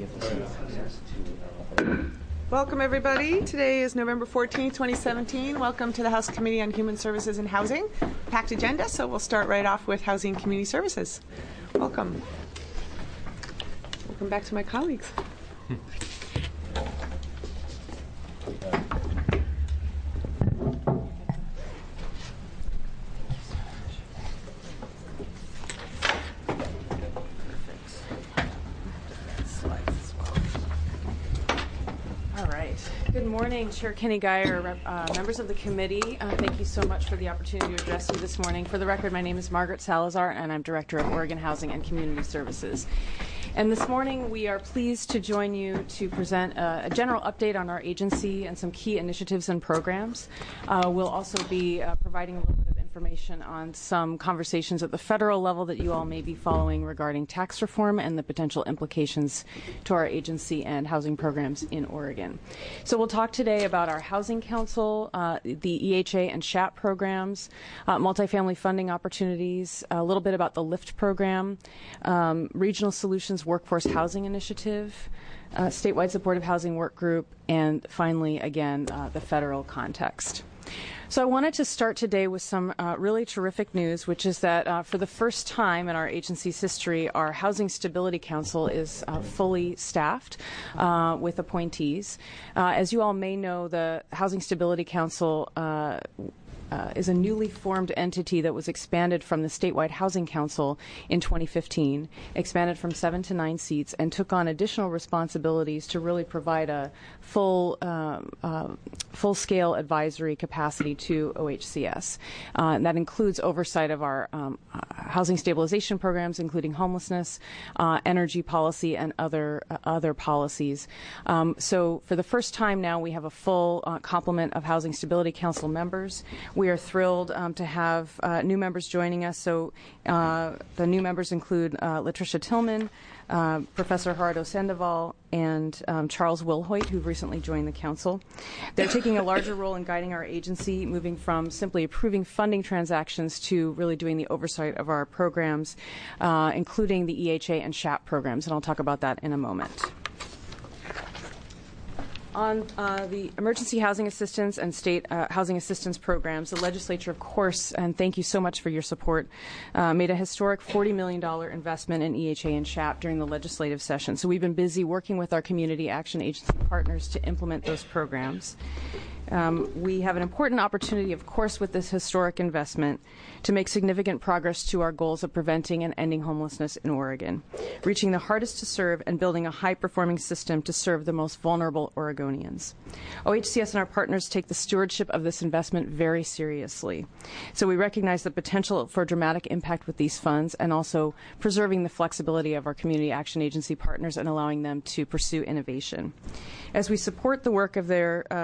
Welcome, everybody. Today is November 14th, 2017. Welcome to the House Committee on Human Services and Housing. Packed agenda, so we'll start right off with Housing and Community Services. Welcome. Welcome back to my colleagues. Good morning, Chair Kenny Geyer, members of the committee. Thank you so much for the opportunity to address you this morning. For the record, my name is Margaret Salazar, and I'm Director of Oregon Housing and Community Services. And this morning, we are pleased to join you to present a general update on our agency and some key initiatives and programs. We'll also be providing a little bit of information on some conversations at the federal level that you all may be following regarding tax reform and the potential implications to our agency and housing programs in Oregon. So we'll talk today about our Housing Council, the EHA and SHAP programs, multifamily funding opportunities, a little bit about the LIFT program, Regional Solutions Workforce Housing Initiative, statewide supportive housing work group, and finally, again, the federal context. So I wanted to start today with some really terrific news, which is that for the first time in our agency's history, our Housing Stability Council is fully staffed with appointees. As you all may know, the Housing Stability Council is a newly formed entity that was expanded from the Statewide Housing Council in 2015, expanded from 7 to 9 seats, and took on additional responsibilities to really provide a full-scale advisory capacity to OHCS. And that includes oversight of our housing stabilization programs, including homelessness, energy policy, and other policies. So for the first time now, we have a full complement of Housing Stability Council members. We are thrilled to have new members joining us. So the new members include Latricia Tillman, Professor Gerardo Sandoval, and Charles Wilhoit, who've recently joined the council. They're taking a larger role in guiding our agency, moving from simply approving funding transactions to really doing the oversight of our programs, including the EHA and SHAP programs, and I'll talk about that in a moment. On the emergency housing assistance and state housing assistance programs, the legislature, of course, and thank you so much for your support, made a historic $40 million investment in EHA and SHAP during the legislative session. So we've been busy working with our community action agency partners to implement those programs. We have an important opportunity, of course, with this historic investment to make significant progress to our goals of preventing and ending homelessness in Oregon, reaching the hardest to serve and building a high-performing system to serve the most vulnerable Oregonians. OHCS and our partners take the stewardship of this investment very seriously. So we recognize the potential for dramatic impact with these funds and also preserving the flexibility of our community action agency partners and allowing them to pursue innovation. As we support the work of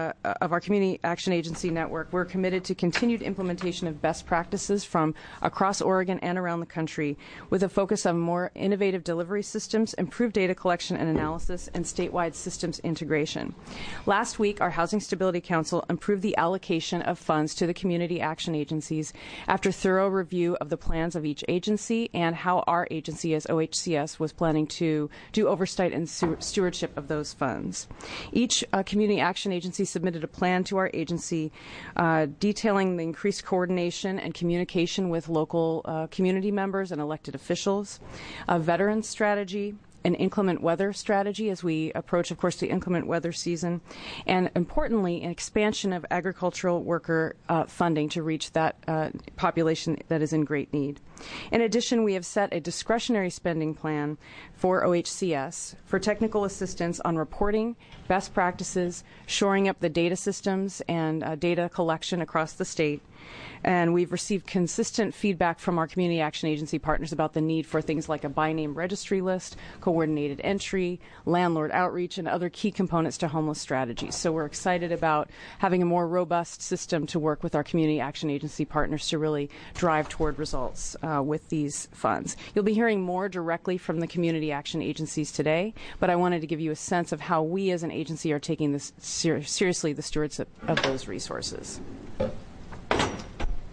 our Community Action Agency network, we're committed to continued implementation of best practices from across Oregon and around the country with a focus on more innovative delivery systems, improved data collection and analysis, and statewide systems integration. Last week, our Housing Stability Council approved the allocation of funds to the community action agencies after thorough review of the plans of each agency and how our agency as OHCS was planning to do oversight and stewardship of those funds. Each community action agency submitted a plan to our agency detailing the increased coordination and communication with local community members and elected officials, a veteran strategy, an inclement weather strategy as we approach, of course, the inclement weather season, and importantly, an expansion of agricultural worker funding to reach that population that is in great need. In addition, we have set a discretionary spending plan for OHCS for technical assistance on reporting, best practices, shoring up the data systems and data collection across the state. And we've received consistent feedback from our community action agency partners about the need for things like a by name registry list, coordinated entry, landlord outreach, and other key components to homeless strategies. So we're excited about having a more robust system to work with our community action agency partners to really drive toward results with these funds. You'll be hearing more directly from the community action agencies today, but I wanted to give you a sense of how we as an agency are taking this seriously, the stewardship of those resources.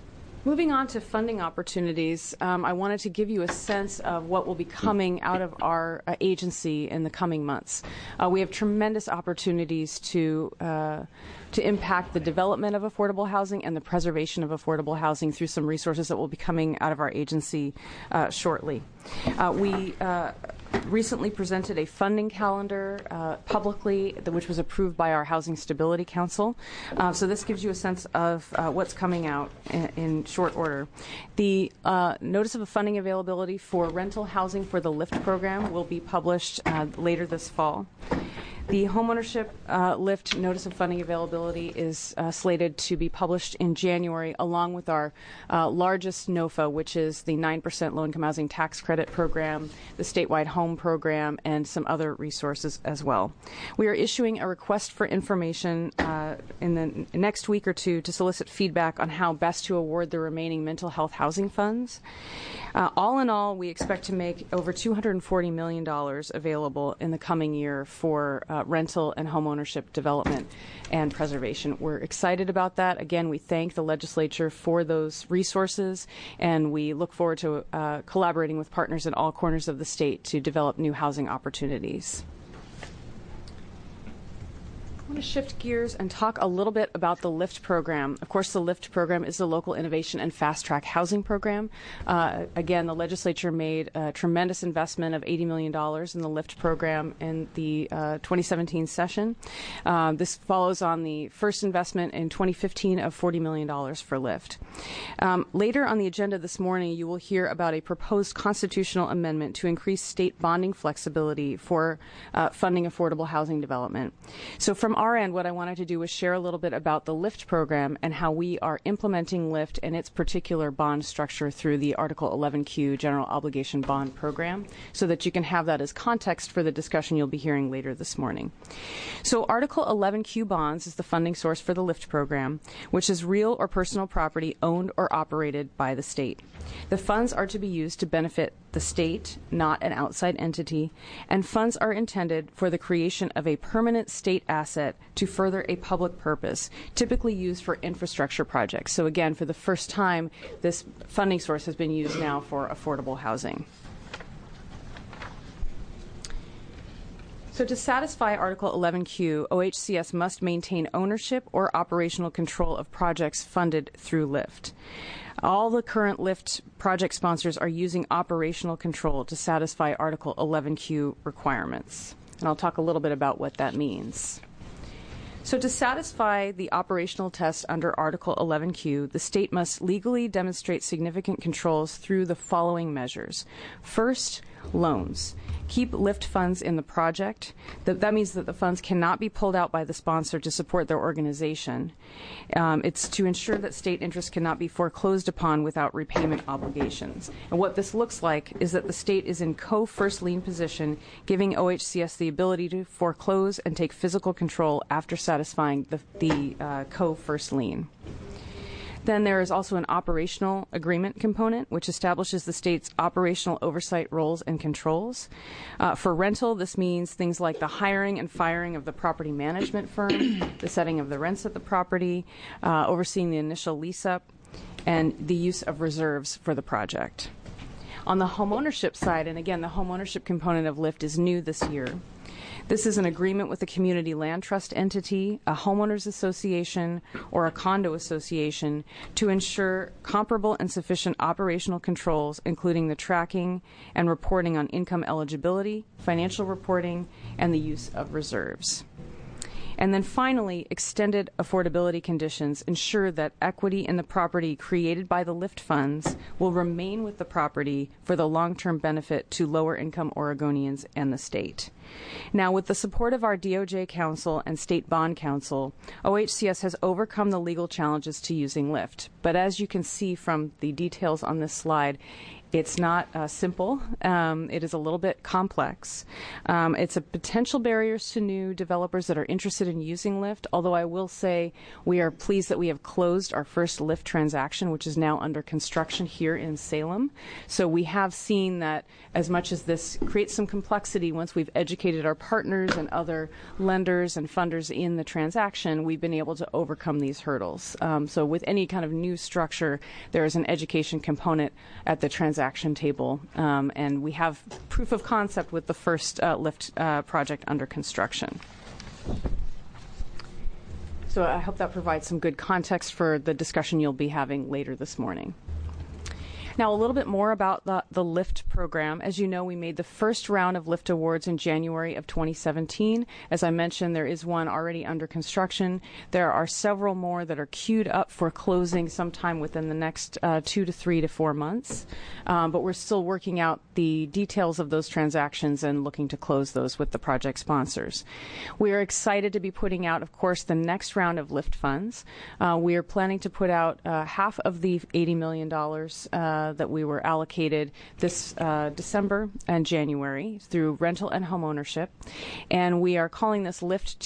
Moving on to funding opportunities, I wanted to give you a sense of what will be coming out of our agency in the coming months. We have tremendous opportunities to impact the development of affordable housing and the preservation of affordable housing through some resources that will be coming out of our agency shortly. We recently presented a funding calendar publicly, which was approved by our Housing Stability Council. So this gives you a sense of what's coming out in short order. The notice of a funding availability for rental housing for the LIFT program will be published later this fall. The homeownership LIFT notice of funding availability is slated to be published in January, along with our largest NOFA, which is the 9% low-income housing tax credit program, the statewide home program, and some other resources as well. We are issuing a request for information in the next week or two to solicit feedback on how best to award the remaining mental health housing funds. All in all, we expect to make over $240 million available in the coming year for rental and homeownership development and preservation. We're excited about that. Again, we thank the legislature for those resources, and we look forward to collaborating with partners in all corners of the state to develop new housing opportunities. I want to shift gears and talk a little bit about the LIFT program. Of course, the LIFT program is the Local Innovation and Fast Track Housing Program. Again, the legislature made a tremendous investment of $80 million in the LIFT program in the 2017 session. This follows on the first investment in 2015 of $40 million for LIFT. Later on the agenda this morning, you will hear about a proposed constitutional amendment to increase state bonding flexibility for funding affordable housing development. So from our end, what I wanted to do was share a little bit about the LIFT program and how we are implementing LIFT and its particular bond structure through the Article 11Q General Obligation Bond Program, so that you can have that as context for the discussion you'll be hearing later this morning. So Article 11Q bonds is the funding source for the LIFT program, which is real or personal property owned or operated by the state. The funds are to be used to benefit the state, not an outside entity, and funds are intended for the creation of a permanent state asset to further a public purpose, typically used for infrastructure projects. So again, for the first time, this funding source has been used now for affordable housing. So to satisfy Article 11Q, OHCS must maintain ownership or operational control of projects funded through LIFT. All the current LIFT project sponsors are using operational control to satisfy Article 11Q requirements. And I'll talk a little bit about what that means. So to satisfy the operational test under Article 11Q, the state must legally demonstrate significant controls through the following measures. First, loans. Keep LIFT funds in the project. That means that the funds cannot be pulled out by the sponsor to support their organization. It's to ensure that state interest cannot be foreclosed upon without repayment obligations. And what this looks like is that the state is in co-first lien position, giving OHCS the ability to foreclose and take physical control after satisfying the co-first lien. Then there is also an operational agreement component, which establishes the state's operational oversight roles and controls. For rental, this means things like the hiring and firing of the property management firm, the setting of the rents at the property, overseeing the initial lease-up, and the use of reserves for the project. On the homeownership side, and again, the homeownership component of LIFT is new this year. This is an agreement with a community land trust entity, a homeowners association, or a condo association to ensure comparable and sufficient operational controls, including the tracking and reporting on income eligibility, financial reporting, and the use of reserves. And then finally, extended affordability conditions ensure that equity in the property created by the LIFT funds will remain with the property for the long-term benefit to lower-income Oregonians and the state. Now, with the support of our DOJ Council and State Bond Council, OHCS has overcome the legal challenges to using LIFT. But as you can see from the details on this slide, It's not simple. It is a little bit complex. It's a potential barriers to new developers that are interested in using Lyft, although I will say we are pleased that we have closed our first Lyft transaction, which is now under construction here in Salem. So we have seen that as much as this creates some complexity, once we've educated our partners and other lenders and funders in the transaction, we've been able to overcome these hurdles. So with any kind of new structure, there is an education component at the transaction table, and we have proof of concept with the first Lyft project under construction. So I hope that provides some good context for the discussion you'll be having later this morning. Now, a little bit more about the Lyft program. As you know, we made the first round of Lyft awards in January of 2017. As I mentioned, there is one already under construction. There are several more that are queued up for closing sometime within the next 2 to 3 to 4 months. But we're still working out the details of those transactions and looking to close those with the project sponsors. We are excited to be putting out, of course, the next round of Lyft funds. We are planning to put out half of the $80 million that we were allocated this December and January through rental and home ownership. And we are calling this Lyft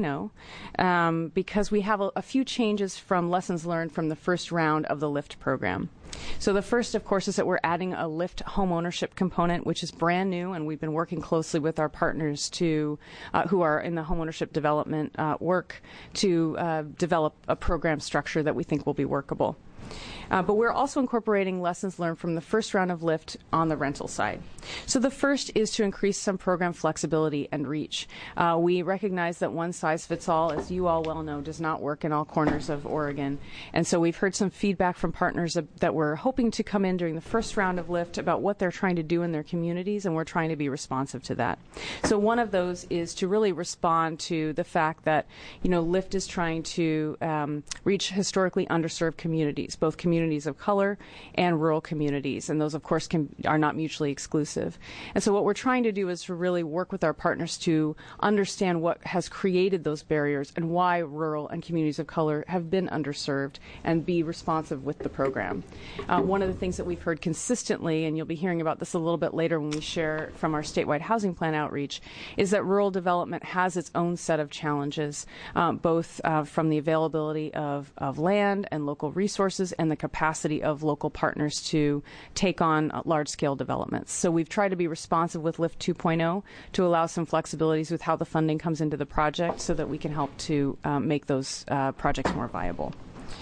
2.0 because we have a few changes from lessons learned from the first round of the Lyft program. So the first, of course, is that we're adding a Lyft home ownership component, which is brand new, and we've been working closely with our partners who are in the home ownership development work to develop a program structure that we think will be workable. But we're also incorporating lessons learned from the first round of Lyft on the rental side. So the first is to increase some program flexibility and reach. We recognize that one size fits all, as you all well know, does not work in all corners of Oregon. And so we've heard some feedback from partners that were hoping to come in during the first round of Lyft about what they're trying to do in their communities, and we're trying to be responsive to that. So one of those is to really respond to the fact that, Lyft is trying to reach historically underserved communities, both communities of color and rural communities, and those, of course, are not mutually exclusive. And so what we're trying to do is to really work with our partners to understand what has created those barriers and why rural and communities of color have been underserved and be responsive with the program. One of the things that we've heard consistently, and you'll be hearing about this a little bit later when we share from our statewide housing plan outreach, is that rural development has its own set of challenges, both from the availability of land and local resources and the capacity of local partners to take on large-scale developments. So we've tried to be responsive with Lyft 2.0 to allow some flexibilities with how the funding comes into the project so that we can help to make those projects more viable.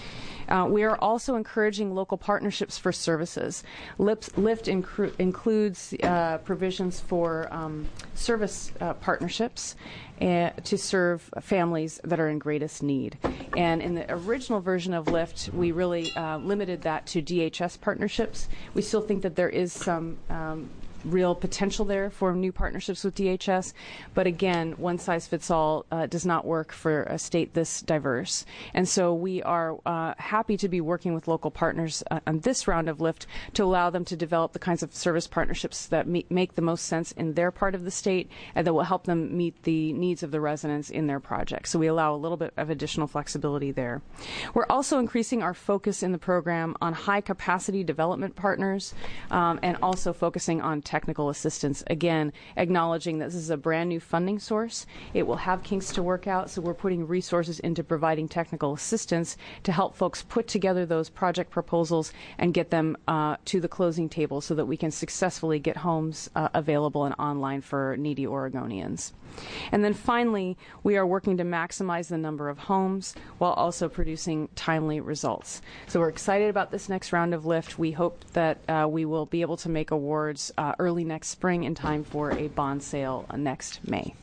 We are also encouraging local partnerships for services. Lyft includes provisions for service partnerships to serve families that are in greatest need. And in the original version of Lyft, we really limited that to DHS partnerships. We still think that there is some real potential there for new partnerships with DHS. But again, one size fits all does not work for a state this diverse. And so we are happy to be working with local partners on this round of Lyft to allow them to develop the kinds of service partnerships that make the most sense in their part of the state and that will help them meet the needs of the residents in their projects. So we allow a little bit of additional flexibility there. We're also increasing our focus in the program on high capacity development partners and also focusing on technical assistance, again, acknowledging that this is a brand new funding source. It will have kinks to work out, so we're putting resources into providing technical assistance to help folks put together those project proposals and get them to the closing table so that we can successfully get homes available and online for needy Oregonians. And then finally, we are working to maximize the number of homes while also producing timely results. So we're excited about this next round of Lyft. We hope that we will be able to make awards early next spring in time for a bond sale next May.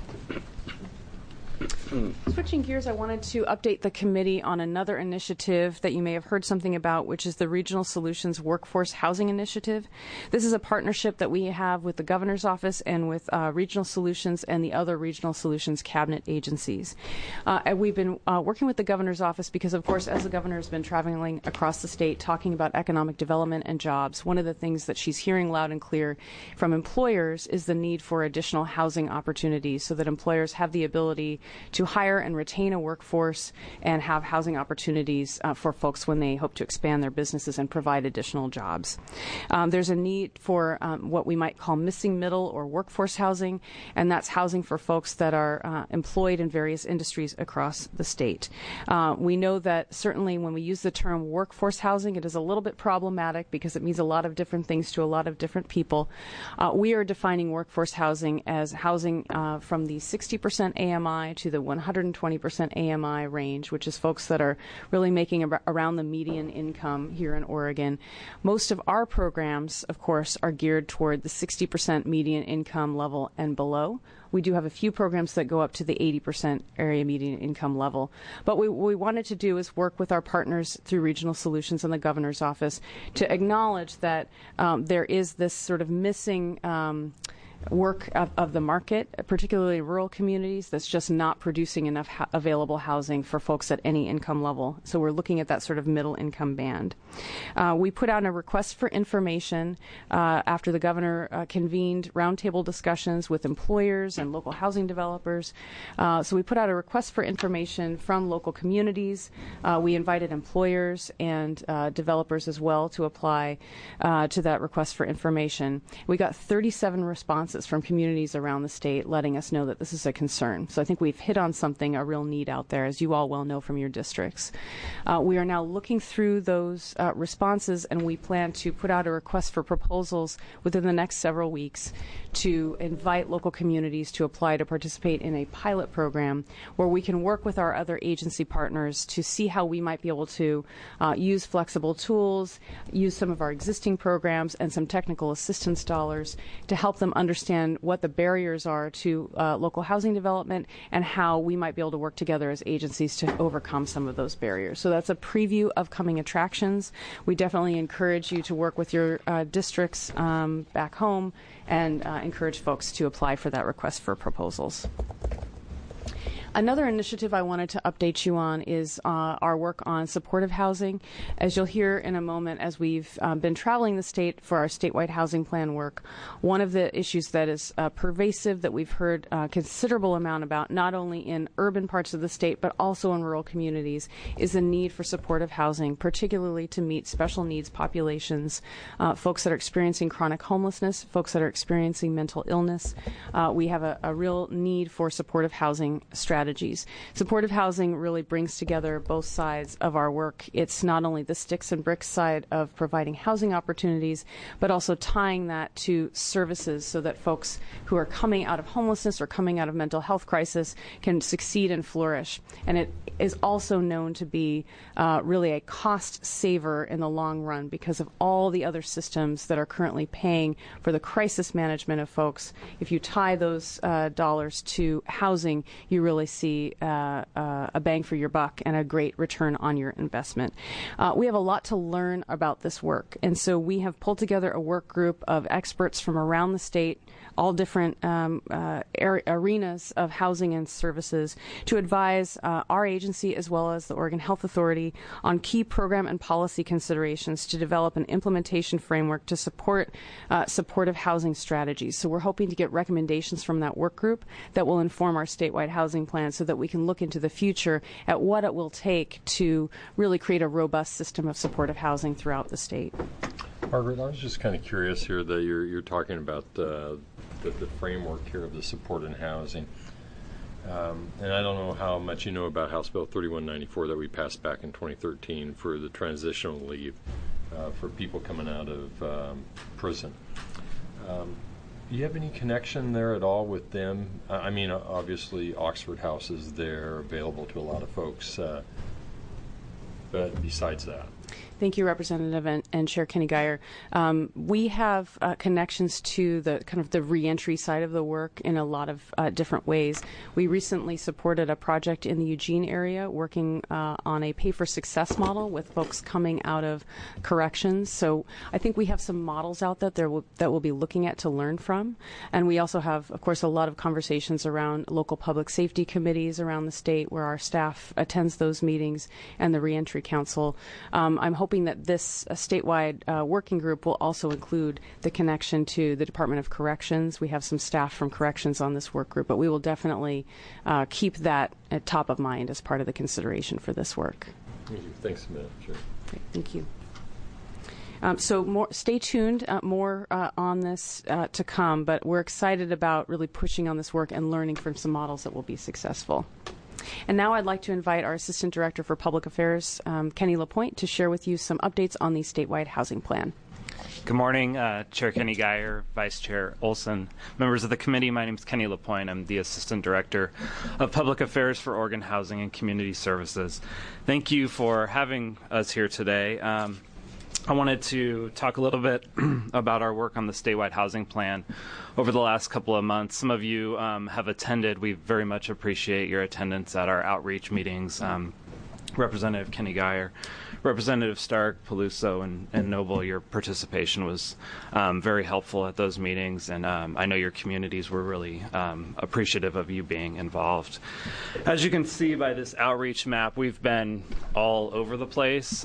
Switching gears, I wanted to update the committee on another initiative that you may have heard something about, which is the Regional Solutions Workforce Housing Initiative. This is a partnership that we have with the Governor's Office and with Regional Solutions and the other Regional Solutions cabinet agencies. And we've been working with the Governor's Office because, of course, as the Governor has been traveling across the state talking about economic development and jobs, one of the things that she's hearing loud and clear from employers is the need for additional housing opportunities so that employers have the ability to hire and retain a workforce and have housing opportunities for folks when they hope to expand their businesses and provide additional jobs. There's a need for what we might call missing middle or workforce housing, and that's housing for folks that are employed in various industries across the state. We know that certainly when we use the term workforce housing, it is a little bit problematic because it means a lot of different things to a lot of different people. We are defining workforce housing as housing from the 60% AMI to the 120% AMI range, which is folks that are really making around the median income here in Oregon. Most of our programs, of course, are geared toward the 60% median income level and below. We do have a few programs that go up to the 80% area median income level. But what we wanted to do is work with our partners through Regional Solutions and the Governor's Office to acknowledge that there is this sort of missing work of the market, particularly rural communities, that's just not producing enough available housing for folks at any income level. So we're looking at that sort of middle income band. We put out a request for information after the governor convened roundtable discussions with employers and local housing developers. So we put out a request for information from local communities. We invited employers and developers as well to apply to that request for information. We got 37 responses from communities around the state letting us know that this is a concern. So I think we've hit on something, a real need out there, as you all well know from your districts. We are now looking through those responses, and we plan to put out a request for proposals within the next several weeks to invite local communities to apply to participate in a pilot program where we can work with our other agency partners to see how we might be able to use flexible tools, use some of our existing programs and some technical assistance dollars to help them understand what the barriers are to local housing development and how we might be able to work together as agencies to overcome some of those barriers. So that's a preview of coming attractions. We definitely encourage you to work with your districts back home and encourage folks to apply for that request for proposals. Another initiative I wanted to update you on is our work on supportive housing. As you'll hear in a moment, as we've been traveling the state for our statewide housing plan work, one of the issues that is pervasive that we've heard a considerable amount about, not only in urban parts of the state, but also in rural communities, is the need for supportive housing, particularly to meet special needs populations, folks that are experiencing chronic homelessness, folks that are experiencing mental illness. We have a real need for supportive housing strategies. Supportive housing really brings together both sides of our work. It's not only the sticks and bricks side of providing housing opportunities, but also tying that to services so that folks who are coming out of homelessness or coming out of mental health crisis can succeed and flourish. And it is also known to be really a cost saver in the long run because of all the other systems that are currently paying for the crisis management of folks. If you tie those dollars to housing, you really see a bang for your buck and a great return on your investment. We have a lot to learn about this work, and so we have pulled together a work group of experts from around the state, all different arenas of housing and services, to advise our agency as well as the Oregon Health Authority on key program and policy considerations to develop an implementation framework to support supportive housing strategies. So we're hoping to get recommendations from that work group that will inform our statewide housing plan so that we can look into the future at what it will take to really create a robust system of supportive housing throughout the state. Margaret, I was just kind of curious here that you're talking about the framework here of the supported housing. And I don't know how much you know about House Bill 3194 that we passed back in 2013 for the transitional leave for people coming out of prison. Do you have any connection there at all with them? I mean, obviously, Oxford House is there, available to a lot of folks. But besides that. Thank you, Representative and Chair Kenny Geyer. We have connections to the kind of the reentry side of the work in a lot of different ways. We recently supported a project in the Eugene area working on a pay-for-success model with folks coming out of corrections. So I think we have some models out that we'll be looking at to learn from. And we also have, of course, a lot of conversations around local public safety committees around the state where our staff attends those meetings and the Reentry Council. I'm hoping that this statewide statewide working group will also include the connection to the Department of Corrections. We have some staff from Corrections on this work group, but we will definitely keep that at top of mind as part of the consideration for this work. Thank you. Thanks, Madam Chair. Great, thank you. Stay tuned, more on this to come, but we're excited about really pushing on this work and learning from some models that will be successful. And now I'd like to invite our Assistant Director for Public Affairs, Kenny LaPointe, to share with you some updates on the statewide housing plan. Good morning, Chair Kenny Geyer, Vice Chair Olson, members of the committee. My name is Kenny LaPointe. I'm the Assistant Director of Public Affairs for Oregon Housing and Community Services. Thank you for having us here today. I wanted to talk a little bit about our work on the statewide housing plan over the last couple of months. Some of you have attended. We very much appreciate your attendance at our outreach meetings. Representative Kenny Geyer, Representative Stark, Peluso, and Noble, your participation was very helpful at those meetings, and I know your communities were really appreciative of you being involved. As you can see by this outreach map, we've been all over the place.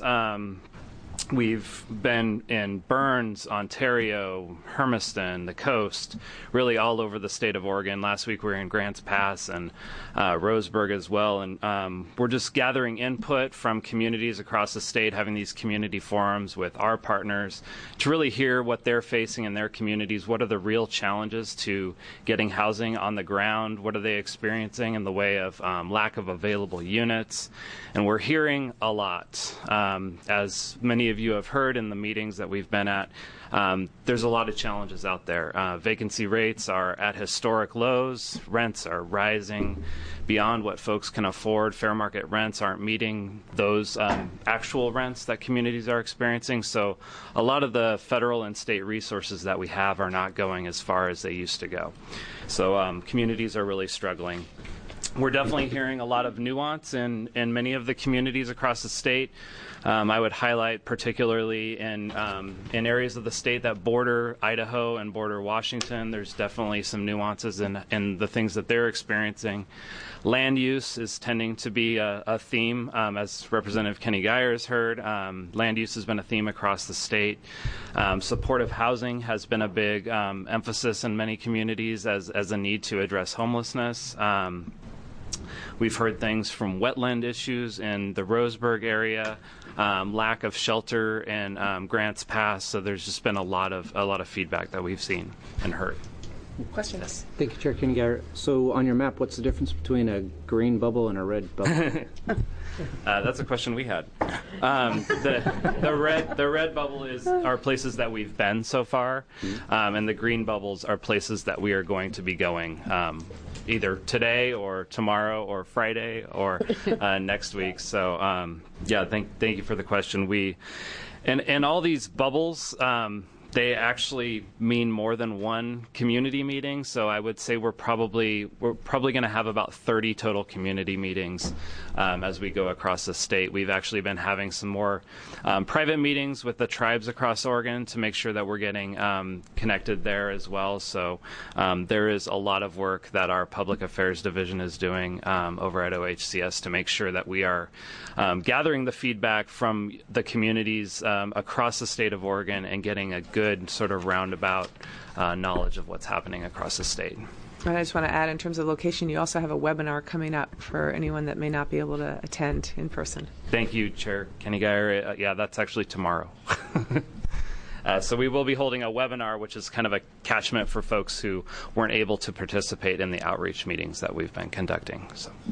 We've been in Burns, Ontario, Hermiston, the coast, really all over the state of Oregon. Last week we were in Grants Pass and Roseburg as well. And we're just gathering input from communities across the state, having these community forums with our partners to really hear what they're facing in their communities. What are the real challenges to getting housing on the ground? What are they experiencing in the way of lack of available units? And we're hearing a lot. As many of you have heard in the meetings that we've been at, there's a lot of challenges out there. Vacancy rates are at historic lows. Rents are rising beyond what folks can afford. Fair market rents aren't meeting those actual rents that communities are experiencing. So a lot of the federal and state resources that we have are not going as far as they used to go. So communities are really struggling. We're definitely hearing a lot of nuance in many of the communities across the state. I would highlight particularly in areas of the state that border Idaho and border Washington. There's definitely some nuances in the things that they're experiencing. Land use is tending to be a theme, as Representative Kenny Geyer has heard. Land use has been a theme across the state. Supportive housing has been a big emphasis in many communities as a need to address homelessness. We've heard things from wetland issues in the Roseburg area, lack of shelter in Grants Pass. So there's just been a lot of feedback that we've seen and heard. Question us. Thank you, Chair Kenny Geyer. So on your map, what's the difference between a green bubble and a red bubble? That's a question we had. The red bubble are places that we've been so far, and the green bubbles are places that we are going to be going either today or tomorrow or Friday or next week. So yeah, thank you for the question. And all these bubbles, they actually mean more than one community meeting. So I would say we're probably going to have about 30 total community meetings as we go across the state. We've actually been having some more private meetings with the tribes across Oregon to make sure that we're getting connected there as well. So there is a lot of work that our Public Affairs Division is doing over at OHCS to make sure that we are gathering the feedback from the communities across the state of Oregon and getting a good sort of roundabout knowledge of what's happening across the state. And I just want to add, in terms of location, you also have a webinar coming up for anyone that may not be able to attend in person. Thank you, Chair Kenny Geyer. Yeah, that's actually tomorrow. So we will be holding a webinar, which is kind of a catchment for folks who weren't able to participate in the outreach meetings that we've been conducting.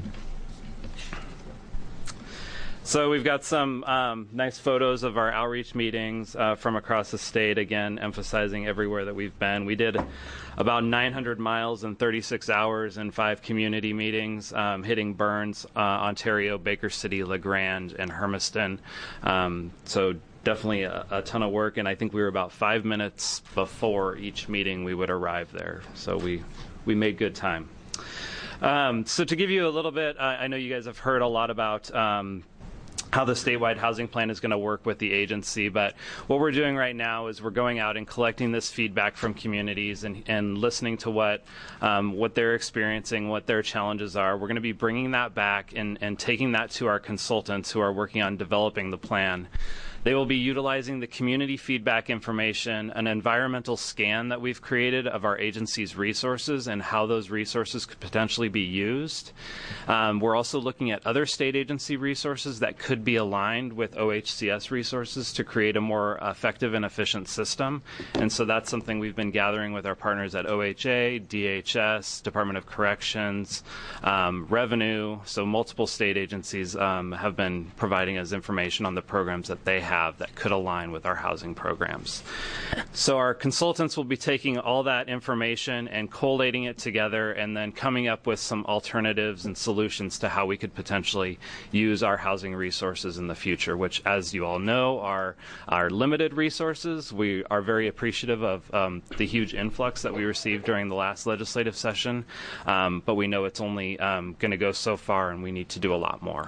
So we've got some nice photos of our outreach meetings from across the state, again, emphasizing everywhere that we've been. We did about 900 miles in 36 hours in 5 community meetings, hitting Burns, Ontario, Baker City, LeGrand, and Hermiston. So definitely a ton of work, and I think we were about 5 minutes before each meeting we would arrive there. So we made good time. So to give you a little bit, I know you guys have heard a lot about how the statewide housing plan is going to work with the agency, but what we're doing right now is we're going out and collecting this feedback from communities and listening to what they're experiencing, what their challenges are. We're going to be bringing that back and taking that to our consultants who are working on developing the plan They will be utilizing the community feedback information, an environmental scan that we've created of our agency's resources and how those resources could potentially be used. We're also looking at other state agency resources that could be aligned with OHCS resources to create a more effective and efficient system. And so that's something we've been gathering with our partners at OHA, DHS, Department of Corrections, Revenue. So multiple state agencies have been providing us information on the programs that they have that could align with our housing programs. So our consultants will be taking all that information and collating it together and then coming up with some alternatives and solutions to how we could potentially use our housing resources in the future, which, as you all know, are limited resources. We are very appreciative of the huge influx that we received during the last legislative session, but we know it's only going to go so far and we need to do a lot more.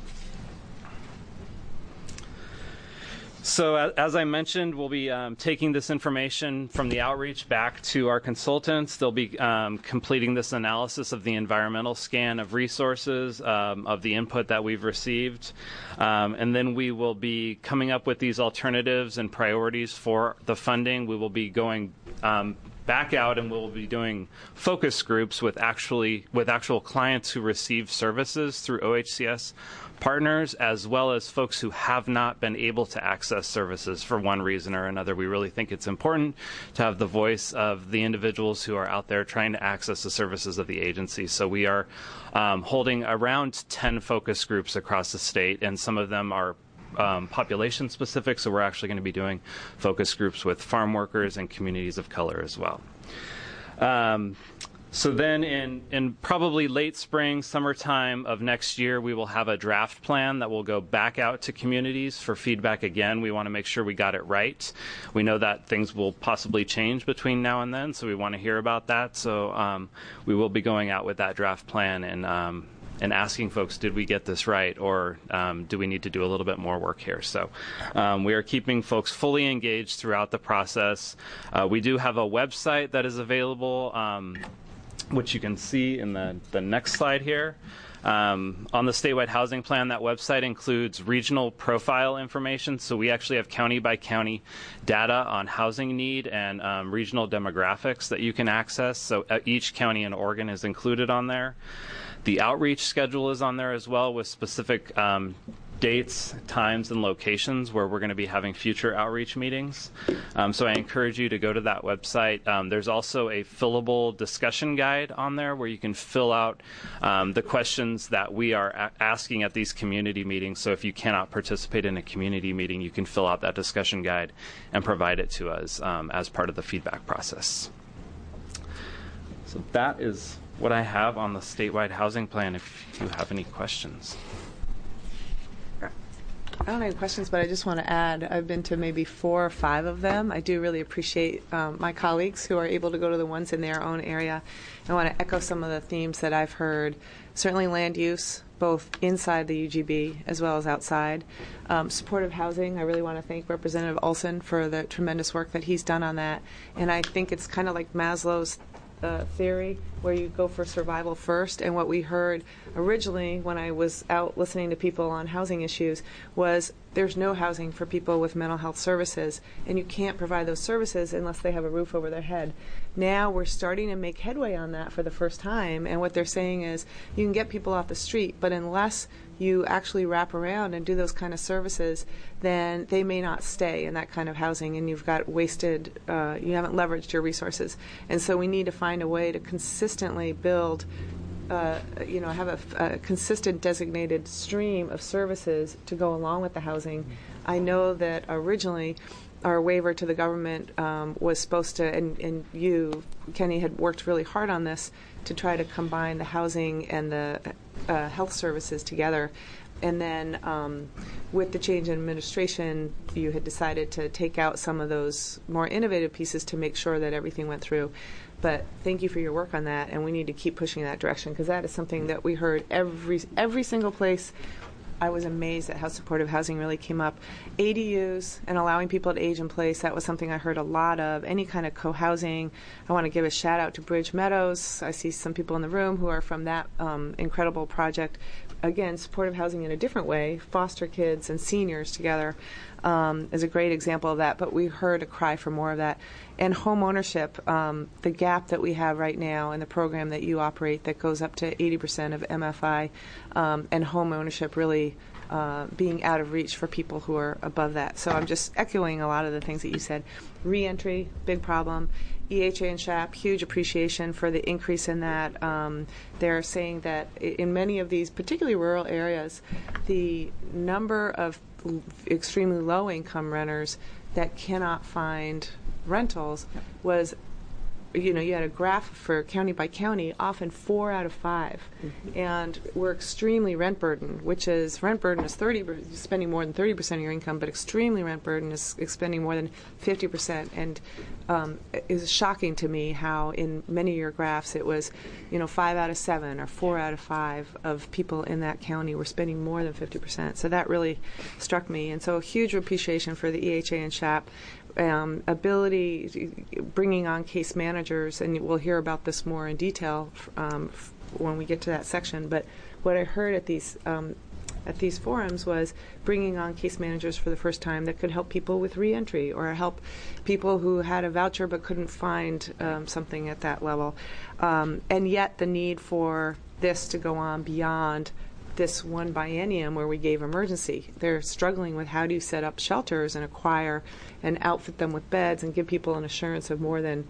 So as I mentioned, we'll be taking this information from the outreach back to our consultants. They'll be completing this analysis of the environmental scan of resources, of the input that we've received. And then we will be coming up with these alternatives and priorities for the funding. We will be going back out and we'll be doing focus groups with actual clients who receive services through OHCS partners, as well as folks who have not been able to access services for one reason or another. We really think it's important to have the voice of the individuals who are out there trying to access the services of the agency. So we are holding around 10 focus groups across the state, and some of them are population specific, so we're actually going to be doing focus groups with farm workers and communities of color as well. So then in probably late spring, summertime of next year, we will have a draft plan that will go back out to communities for feedback again. We want to make sure we got it right. We know that things will possibly change between now and then, so we want to hear about that. So we will be going out with that draft plan and asking folks, did we get this right, or do we need to do a little bit more work here? So we are keeping folks fully engaged throughout the process. We do have a website that is available, which you can see in the next slide here. On the statewide housing plan, that website includes regional profile information. So we actually have county by county data on housing need and regional demographics that you can access. So each county in Oregon is included on there. The outreach schedule is on there as well, with specific dates, times, and locations where we're going to be having future outreach meetings. So I encourage you to go to that website. There's also a fillable discussion guide on there where you can fill out the questions that we are asking at these community meetings. So if you cannot participate in a community meeting, you can fill out that discussion guide and provide it to us as part of the feedback process. So that is what I have on the statewide housing plan, if you have any questions. I don't have any questions, but I just want to add, I've been to maybe 4 or 5 of them. I do really appreciate my colleagues who are able to go to the ones in their own area. I want to echo some of the themes that I've heard. Certainly land use, both inside the UGB as well as outside. Supportive housing, I really want to thank Representative Olson for the tremendous work that he's done on that. And I think it's kind of like Maslow's theory, where you go for survival first. And what we heard originally when I was out listening to people on housing issues was there's no housing for people with mental health services, and you can't provide those services unless they have a roof over their head. Now we're starting to make headway on that for the first time, and what they're saying is you can get people off the street, but unless you actually wrap around and do those kind of services, then they may not stay in that kind of housing, and you've got wasted, you haven't leveraged your resources. And so we need to find a way to consistently build, have a consistent designated stream of services to go along with the housing. I know that originally our waiver to the government was supposed to, and you, Kenny, had worked really hard on this to try to combine the housing and the health services together. And then with the change in administration, you had decided to take out some of those more innovative pieces to make sure that everything went through. But thank you for your work on that, and we need to keep pushing in that direction, because that is something that we heard every single place. I was amazed at how supportive housing really came up. ADUs and allowing people to age in place, that was something I heard a lot of. Any kind of co-housing. I want to give a shout out to Bridge Meadows. I see some people in the room who are from that incredible project. again, supportive housing in a different way, foster kids and seniors together, is a great example of that. But we heard a cry for more of that. And home ownership, the gap that we have right now in the program that you operate that goes up to 80% of MFI, and home ownership really being out of reach for people who are above that. So I'm just echoing a lot of the things that you said. Reentry, big problem. EHA and SHAP, huge appreciation for the increase in that. They're saying that in many of these, particularly rural areas, the number of extremely low-income renters that cannot find rentals was, you had a graph for county by county, often 4 out of 5. Mm-hmm. And we're extremely rent burdened, which is rent burden is spending more than 30% of your income, but extremely rent burden is spending more than 50%. And it is shocking to me how in many of your graphs it was, 5 out of 7 or 4 out of 5 of people in that county were spending more than 50%. So that really struck me. And so a huge appreciation for the EHA and SHAP. Ability, bringing on case managers, and we'll hear about this more in detail when we get to that section. But what I heard at these forums was bringing on case managers for the first time that could help people with reentry or help people who had a voucher but couldn't find something at that level. And yet the need for this to go on beyond this one biennium where we gave emergency. They're struggling with how do you set up shelters and acquire and outfit them with beds and give people an assurance of more than,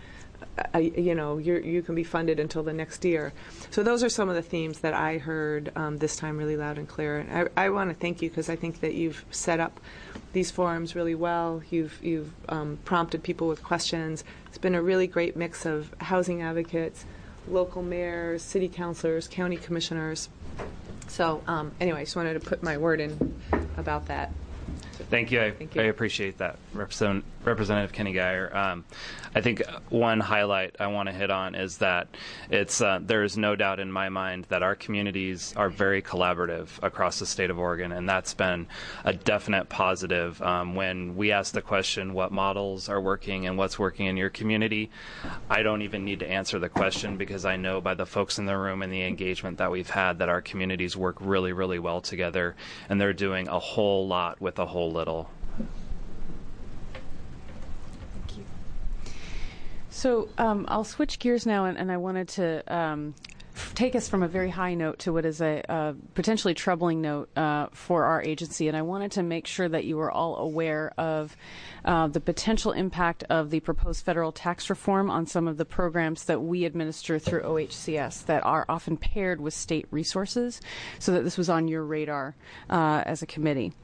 you can be funded until the next year. So those are some of the themes that I heard this time really loud and clear. And I want to thank you because I think that you've set up these forums really well. You've prompted people with questions. It's been a really great mix of housing advocates, local mayors, city councilors, county commissioners. So anyway, I just wanted to put my word in about that. Thank you. I appreciate that, Representative Kenny Guyer. I think one highlight I want to hit on is that there is no doubt in my mind that our communities are very collaborative across the state of Oregon, and that's been a definite positive. When we ask the question, what models are working and what's working in your community, I don't even need to answer the question because I know by the folks in the room and the engagement that we've had that our communities work really, really well together, and they're doing a whole lot with a whole little. So I'll switch gears now, and I wanted to take us from a very high note to what is a potentially troubling note for our agency. And I wanted to make sure that you were all aware of the potential impact of the proposed federal tax reform on some of the programs that we administer through OHCS that are often paired with state resources, so that this was on your radar as a committee.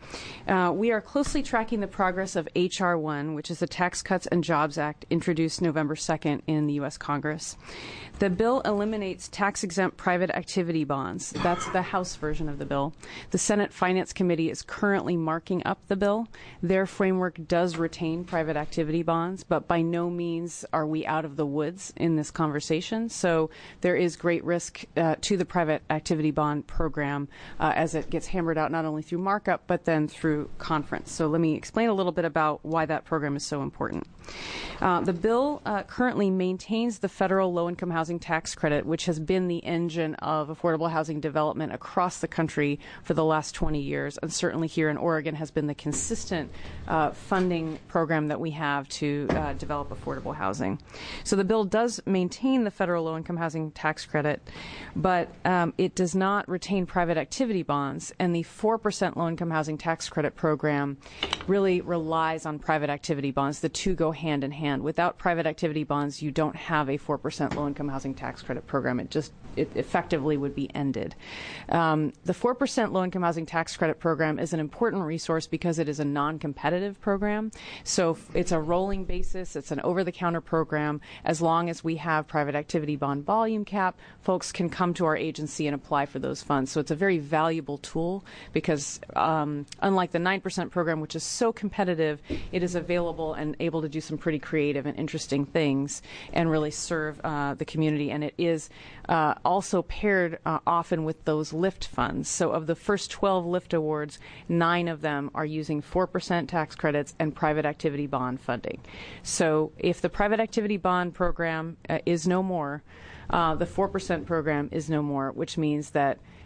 We are closely tracking the progress of H.R. 1, which is the Tax Cuts and Jobs Act introduced November 2nd in the U.S. Congress. The bill eliminates tax-exempt private activity bonds. That's the House version of the bill. The Senate Finance Committee is currently marking up the bill. Their framework does retain private activity bonds, but by no means are we out of the woods in this conversation. So there is great risk to the private activity bond program as it gets hammered out not only through markup, but then through conference. So let me explain a little bit about why that program is so important. The bill currently maintains the federal low-income housing tax credit, which has been the engine of affordable housing development across the country for the last 20 years, and certainly here in Oregon has been the consistent funding program that we have to develop affordable housing. So the bill does maintain the federal low-income housing tax credit, but it does not retain private activity bonds, and the 4% low-income housing tax credit program really relies on private activity bonds. The two go hand in hand. Without private activity bonds, you don't have a 4% low-income housing tax credit program. It effectively would be ended. The 4% low-income housing tax credit program is an important resource because it is a non-competitive program. So it's a rolling basis. It's an over-the-counter program. As long as we have private activity bond volume cap, folks can come to our agency and apply for those funds. So it's a very valuable tool because unlike the 9% program, which is so competitive, it is available and able to do some pretty creative and interesting things and really serve the community. And it is also paired often with those LIFT funds. So of the first 12 LIFT awards, 9 of them are using 4% tax credits and private activity bond funding. So if the private activity bond program is no more, the 4% program is no more, which means that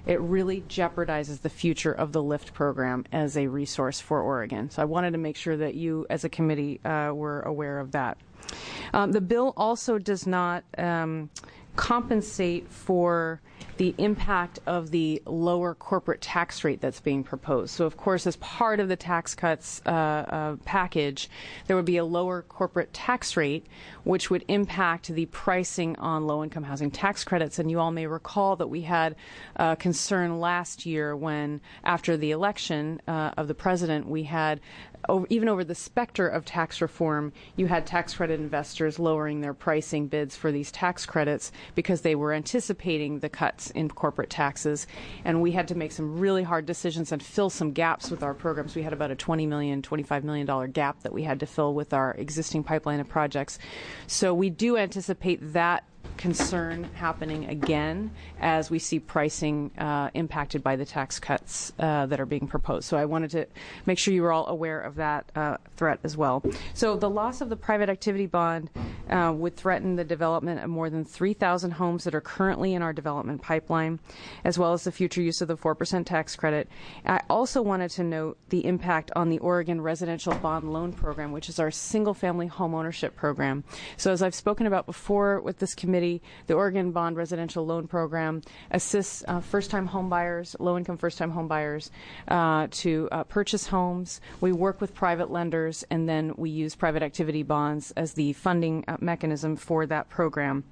it really jeopardizes the future of the LIFT program as a resource for Oregon. So I wanted to make sure that you, as a committee, were aware of that. The bill also does not compensate for the impact of the lower corporate tax rate that's being proposed. So, of course, as part of the tax cuts package, there would be a lower corporate tax rate, which would impact the pricing on low-income housing tax credits. And you all may recall that we had concern last year when, after the election of the president, we had even over the specter of tax reform, you had tax credit investors lowering their pricing bids for these tax credits because they were anticipating the cuts in corporate taxes. And we had to make some really hard decisions and fill some gaps with our programs. We had about a $20 million, $25 million gap that we had to fill with our existing pipeline of projects. So we do anticipate that concern happening again as we see pricing impacted by the tax cuts that are being proposed. So I wanted to make sure you were all aware of that threat as well. So the loss of the private activity bond would threaten the development of more than 3,000 homes that are currently in our development pipeline, as well as the future use of the 4% tax credit. I also wanted to note the impact on the Oregon Residential Bond Loan Program, which is our single-family home ownership program. So as I've spoken about before with this committee, the Oregon Bond Residential Loan Program assists first-time home buyers, low-income first-time home buyers, to purchase homes. We work with private lenders, and then we use private activity bonds as the funding mechanism for that program.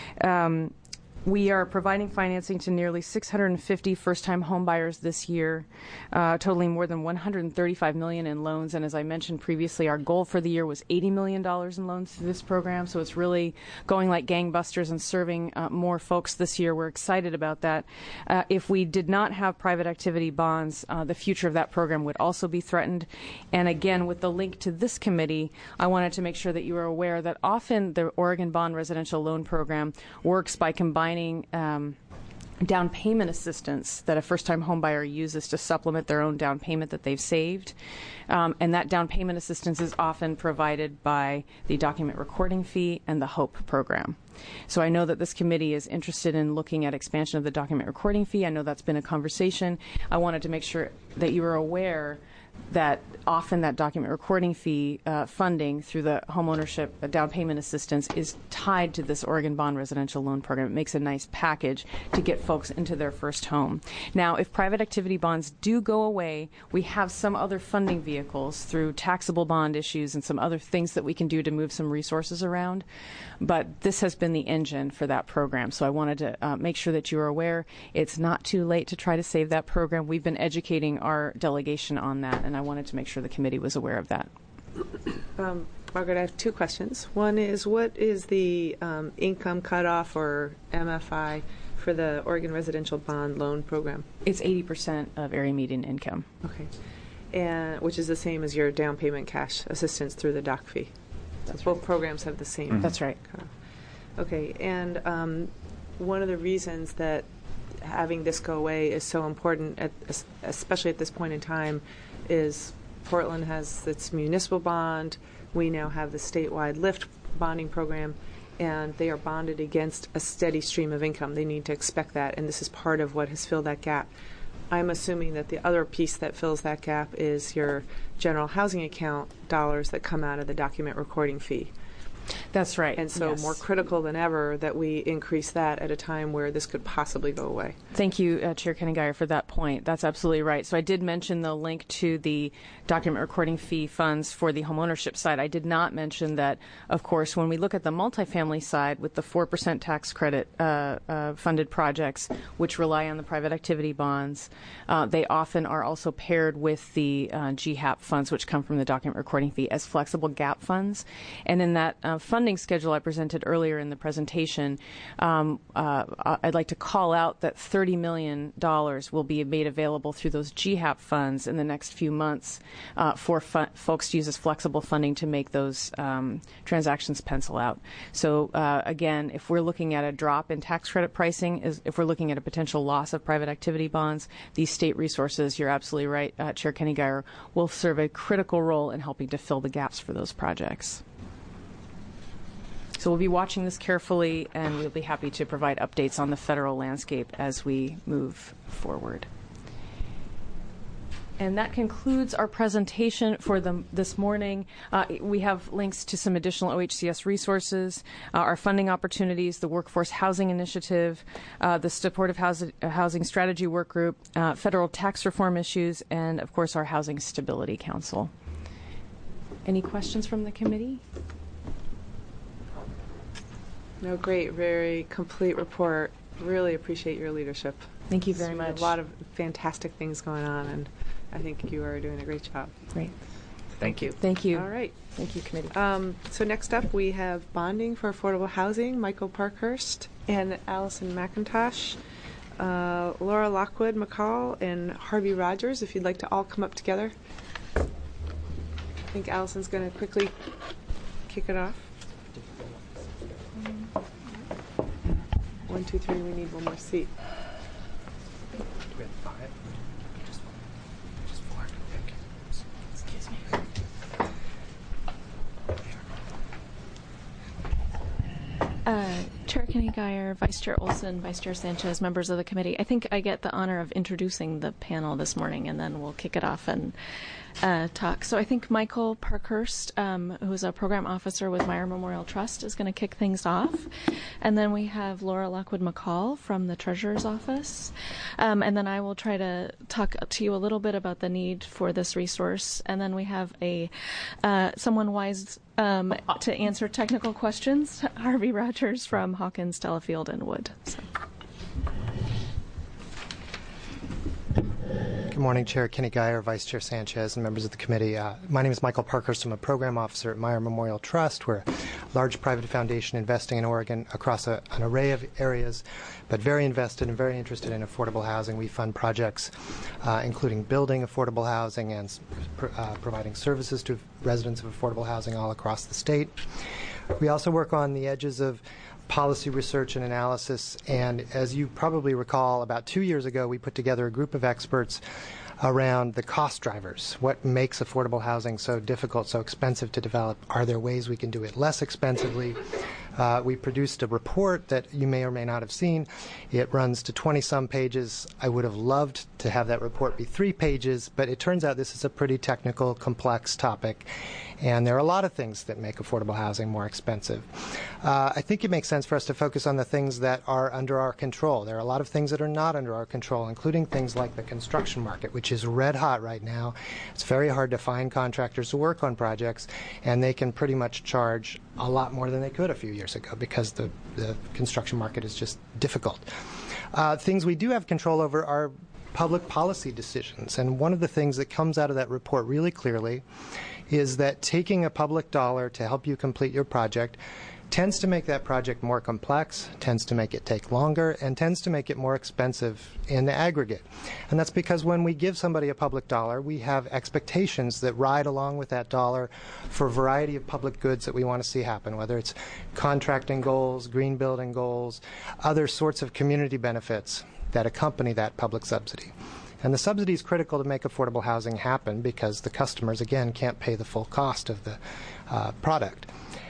We are providing financing to nearly 650 first-time home buyers this year, totaling more than $135 million in loans. And as I mentioned previously, our goal for the year was $80 million in loans through this program. So it's really going like gangbusters and serving more folks this year. We're excited about that. If we did not have private activity bonds, the future of that program would also be threatened. And again, with the link to this committee, I wanted to make sure that you are aware that often the Oregon Bond Residential Loan Program works by combining down payment assistance that a first-time home buyer uses to supplement their own down payment that they've saved. And that down payment assistance is often provided by the document recording fee and the HOPE program. So I know that this committee is interested in looking at expansion of the document recording fee. I know that's been a conversation. I wanted to make sure that you were aware that often that document recording fee funding through the homeownership down payment assistance is tied to this Oregon Bond Residential Loan Program. It makes a nice package to get folks into their first home. Now, if private activity bonds do go away, we have some other funding vehicles through taxable bond issues and some other things that we can do to move some resources around. But this has been the engine for that program. So I wanted to make sure that you are aware. It's not too late to try to save that program. We've been educating our delegation on that, and I wanted to make sure the committee was aware of that. Margaret, I have two questions. One is, what is the income cutoff or MFI for the Oregon Residential Bond Loan Program? It's 80% of area median income. Okay. And which is the same as your down payment cash assistance through the doc fee. That's Both right. programs have the same. That's right. cutoff. Okay. And one of the reasons that having this go away is so important, especially at this point in time, is Portland has its municipal bond. We now have the statewide LIFT bonding program, and they are bonded against a steady stream of income. They need to expect that, and this is part of what has filled that gap. I'm assuming that the other piece that fills that gap is your general housing account dollars that come out of the document recording fee. That's right. And so yes. more critical than ever that we increase that at a time where this could possibly go away. Thank you, Chair Kenny-Geyer, for that point. That's absolutely right. So I did mention the link to the document recording fee funds for the homeownership side. I did not mention that, of course, when we look at the multifamily side with the 4% tax credit funded projects, which rely on the private activity bonds, they often are also paired with the GHAP funds, which come from the document recording fee, as flexible gap funds. And in that funding schedule I presented earlier in the presentation, I'd like to call out that $30 million will be made available through those GHAP funds in the next few months for folks to use as flexible funding to make those transactions pencil out. So again, if we're looking at a drop in tax credit pricing, if we're looking at a potential loss of private activity bonds, these state resources, you're absolutely right, Chair Kenny-Geyer, will serve a critical role in helping to fill the gaps for those projects. So we'll be watching this carefully, and we'll be happy to provide updates on the federal landscape as we move forward. And that concludes our presentation for this morning. We have links to some additional OHCS resources, our funding opportunities, the Workforce Housing Initiative, the Supportive Housing Strategy Work Group, federal tax reform issues, and, of course, our Housing Stability Council. Any questions from the committee? No, great, very complete report. Really appreciate your leadership. Thank you very much. A lot of fantastic things going on, and I think you are doing a great job. Great. Thank you. Thank you. All right. Thank you, committee. So next up, we have bonding for affordable housing, Michael Parkhurst and Allison McIntosh, Laura Lockwood McCall, and Harvey Rogers, if you'd like to all come up together. I think Allison's going to quickly kick it off. 1, 2, 3, we need one more seat. Do we have 5? Just 4. Okay. Excuse me. Chair Kenny Geyer, Vice Chair Olson, Vice Chair Sanchez, members of the committee. I think I get the honor of introducing the panel this morning, and then we'll kick it off and talk. So I think Michael Parkhurst, who is a program officer with Meyer Memorial Trust, is going to kick things off. And then we have Laura Lockwood McCall from the Treasurer's Office. And then I will try to talk to you a little bit about the need for this resource. And then we have someone wise to answer technical questions, Harvey Rogers from Hawkins, Delafield, and Wood. So. Good morning, Chair Kenny Geyer, Vice Chair Sanchez, and members of the committee. My name is Michael Parkhurst. I'm a program officer at Meyer Memorial Trust. We're a large private foundation investing in Oregon across an array of areas, but very invested and very interested in affordable housing. We fund projects including building affordable housing and providing services to residents of affordable housing all across the state. We also work on the edges of policy research and analysis, and as you probably recall, about 2 years ago we put together a group of experts around the cost drivers. What makes affordable housing so difficult, so expensive to develop? Are there ways we can do it less expensively? We produced a report that you may or may not have seen. It runs to 20-some pages. I would have loved to have that report be 3 pages, but it turns out this is a pretty technical, complex topic, and there are a lot of things that make affordable housing more expensive. I think it makes sense for us to focus on the things that are under our control. There are a lot of things that are not under our control, including things like the construction market, which is red hot right now. It's very hard to find contractors to work on projects, and they can pretty much charge a lot more than they could a few years ago because the construction market is just difficult. Things we do have control over are public policy decisions, and one of the things that comes out of that report really clearly is that taking a public dollar to help you complete your project tends to make that project more complex, tends to make it take longer, and tends to make it more expensive in the aggregate. And that's because when we give somebody a public dollar, we have expectations that ride along with that dollar for a variety of public goods that we want to see happen, whether it's contracting goals, green building goals, other sorts of community benefits that accompany that public subsidy. And the subsidy is critical to make affordable housing happen because the customers, again, can't pay the full cost of the product.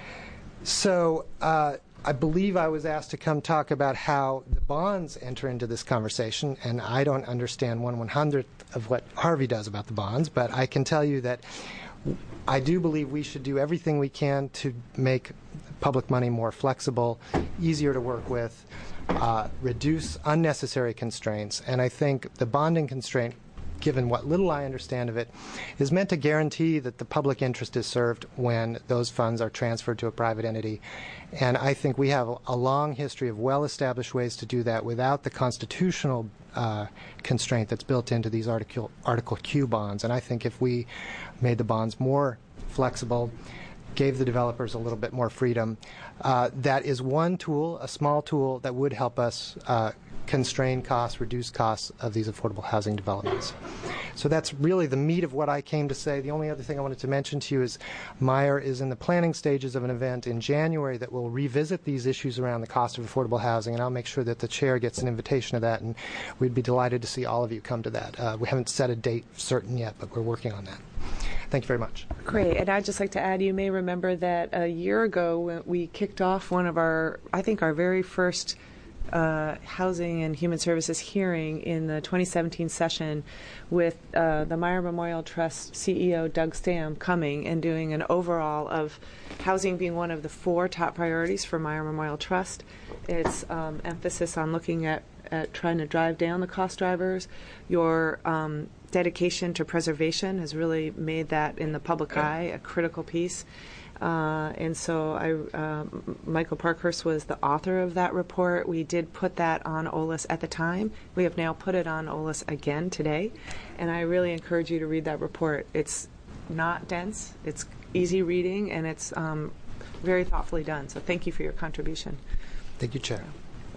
So I believe I was asked to come talk about how the bonds enter into this conversation, and I don't understand 1/100th of what Harvey does about the bonds, but I can tell you that I do believe we should do everything we can to make public money more flexible, easier to work with, reduce unnecessary constraints, and I think the bonding constraint, given what little I understand of it, is meant to guarantee that the public interest is served when those funds are transferred to a private entity. And I think we have a long history of well-established ways to do that without the constitutional constraint that's built into these Article Q bonds. And I think if we made the bonds more flexible, gave the developers a little bit more freedom, that is one tool, a small tool, that would help us constrain costs, reduce costs of these affordable housing developments. So that's really the meat of what I came to say. The only other thing I wanted to mention to you is Meyer is in the planning stages of an event in January that will revisit these issues around the cost of affordable housing, and I'll make sure that the chair gets an invitation to that, and we'd be delighted to see all of you come to that. We haven't set a date certain yet, but we're working on that. Thank you very much. Great. And I'd just like to add, you may remember that a year ago when we kicked off one of our very first Housing and Human Services hearing in the 2017 session with the Meyer Memorial Trust CEO Doug Stamm coming and doing an overall of housing being one of the 4 top priorities for Meyer Memorial Trust. It's emphasis on looking at trying to drive down the cost drivers. Your dedication to preservation has really made that in the public eye a critical piece. And so Michael Parkhurst was the author of that report. We did put that on OLIS at the time. We have now put it on OLIS again today. And I really encourage you to read that report. It's not dense, it's easy reading, and it's very thoughtfully done. So thank you for your contribution. Thank you, Chair.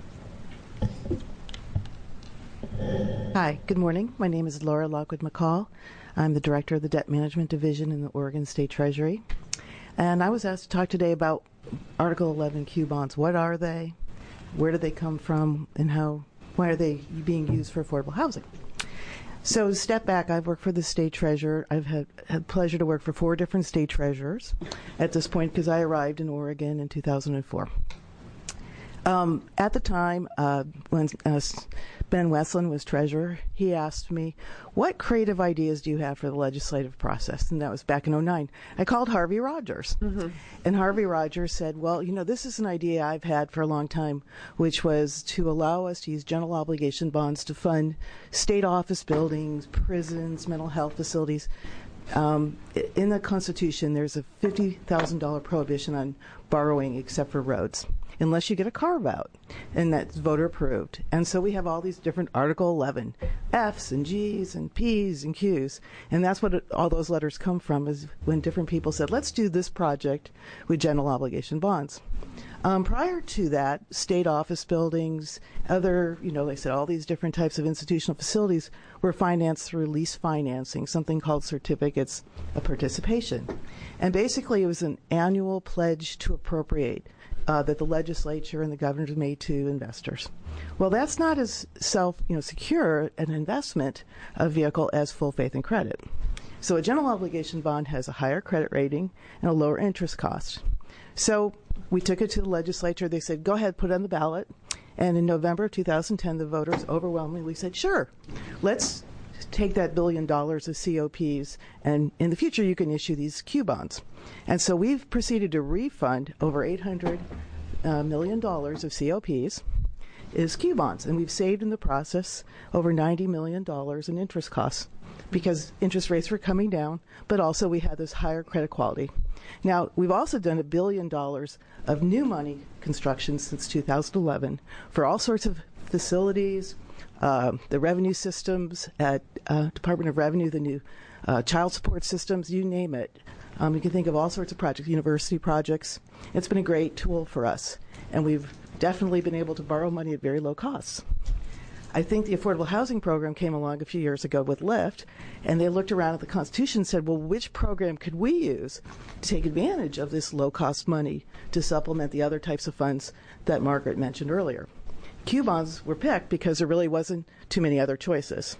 Hi, good morning. My name is Laura Lockwood McCall. I'm the Director of the Debt Management Division in the Oregon State Treasury. And I was asked to talk today about Article 11 Q bonds. What are they? Where do they come from? And why are they being used for affordable housing? So to step back, I've worked for the state treasurer. I've had pleasure to work for 4 different state treasurers at this point because I arrived in Oregon in 2004. At the time, when Ben Westland was treasurer, he asked me, what creative ideas do you have for the legislative process? And that was back in 2009. I called Harvey Rogers. Mm-hmm. And Harvey Rogers said, well, this is an idea I've had for a long time, which was to allow us to use general obligation bonds to fund state office buildings, prisons, mental health facilities. In the Constitution, there's a $50,000 prohibition on borrowing except for roads, unless you get a carve-out, and that's voter approved. And so we have all these different Article 11, Fs and Gs and Ps and Qs, and that's what all those letters come from, is when different people said, let's do this project with general obligation bonds. Prior to that, state office buildings, other, like I said, all these different types of institutional facilities were financed through lease financing, something called certificates of participation. And basically it was an annual pledge to appropriate that the legislature and the governors made to investors. Well, that's not as secure an investment vehicle as full faith and credit. So a general obligation bond has a higher credit rating and a lower interest cost. So we took it to the legislature. They said, go ahead, put it on the ballot. And in November of 2010, the voters overwhelmingly said, sure, let's take that $1 billion of COPs, and in the future you can issue these Q bonds. And so we've proceeded to refund over $800 million of COPs is Q bonds, and we've saved in the process over $90 million in interest costs because interest rates were coming down, but also we had this higher credit quality. Now, we've also done $1 billion of new money construction since 2011 for all sorts of facilities, the revenue systems at Department of Revenue, the new child support systems, you name it. You can think of all sorts of projects, university projects. It's been a great tool for us, and we've definitely been able to borrow money at very low costs. I think the Affordable Housing Program came along a few years ago with LIFT, and they looked around at the Constitution and said, well, which program could we use to take advantage of this low-cost money to supplement the other types of funds that Margaret mentioned earlier? Q bonds were picked because there really wasn't too many other choices.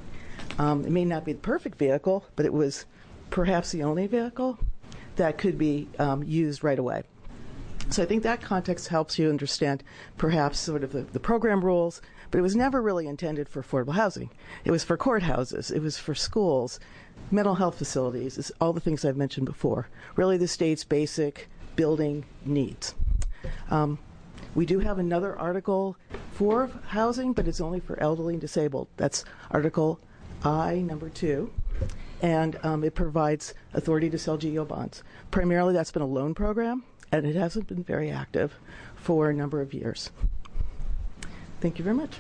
It may not be the perfect vehicle, but it was perhaps the only vehicle that could be used right away. So I think that context helps you understand perhaps sort of the program rules, but it was never really intended for affordable housing. It was for courthouses, it was for schools, mental health facilities, it's all the things I've mentioned before, really the state's basic building needs. We do have another article for housing, but it's only for elderly and disabled. That's Article I, number 2. And it provides authority to sell GO bonds. Primarily, that's been a loan program, and it hasn't been very active for a number of years. Thank you very much.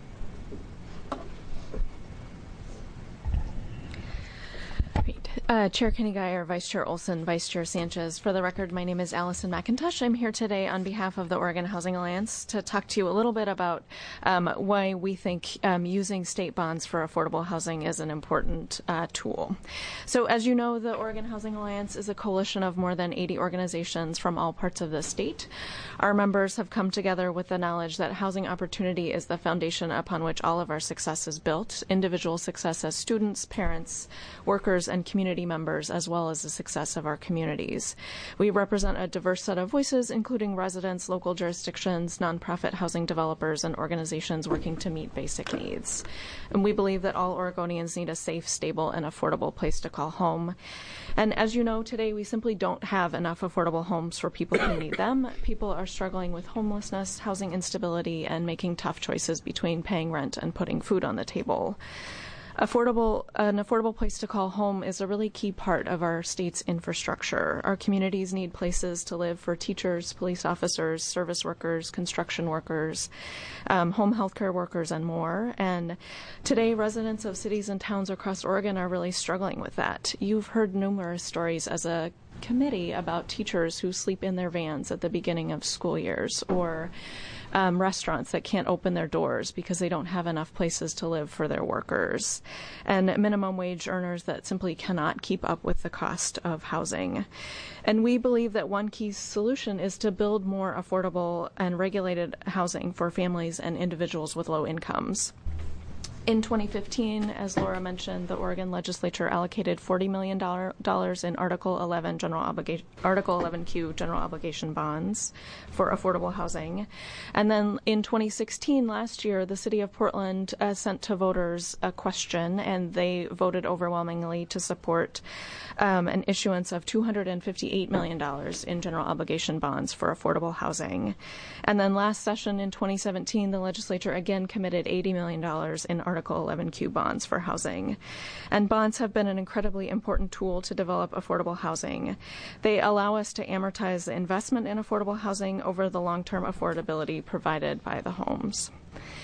Chair Kenny Guyer, Vice Chair Olson, Vice Chair Sanchez. For the record, my name is Allison McIntosh. I'm here today on behalf of the Oregon Housing Alliance to talk to you a little bit about why we think using state bonds for affordable housing is an important tool. So as you know, the Oregon Housing Alliance is a coalition of more than 80 organizations from all parts of the state. Our members have come together with the knowledge that housing opportunity is the foundation upon which all of our success is built, individual success as students, parents, workers, and community committee members as well as the success of our communities. We represent a diverse set of voices, including residents, local jurisdictions, nonprofit housing developers, and organizations working to meet basic needs. And we believe that all Oregonians need a safe, stable, and affordable place to call home. And as you know, today we simply don't have enough affordable homes for people who need them. People are struggling with homelessness, housing instability, and making tough choices between paying rent and putting food on the table. An affordable place to call home is a really key part of our state's infrastructure. Our communities need places to live for teachers, police officers, service workers, construction workers, home health care workers, and more. And today, residents of cities and towns across Oregon are really struggling with that. You've heard numerous stories as a committee about teachers who sleep in their vans at the beginning of school years, or restaurants that can't open their doors because they don't have enough places to live for their workers, and minimum wage earners that simply cannot keep up with the cost of housing. And we believe that one key solution is to build more affordable and regulated housing for families and individuals with low incomes. In 2015, as Laura mentioned, the Oregon legislature allocated $40 million in Article 11Q general obligation bonds for affordable housing. And then in 2016, last year, the city of Portland sent to voters a question, and they voted overwhelmingly to support an issuance of $258 million in general obligation bonds for affordable housing. And then last session in 2017, the legislature again committed $80 million in Article 11Q bonds for housing. And bonds have been an incredibly important tool to develop affordable housing. They allow us to amortize the investment in affordable housing over the long-term affordability provided by the homes.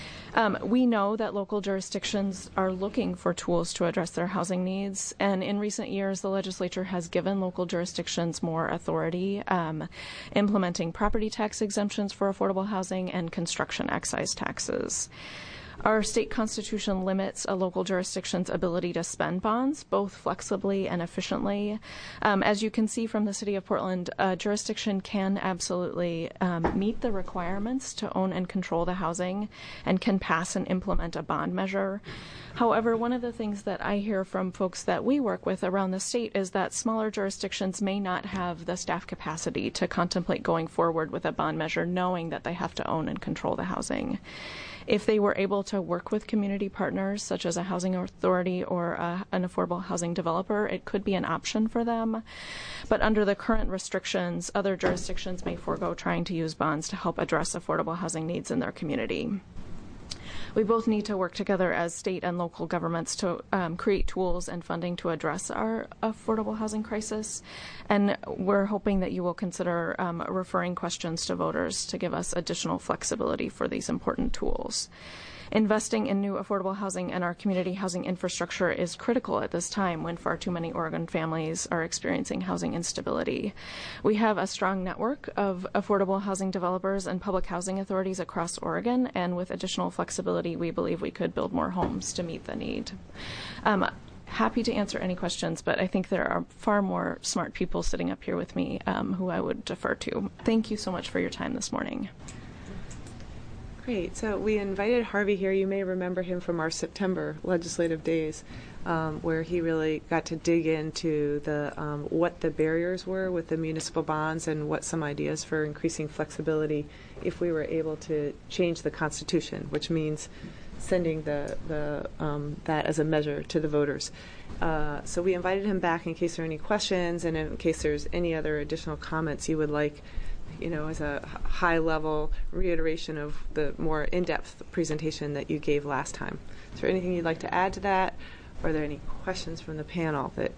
We know that local jurisdictions are looking for tools to address their housing needs, and in recent years, the legislature has given local jurisdictions more authority, implementing property tax exemptions for affordable housing and construction excise taxes. Our state constitution limits a local jurisdiction's ability to spend bonds, both flexibly and efficiently. As you can see from the City of Portland, a jurisdiction can absolutely meet the requirements to own and control the housing and can pass and implement a bond measure. However, one of the things that I hear from folks that we work with around the state is that smaller jurisdictions may not have the staff capacity to contemplate going forward with a bond measure, knowing that they have to own and control the housing. If they were able to work with community partners, such as a housing authority or an affordable housing developer, it could be an option for them. But under the current restrictions, other jurisdictions may forego trying to use bonds to help address affordable housing needs in their community. We both need to work together as state and local governments to create tools and funding to address our affordable housing crisis. And we're hoping that you will consider referring questions to voters to give us additional flexibility for these important tools. Investing in new affordable housing and our community housing infrastructure is critical at this time when far too many Oregon families are experiencing housing instability. We have a strong network of affordable housing developers and public housing authorities across Oregon, and with additional flexibility, we believe we could build more homes to meet the need. Happy to answer any questions, but I think there are far more smart people sitting up here with me who I would defer to. Thank you so much for your time this morning. Great. So we invited Harvey here. You may remember him from our September legislative days, where he really got to dig into the what the barriers were with the municipal bonds and what some ideas for increasing flexibility if we were able to change the Constitution, which means sending that as a measure to the voters. So we invited him back in case there are any questions and in case there's any other additional comments you would like, as a high-level reiteration of the more in-depth presentation that you gave last time. Is there anything you'd like to add to that? Or are there any questions from the panel that...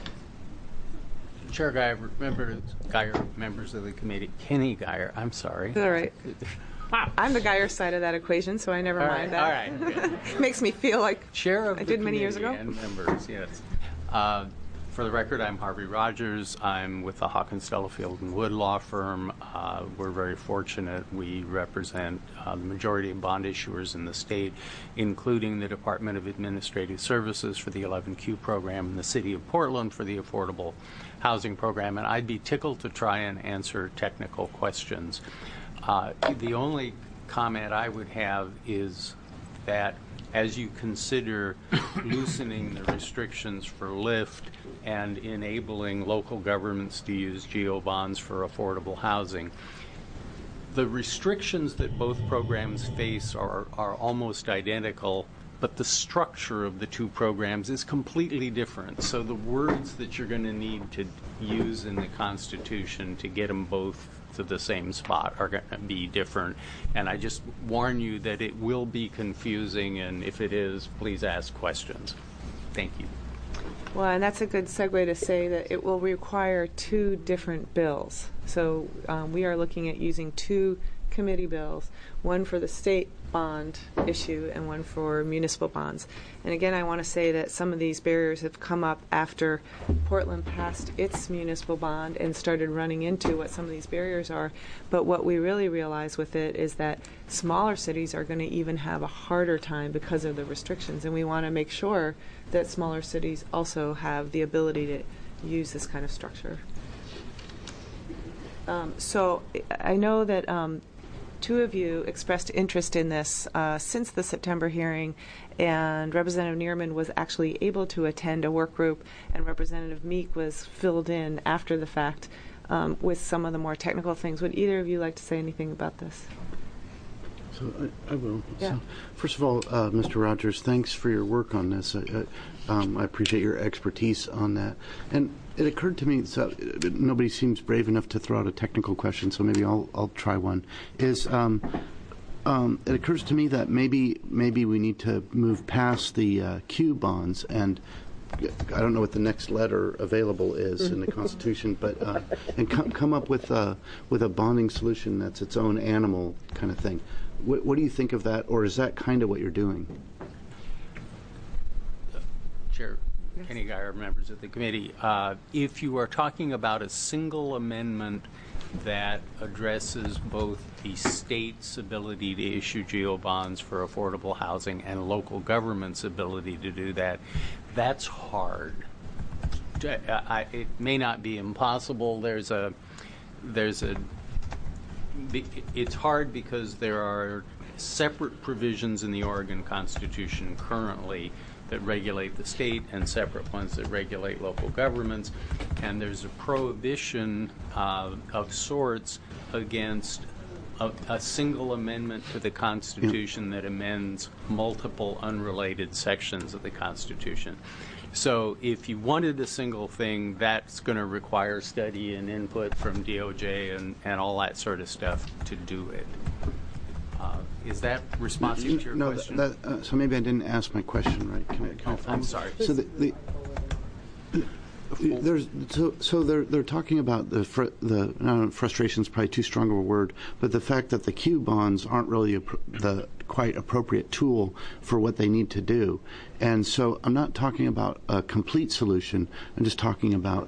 Chair Geyer, members of the committee, Kenny Geyer, I'm sorry. All right. I'm the Geyer side of that equation, so I never mind that. All right. Good. Makes me feel like Chair of I did many years ago. And members, yes. For the record, I'm Harvey Rogers. I'm with the Hawkins, Delafield, and Wood law firm. We're very fortunate. We represent the majority of bond issuers in the state, including the Department of Administrative Services for the 11Q program and the City of Portland for the Affordable Housing Program. And I'd be tickled to try and answer technical questions. The only comment I would have is that as you consider loosening the restrictions for lift and enabling local governments to use GO bonds for affordable housing. The restrictions that both programs face are almost identical, but the structure of the two programs is completely different. So the words that you're going to need to use in the Constitution to get them both to the same spot are going to be different. And I just warn you that it will be confusing, and if it is, please ask questions. Thank you. Well, and that's a good segue to say that it will require two different bills. So we are looking at using two committee bills, one for the state bond issue and one for municipal bonds. And again, I want to say that some of these barriers have come up after Portland passed its municipal bond and started running into what some of these barriers are. But what we really realize with it is that smaller cities are going to even have a harder time because of the restrictions. And we want to make sure that smaller cities also have the ability to use this kind of structure. So I know that two of you expressed interest in this since the September hearing, and Representative Neerman was actually able to attend a work group, and Representative Meek was filled in after the fact with some of the more technical things. Would either of you like to say anything about this? So I will. Yeah. So, first of all, Mr. Rogers, thanks for your work on this. I appreciate your expertise on that. And it occurred to me, so nobody seems brave enough to throw out a technical question, so maybe I'll try one. It occurs to me that maybe we need to move past the Q bonds, and I don't know what the next letter available is in the Constitution, but and come up with a bonding solution that's its own animal kind of thing. What do you think of that, or is that kind of what you're doing? Chair Kenny Guyer, members of the committee, if you are talking about a single amendment that addresses both the state's ability to issue GO bonds for affordable housing and local government's ability to do that, that's hard. It may not be impossible. It's hard because there are separate provisions in the Oregon Constitution currently that regulate the state and separate ones that regulate local governments, and there's a prohibition of sorts against a single amendment to the Constitution that amends multiple unrelated sections of the Constitution. So if you wanted a single thing, that's going to require study and input from DOJ and all that sort of stuff to do it. Is that responsive to your question? So maybe I didn't ask my question right. Can I I'm sorry. So they're talking about the frustration is probably too strong of a word, but the fact that the Q bonds aren't really the quite appropriate tool for what they need to do. And so I'm not talking about a complete solution. I'm just talking about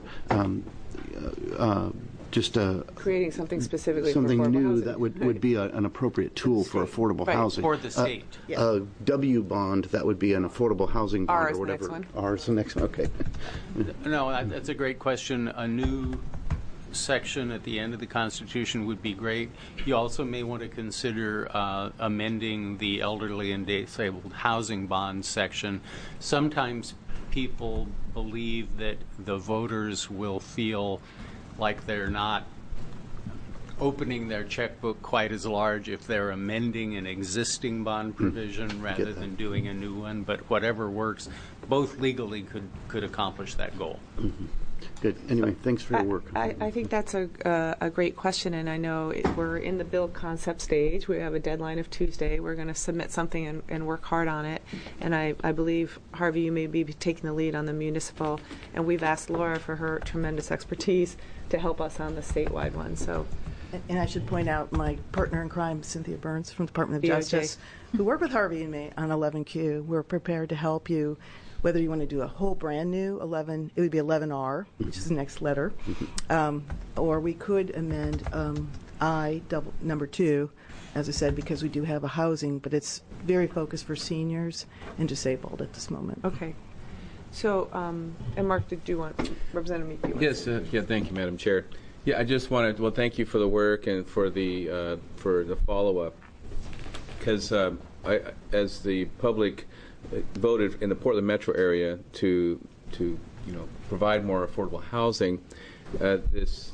creating something specifically something for affordable new housing. that would be an appropriate tool for affordable housing. For the state. A W bond that would be an affordable housing bond R is or whatever. the next one. R is the next one. Okay. No, that's a great question. A new section at the end of the Constitution would be great. You also may want to consider amending the elderly and disabled housing bond section. Sometimes people believe that the voters will feel like they're not opening their checkbook quite as large if they're amending an existing bond provision rather than doing a new one. But whatever works, both legally could accomplish that goal. Mm-hmm. Good. Anyway, thanks for your work. I think that's a great question, and I know we're in the bill concept stage. We have a deadline of Tuesday. We're going to submit something and work hard on it. And I believe, Harvey, you may be taking the lead on the municipal, and we've asked Laura for her tremendous expertise to help us on the statewide one. So, and I should point out my partner in crime, Cynthia Burns from the Department of DOJ. Justice, who worked with Harvey and me on 11Q. We're prepared to help you, whether you want to do a whole brand new 11, it would be 11R, which is the next letter, or we could amend number 2, as I said, because we do have a housing, but it's very focused for seniors and disabled at this moment. okay. So, and Mark, did you want Representative Meek? Yes, thank you, Madam Chair. Yeah, I just wanted, thank you for the work and for the follow-up, because as the public voted in the Portland metro area to provide more affordable housing. This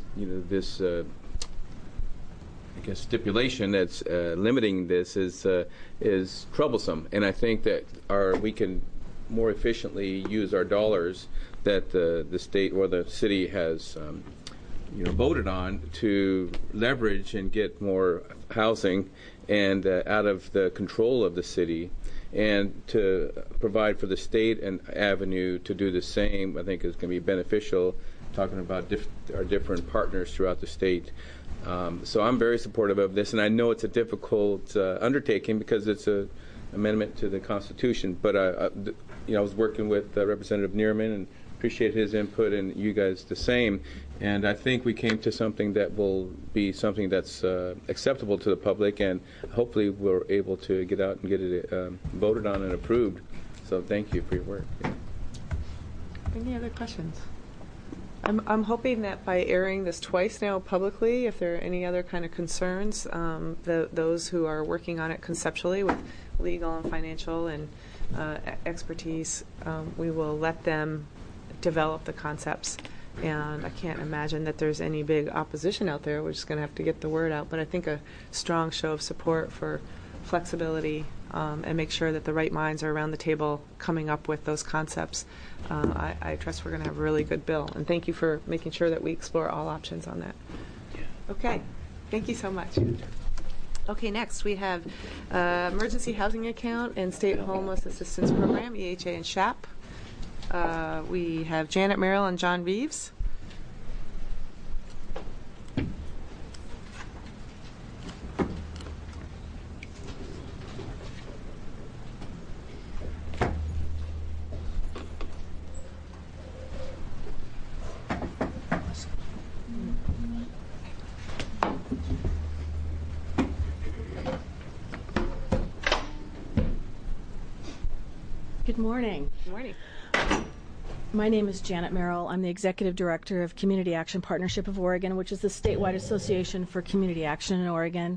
I guess stipulation that's limiting this is troublesome, and I think that we can more efficiently use our dollars that the state or the city has voted on to leverage and get more housing and out of the control of the city, and to provide for the state an avenue to do the same. I think is going to be beneficial, talking about our different partners throughout the state. So I'm very supportive of this, and I know it's a difficult undertaking because it's an amendment to the Constitution. But I was working with Representative Neerman and appreciate his input, and you guys the same. And I think we came to something that will be something that's acceptable to the public, and hopefully we're able to get out and get it voted on and approved. So thank you for your work. Yeah. Any other questions? I'm hoping that by airing this twice now publicly, if there are any other kind of concerns, those who are working on it conceptually with legal and financial and expertise, we will let them develop the concepts. And I can't imagine that there's any big opposition out there. We're just going to have to get the word out. But I think a strong show of support for flexibility and make sure that the right minds are around the table coming up with those concepts. I trust we're going to have a really good bill. And thank you for making sure that we explore all options on that. Okay. Thank you so much. Okay, next we have Emergency Housing Account and State Homeless Assistance Program, EHA and SHAP. We have Janet Merrill and John Reeves. Good morning. Good morning. My name is Janet Merrill. I'm the Executive Director of Community Action Partnership of Oregon, which is the statewide association for community action in Oregon.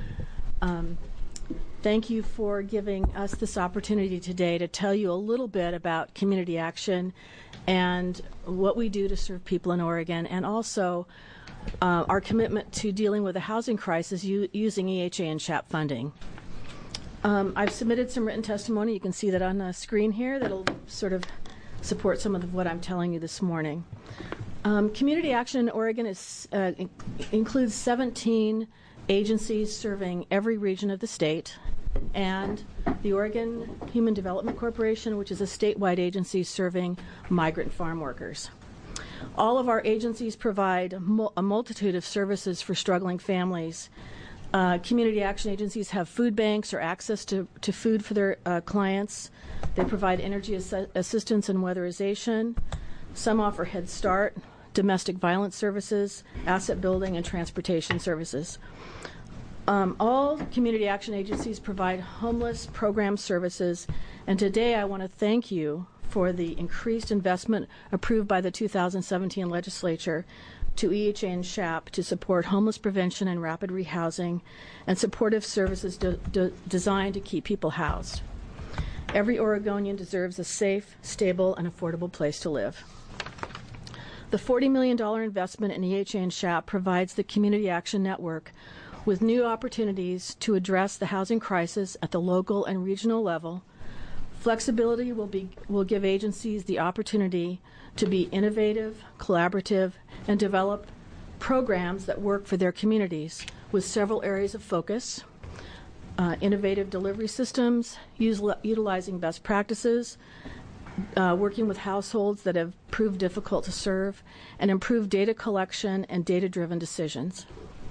Thank you for giving us this opportunity today to tell you a little bit about community action and what we do to serve people in Oregon, and also our commitment to dealing with the housing crisis using EHA and SHAP funding. I've submitted some written testimony. You can see that on the screen here. That'll sort of support some of what I'm telling you this morning. Community action in Oregon includes 17 agencies serving every region of the state, and the Oregon Human Development Corporation, which is a statewide agency serving migrant farm workers. All of our agencies provide a multitude of services for struggling families. Community action agencies have food banks or access to food for their clients. They provide energy assistance and weatherization. Some offer Head Start, domestic violence services, asset building, and transportation services. All community action agencies provide homeless program services, and today I want to thank you for the increased investment approved by the 2017 legislature to EHA and SHAP to support homeless prevention and rapid rehousing and supportive services designed to keep people housed. Every Oregonian deserves a safe, stable, and affordable place to live. The $40 million investment in EHA and SHAP provides the Community Action Network with new opportunities to address the housing crisis at the local and regional level. Flexibility will give agencies the opportunity to be innovative, collaborative, and develop programs that work for their communities with several areas of focus: innovative delivery systems, utilizing best practices, working with households that have proved difficult to serve, and improve data collection and data-driven decisions.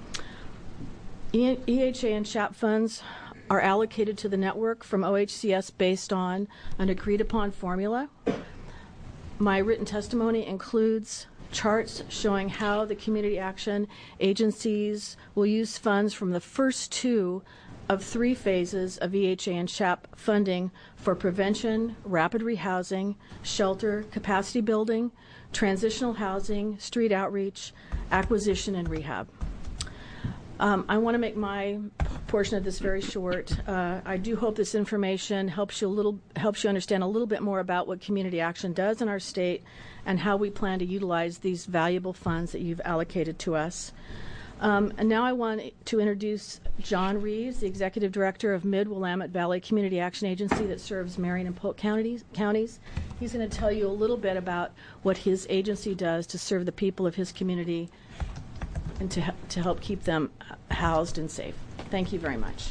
EHA and SHAP funds are allocated to the network from OHCS based on an agreed-upon formula. My written testimony includes charts showing how the community action agencies will use funds from the first two of 3 phases of EHA and SHAP funding for prevention, rapid rehousing, shelter, capacity building, transitional housing, street outreach, acquisition, and rehab. I want to make my portion of this very short. I do hope this information helps you understand a little bit more about what Community Action does in our state and how we plan to utilize these valuable funds that you've allocated to us. And now I want to introduce John Reeves, the Executive Director of Mid-Willamette Valley Community Action Agency that serves Marion and Polk counties. He's going to tell you a little bit about what his agency does to serve the people of his community and to help keep them housed and safe. Thank you very much.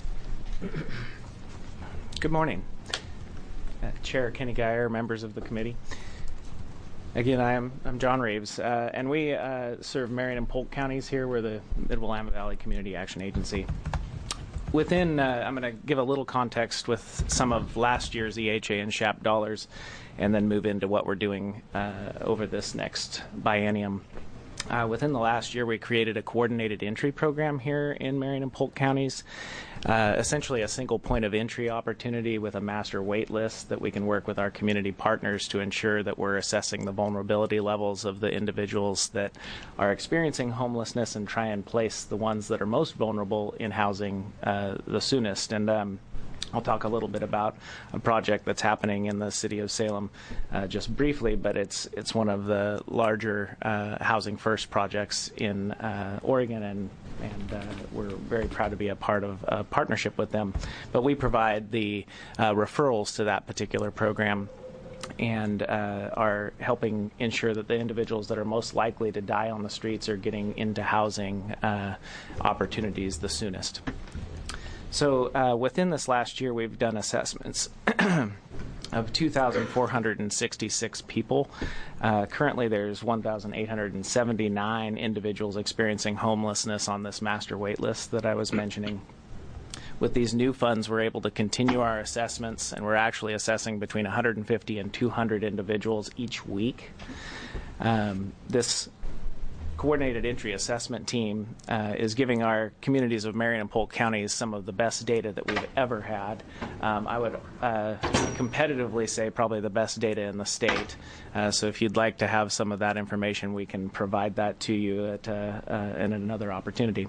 Good morning. Chair Kenny Geyer, members of the committee. Again, I'm John Reeves, and we serve Marion and Polk counties here. We're the Mid-Willamette Valley Community Action Agency. Within, I'm going to give a little context with some of last year's EHA and SHAP dollars, and then move into what we're doing over this next biennium. Within the last year, we created a coordinated entry program here in Marion and Polk counties, essentially a single point of entry opportunity with a master wait list that we can work with our community partners to ensure that we're assessing the vulnerability levels of the individuals that are experiencing homelessness and try and place the ones that are most vulnerable in housing the soonest. And I'll talk a little bit about a project that's happening in the city of Salem just briefly, but it's one of the larger Housing First projects in Oregon, and we're very proud to be a part of a partnership with them. But we provide the referrals to that particular program and are helping ensure that the individuals that are most likely to die on the streets are getting into housing opportunities the soonest. So within this last year, we've done assessments of 2,466 people. Currently, there's 1,879 individuals experiencing homelessness on this master wait list that I was mentioning. With these new funds, we're able to continue our assessments, and we're actually assessing between 150 and 200 individuals each week. This coordinated entry assessment team is giving our communities of Marion and Polk counties some of the best data that we've ever had. I would competitively say probably the best data in the state. So if you'd like to have some of that information, we can provide that to you at in another opportunity.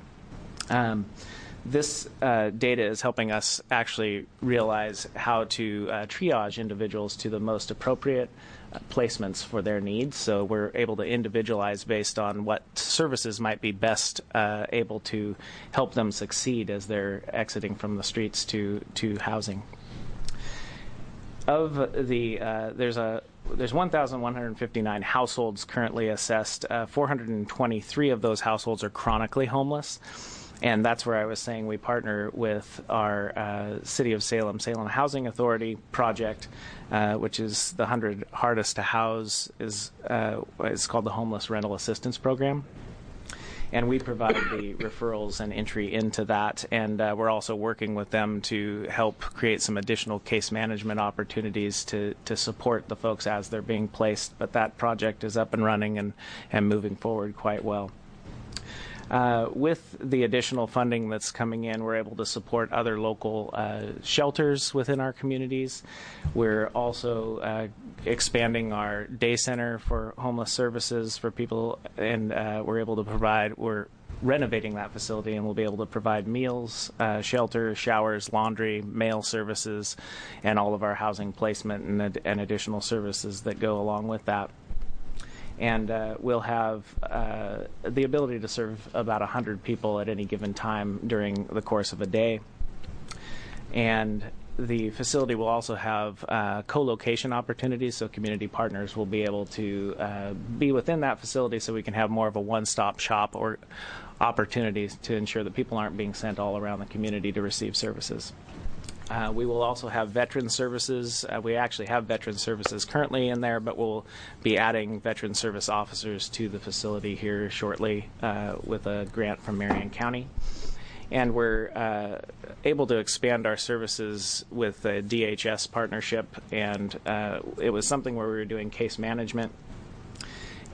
This data is helping us actually realize how to triage individuals to the most appropriate placements for their needs. So we're able to individualize based on what services might be best able to help them succeed as they're exiting from the streets to housing. Of the there's 1,159 households currently assessed. 423 of those households are chronically homeless. And that's where I was saying we partner with our City of Salem Housing Authority project, which is the 100 hardest to house. It's called the Homeless Rental Assistance Program. And we provide the referrals and entry into that. And we're also working with them to help create some additional case management opportunities to support the folks as they're being placed. But that project is up and running and moving forward quite well. With the additional funding that's coming in, we're able to support other local shelters within our communities. We're also expanding our day center for homeless services for people, and we're renovating that facility, and we'll be able to provide meals, shelter, showers, laundry, mail services, and all of our housing placement and additional services that go along with that. And we'll have the ability to serve about 100 people at any given time during the course of a day. And the facility will also have co-location opportunities, so community partners will be able to be within that facility so we can have more of a one-stop shop or opportunities to ensure that people aren't being sent all around the community to receive services. We will also have veteran services. We actually have veteran services currently in there, but we'll be adding veteran service officers to the facility here shortly with a grant from Marion County. And we're able to expand our services with a DHS partnership, and it was something where we were doing case management.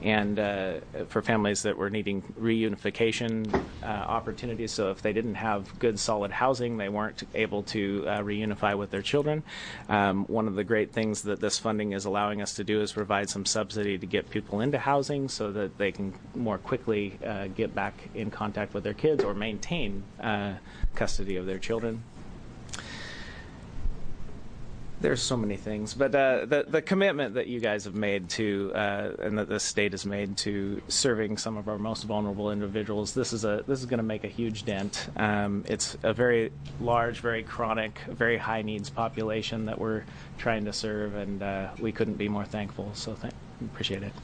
and for families that were needing reunification opportunities. So if they didn't have good, solid housing, they weren't able to reunify with their children. One of the great things that this funding is allowing us to do is provide some subsidy to get people into housing so that they can more quickly get back in contact with their kids or maintain custody of their children. There's so many things, but the commitment that you guys have made to, and that the state has made to serving some of our most vulnerable individuals, this is going to make a huge dent. It's a very large, very chronic, very high needs population that we're trying to serve, and we couldn't be more thankful. So appreciate it.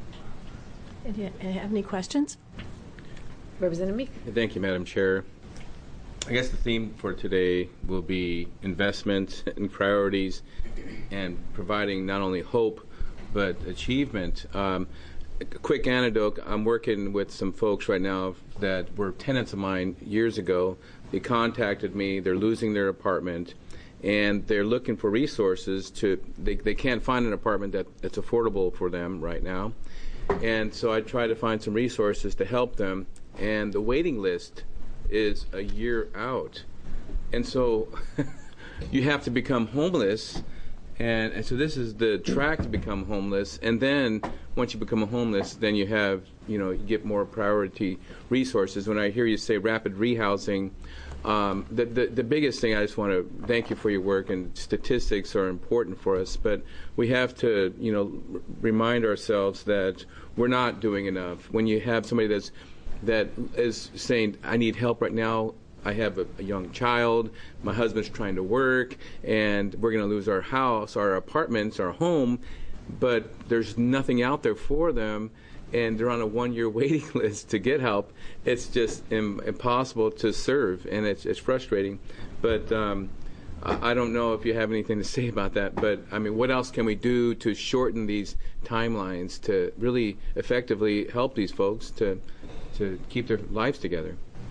Do you have any questions? Representative Meek. Thank you, Madam Chair. I guess the theme for today will be investment and priorities and providing not only hope but achievement. A quick anecdote, I'm working with some folks right now that were tenants of mine years ago. They contacted me, they're losing their apartment, and they're looking for resources they can't find an apartment that's affordable for them right now. And so I try to find some resources to help them, and the waiting list is a year out. And so you have to become homeless, and so this is the track to become homeless. And then once you become homeless, then you have, you get more priority resources. When I hear you say rapid rehousing, the biggest thing, I just want to thank you for your work, and statistics are important for us, but we have to, remind ourselves that we're not doing enough. When you have somebody that is saying, I need help right now, I have a young child, my husband's trying to work, and we're going to lose our house, our apartments, our home, but there's nothing out there for them, and they're on a 1-year waiting list to get help. It's just impossible to serve, and it's frustrating. But I don't know if you have anything to say about that, but I mean, what else can we do to shorten these timelines to really effectively help these folks to keep their lives together?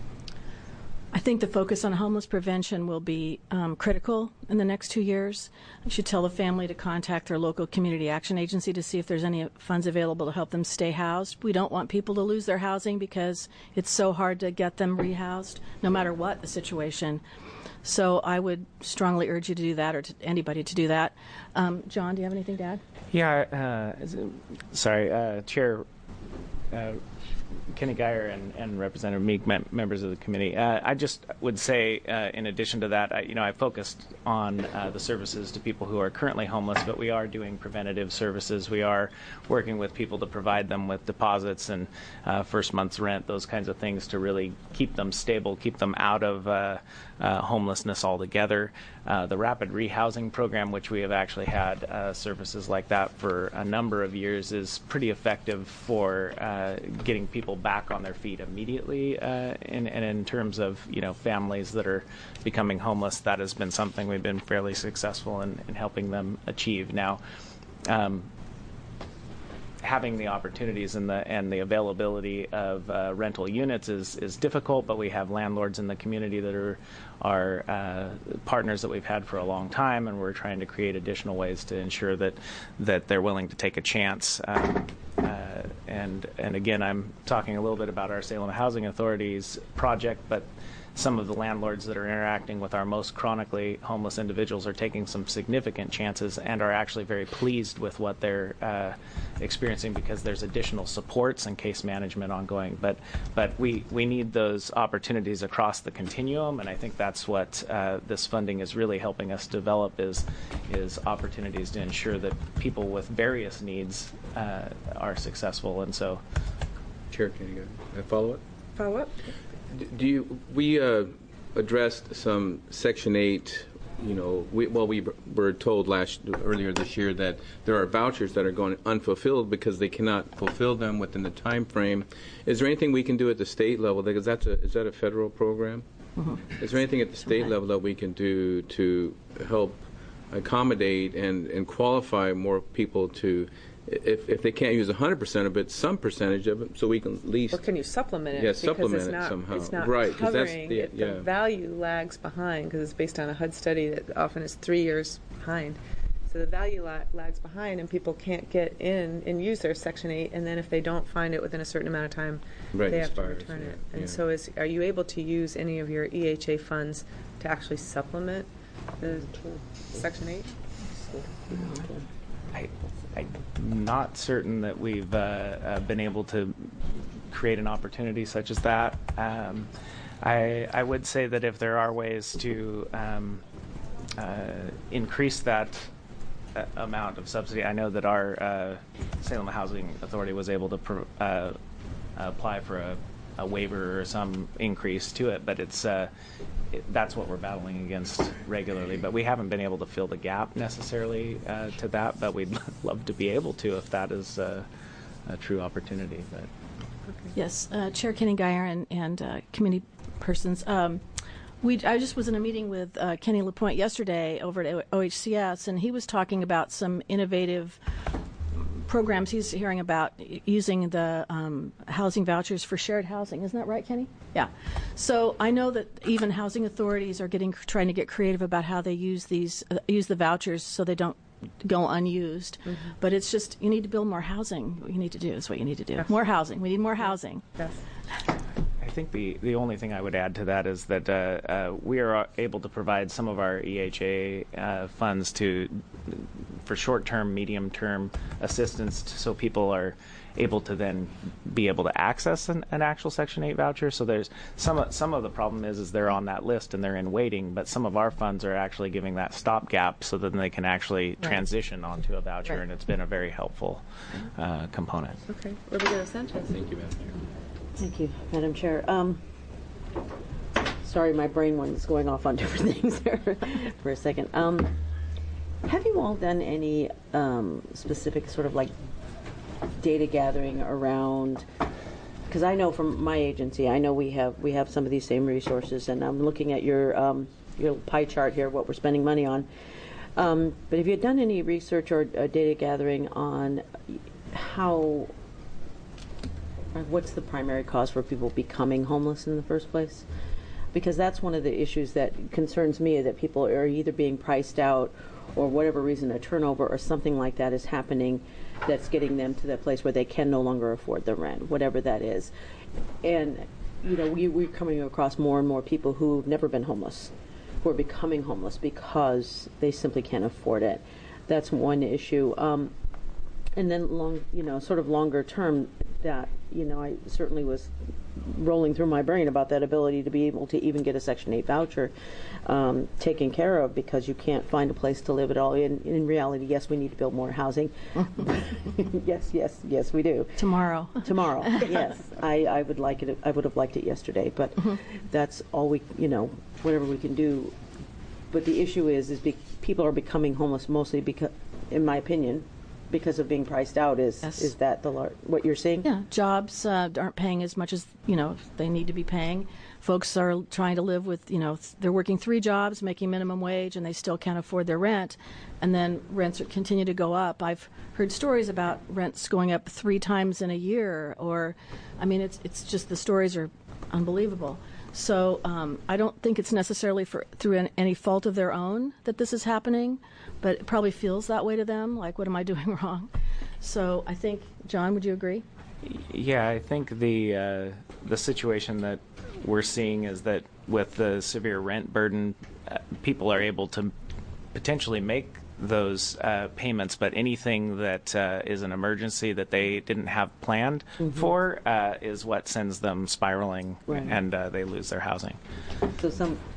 I think the focus on homeless prevention will be critical in the next 2 years. I should tell the family to contact their local community action agency to see if there's any funds available to help them stay housed. We don't want people to lose their housing because it's so hard to get them rehoused, no matter what the situation. So I would strongly urge you to do that, or to anybody to do that. John, do you have anything to add? Yeah, Chair Kenny Geyer and Representative Meek, members of the committee. I just would say, in addition to that, I focused on the services to people who are currently homeless, but we are doing preventative services. We are working with people to provide them with deposits and first month's rent, those kinds of things, to really keep them stable, keep them out of homelessness altogether. The rapid rehousing program, which we have actually had services like that for a number of years, is pretty effective for getting people back on their feet immediately. And in terms of families that are becoming homeless, that has been something we've been fairly successful in helping them achieve. Now, having the opportunities and the availability of rental units is difficult, but we have landlords in the community that are partners that we've had for a long time, and we're trying to create additional ways to ensure that they're willing to take a chance. And again, I'm talking a little bit about our Salem Housing Authority's project, but some of the landlords that are interacting with our most chronically homeless individuals are taking some significant chances and are actually very pleased with what they're experiencing, because there's additional supports and case management ongoing. But we need those opportunities across the continuum, and I think that's what this funding is really helping us develop, is opportunities to ensure that people with various needs are successful. And so, Chair, can you go? Follow up? Follow up? We addressed some Section 8. We were told earlier this year that there are vouchers that are going unfulfilled because they cannot fulfill them within the time frame. Is there anything we can do at the state level? Because is that a federal program? Mm-hmm. Is there anything at the state level that we can do to help accommodate and qualify more people to, if they can't use 100% of it, some percentage of it, so we can at least... Or can you supplement it? Yeah, supplement it somehow. It's not right, covering it. The value lags behind, because it's based on a HUD study that often is 3 years behind. So the value lags behind, and people can't get in and use their Section 8, and then if they don't find it within a certain amount of time, Right, they have expires, to return it. yeah, And yeah. so are you able to use any of your EHA funds to actually supplement the Section 8? I'm not certain that we've been able to create an opportunity such as that. I would say that if there are ways to increase that amount of subsidy, I know that our Salem Housing Authority was able to apply for a waiver or some increase to it, but that's what we're battling against regularly. But we haven't been able to fill the gap necessarily to that, but we'd love to be able to if that is a true opportunity. But Yes, Chair Kenny Geyer and committee persons. I just was in a meeting with Kenny LaPointe yesterday over at OHCS, and he was talking about some innovative programs he's hearing about using the housing vouchers for shared housing. Isn't that right, Kenny? Yeah. So I know that even housing authorities are trying to get creative about how they use the vouchers so they don't go unused. Mm-hmm. But it's just, you need to build more housing. What you need to do is what you need to do. Yes. More housing. We need more housing. Yes. I think the only thing I would add to that is that we are able to provide some of our EHA funds for short-term, medium-term assistance, so people are able to then be able to access an actual Section 8 voucher. So there's some of the problem is they're on that list and they're in waiting, but some of our funds are actually giving that stopgap so that they can actually transition onto a voucher, and it's been a very helpful component. Okay. Roberto Sanchez. Thank you, Madam Chair. Thank you, Madam Chair. Sorry, my brain was going off on different things there for a second. Have you all done any specific sort of like data gathering around? Because I know from my agency, I know we have some of these same resources, and I'm looking at your pie chart here, what we're spending money on. But have you done any research or data gathering on what's the primary cause for people becoming homeless in the first place? Because that's one of the issues that concerns me, that people are either being priced out or whatever reason, a turnover or something like that is happening that's getting them to that place where they can no longer afford the rent, whatever that is. And, we're coming across more and more people who've never been homeless, who are becoming homeless because they simply can't afford it. That's one issue. And then sort of longer term, that, I certainly was rolling through my brain about that ability to be able to even get a Section 8 voucher taken care of, because you can't find a place to live at all. In reality, yes, we need to build more housing. yes, we do. Tomorrow, yes. I would like it. I would have liked it yesterday, but that's all we, whatever we can do. But the issue is people are becoming homeless mostly because, in my opinion, because of being priced out. Is that what you're seeing? Yeah, jobs aren't paying as much as they need to be paying. Folks are trying to live with they're working 3 jobs, making minimum wage, and they still can't afford their rent, and then rents continue to go up. I've heard stories about rents going up 3 times in a year, it's just, the stories are unbelievable. So I don't think it's necessarily through any fault of their own that this is happening, but it probably feels that way to them, like, what am I doing wrong? So I think, John, would you agree? Yeah, I think the situation that we're seeing is that with the severe rent burden, people are able to potentially make those payments, but anything that is an emergency that they didn't have planned for is what sends them spiraling, and they lose their housing. So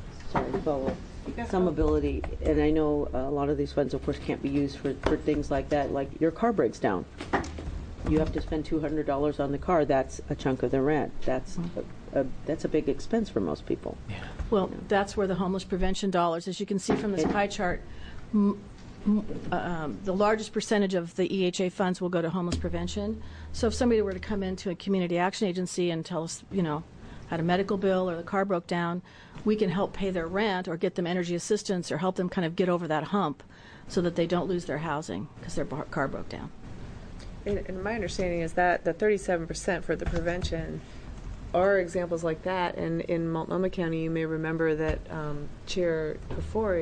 some ability, and I know a lot of these funds, of course, can't be used for things like that, like your car breaks down. You have to spend $200 on the car. That's a chunk of the rent. That's a big expense for most people. Yeah. Well, that's where the homeless prevention dollars, as you can see from this pie chart, the largest percentage of the EHA funds will go to homeless prevention. So if somebody were to come into a community action agency and tell us, had a medical bill or the car broke down, we can help pay their rent or get them energy assistance or help them kind of get over that hump so that they don't lose their housing because their car broke down. And my understanding is that the 37% for the prevention are examples like that. And in Multnomah County, you may remember that Chair Kafori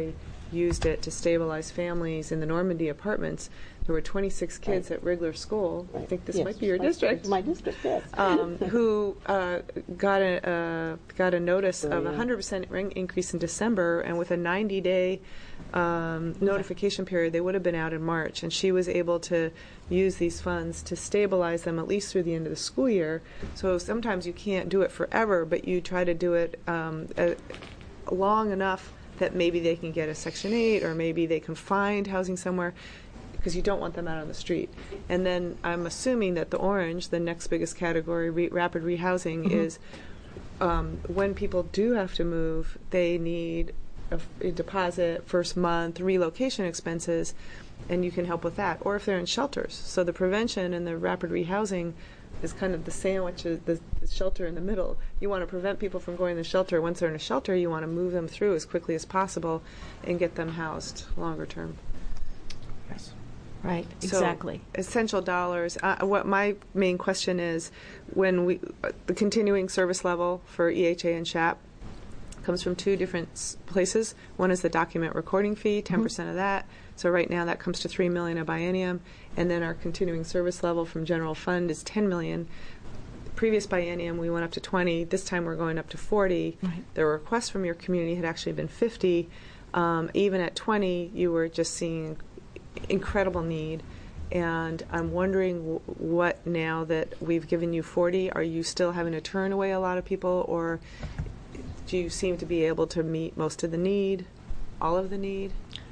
used it to stabilize families in the Normandy apartments. There were 26 kids at Rigler School. I think this might be your district. My district, yes. Who got a notice of a 100% increase in December, and with a 90-day notification period, they would have been out in March. And she was able to use these funds to stabilize them at least through the end of the school year. So sometimes you can't do it forever, but you try to do it long enough that maybe they can get a Section 8, or maybe they can find housing somewhere, because you don't want them out on the street. And then I'm assuming that the orange, the next biggest category, rapid rehousing, is when people do have to move, they need a deposit, first month, relocation expenses, and you can help with that. Or if they're in shelters. So the prevention and the rapid rehousing is kind of the sandwich, the shelter in the middle. You want to prevent people from going to the shelter. Once they're in a shelter, you want to move them through as quickly as possible and get them housed longer term. Yes. Right, exactly. So, essential dollars. What my main question is, when the continuing service level for EHA and SHAP comes from two different places. One is the document recording fee, 10% of that. So right now that comes to $3 million a biennium, and then our continuing service level from general fund is $10 million. Previous biennium we went up to 20. This time we're going up to 40. Right. The request from your community had actually been 50. Even at 20, you were just seeing incredible need. And I'm wondering what, now that we've given you 40, are you still having to turn away a lot of people, or do you seem to be able to meet most of the need, all of the need?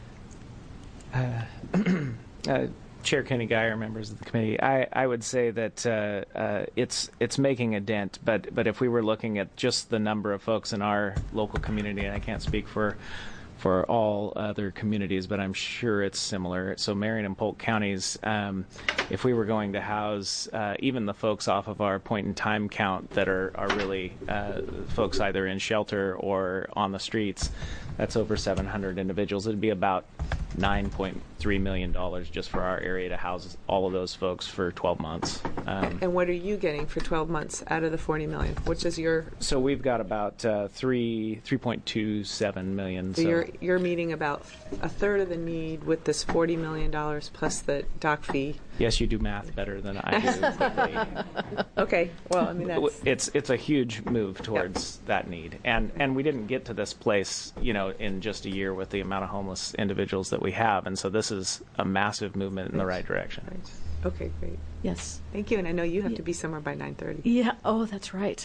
Chair Kenny Geyer, members of the committee, I would say that it's making a dent, but if we were looking at just the number of folks in our local community, and I can't speak for all other communities, but I'm sure it's similar. So Marion and Polk counties, if we were going to house even the folks off of our point-in-time count that are really folks either in shelter or on the streets, that's over 700 individuals. It'd be about $9.3 million just for our area to house all of those folks for 12 months. And what are you getting for 12 months out of the $40 million? Which is your... So we've got about $3.27 million. So you're meeting about a third of the need with this $40 million plus the doc fee. Yes, you do math better than I do. Okay, well, I mean, that's... It's a huge move towards that need. And we didn't get to this place, in just a year with the amount of homeless individuals that we have. And so this is a massive movement in the right direction. Right. Okay, great. Yes. Thank you. And I know you have to be somewhere by 9:30. Yeah. Oh, that's right.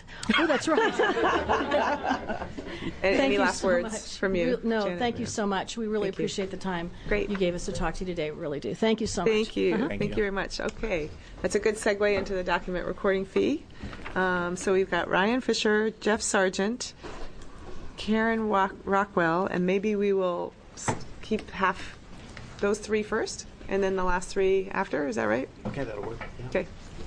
Any last words from you? No, Janet? thank you so much. We really appreciate the time you gave us to talk to you today. We really do. Thank you so much. Thank you. Thank you very much. Okay. That's a good segue into the document recording fee. So we've got Ryan Fisher, Jeff Sargent, Karen Rockwell, and maybe we will keep half those three first, and then the last three after. Is that right? Okay, that'll work. Yeah. Okay.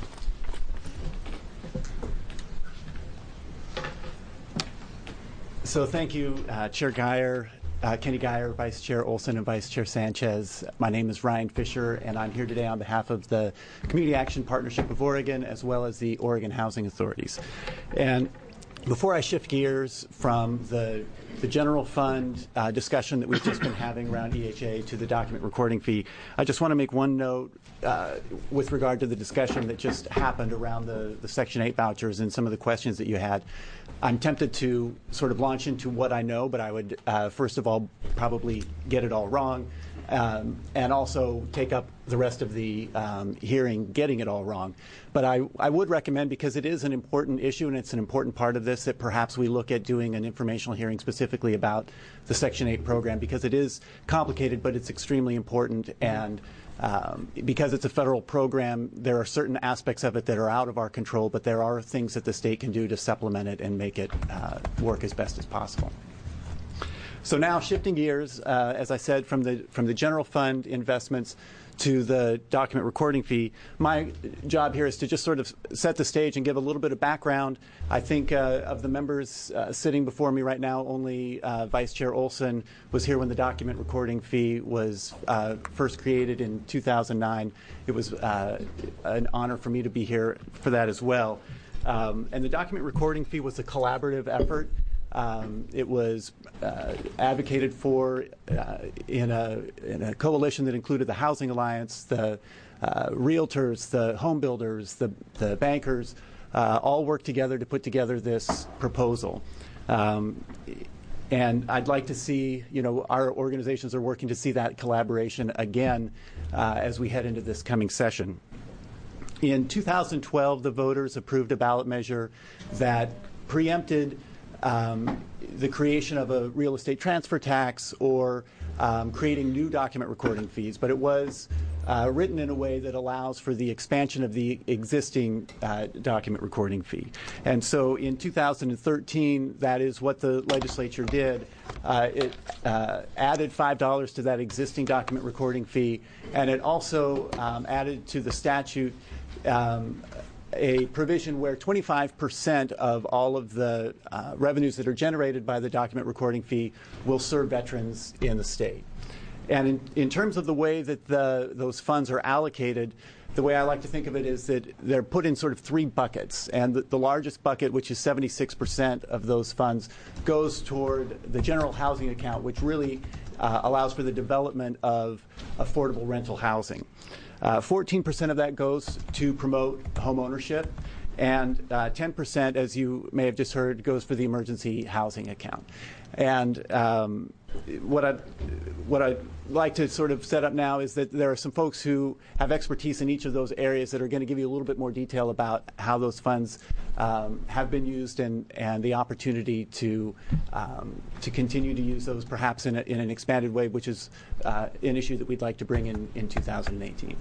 So thank you, Chair Geyer, Kenny Geyer, Vice Chair Olson, and Vice Chair Sanchez. My name is Ryan Fisher, and I'm here today on behalf of the Community Action Partnership of Oregon, as well as the Oregon Housing Authorities. And before I shift gears from the general fund discussion that we've just been having around EHA to the document recording fee, I just want to make one note with regard to the discussion that just happened around the Section 8 vouchers and some of the questions that you had. I'm tempted to sort of launch into what I know, but I would, first of all, probably get it all wrong, and also take up the rest of the hearing getting it all wrong. But I would recommend, because it is an important issue and it's an important part of this, that perhaps we look at doing an informational hearing specifically about the Section 8 program, because it is complicated, but it's extremely important. And because it's a federal program, there are certain aspects of it that are out of our control, but there are things that the state can do to supplement it and make it work as best as possible. So now shifting gears, as I said, from the general fund investments to the document recording fee, my job here is to just sort of set the stage and give a little bit of background. I think of the members sitting before me right now, only Vice Chair Olson was here when the document recording fee was first created in 2009. It was an honor for me to be here for that as well. And the document recording fee was a collaborative effort. It was advocated for in a coalition that included the Housing Alliance, the realtors, the home builders, the bankers, all worked together to put together this proposal. And I'd like to see, our organizations are working to see that collaboration again as we head into this coming session. In 2012, the voters approved a ballot measure that preempted the creation of a real estate transfer tax or creating new document recording fees, but it was written in a way that allows for the expansion of the existing document recording fee. And so in 2013, that is what the legislature did. It added $5 to that existing document recording fee, and it also added to the statute a provision where 25% of all of the revenues that are generated by the document recording fee will serve veterans in the state. And in terms of the way that those funds are allocated, the way I like to think of it is that they're put in sort of three buckets. And the largest bucket, which is 76% of those funds, goes toward the general housing account, which really allows for the development of affordable rental housing. 14% of that goes to promote home ownership, and 10%, as you may have just heard, goes for the emergency housing account. And what I'd like to sort of set up now is that there are some folks who have expertise in each of those areas that are going to give you a little bit more detail about how those funds have been used and the opportunity to continue to use those perhaps in an expanded way, which is an issue that we'd like to bring in 2018.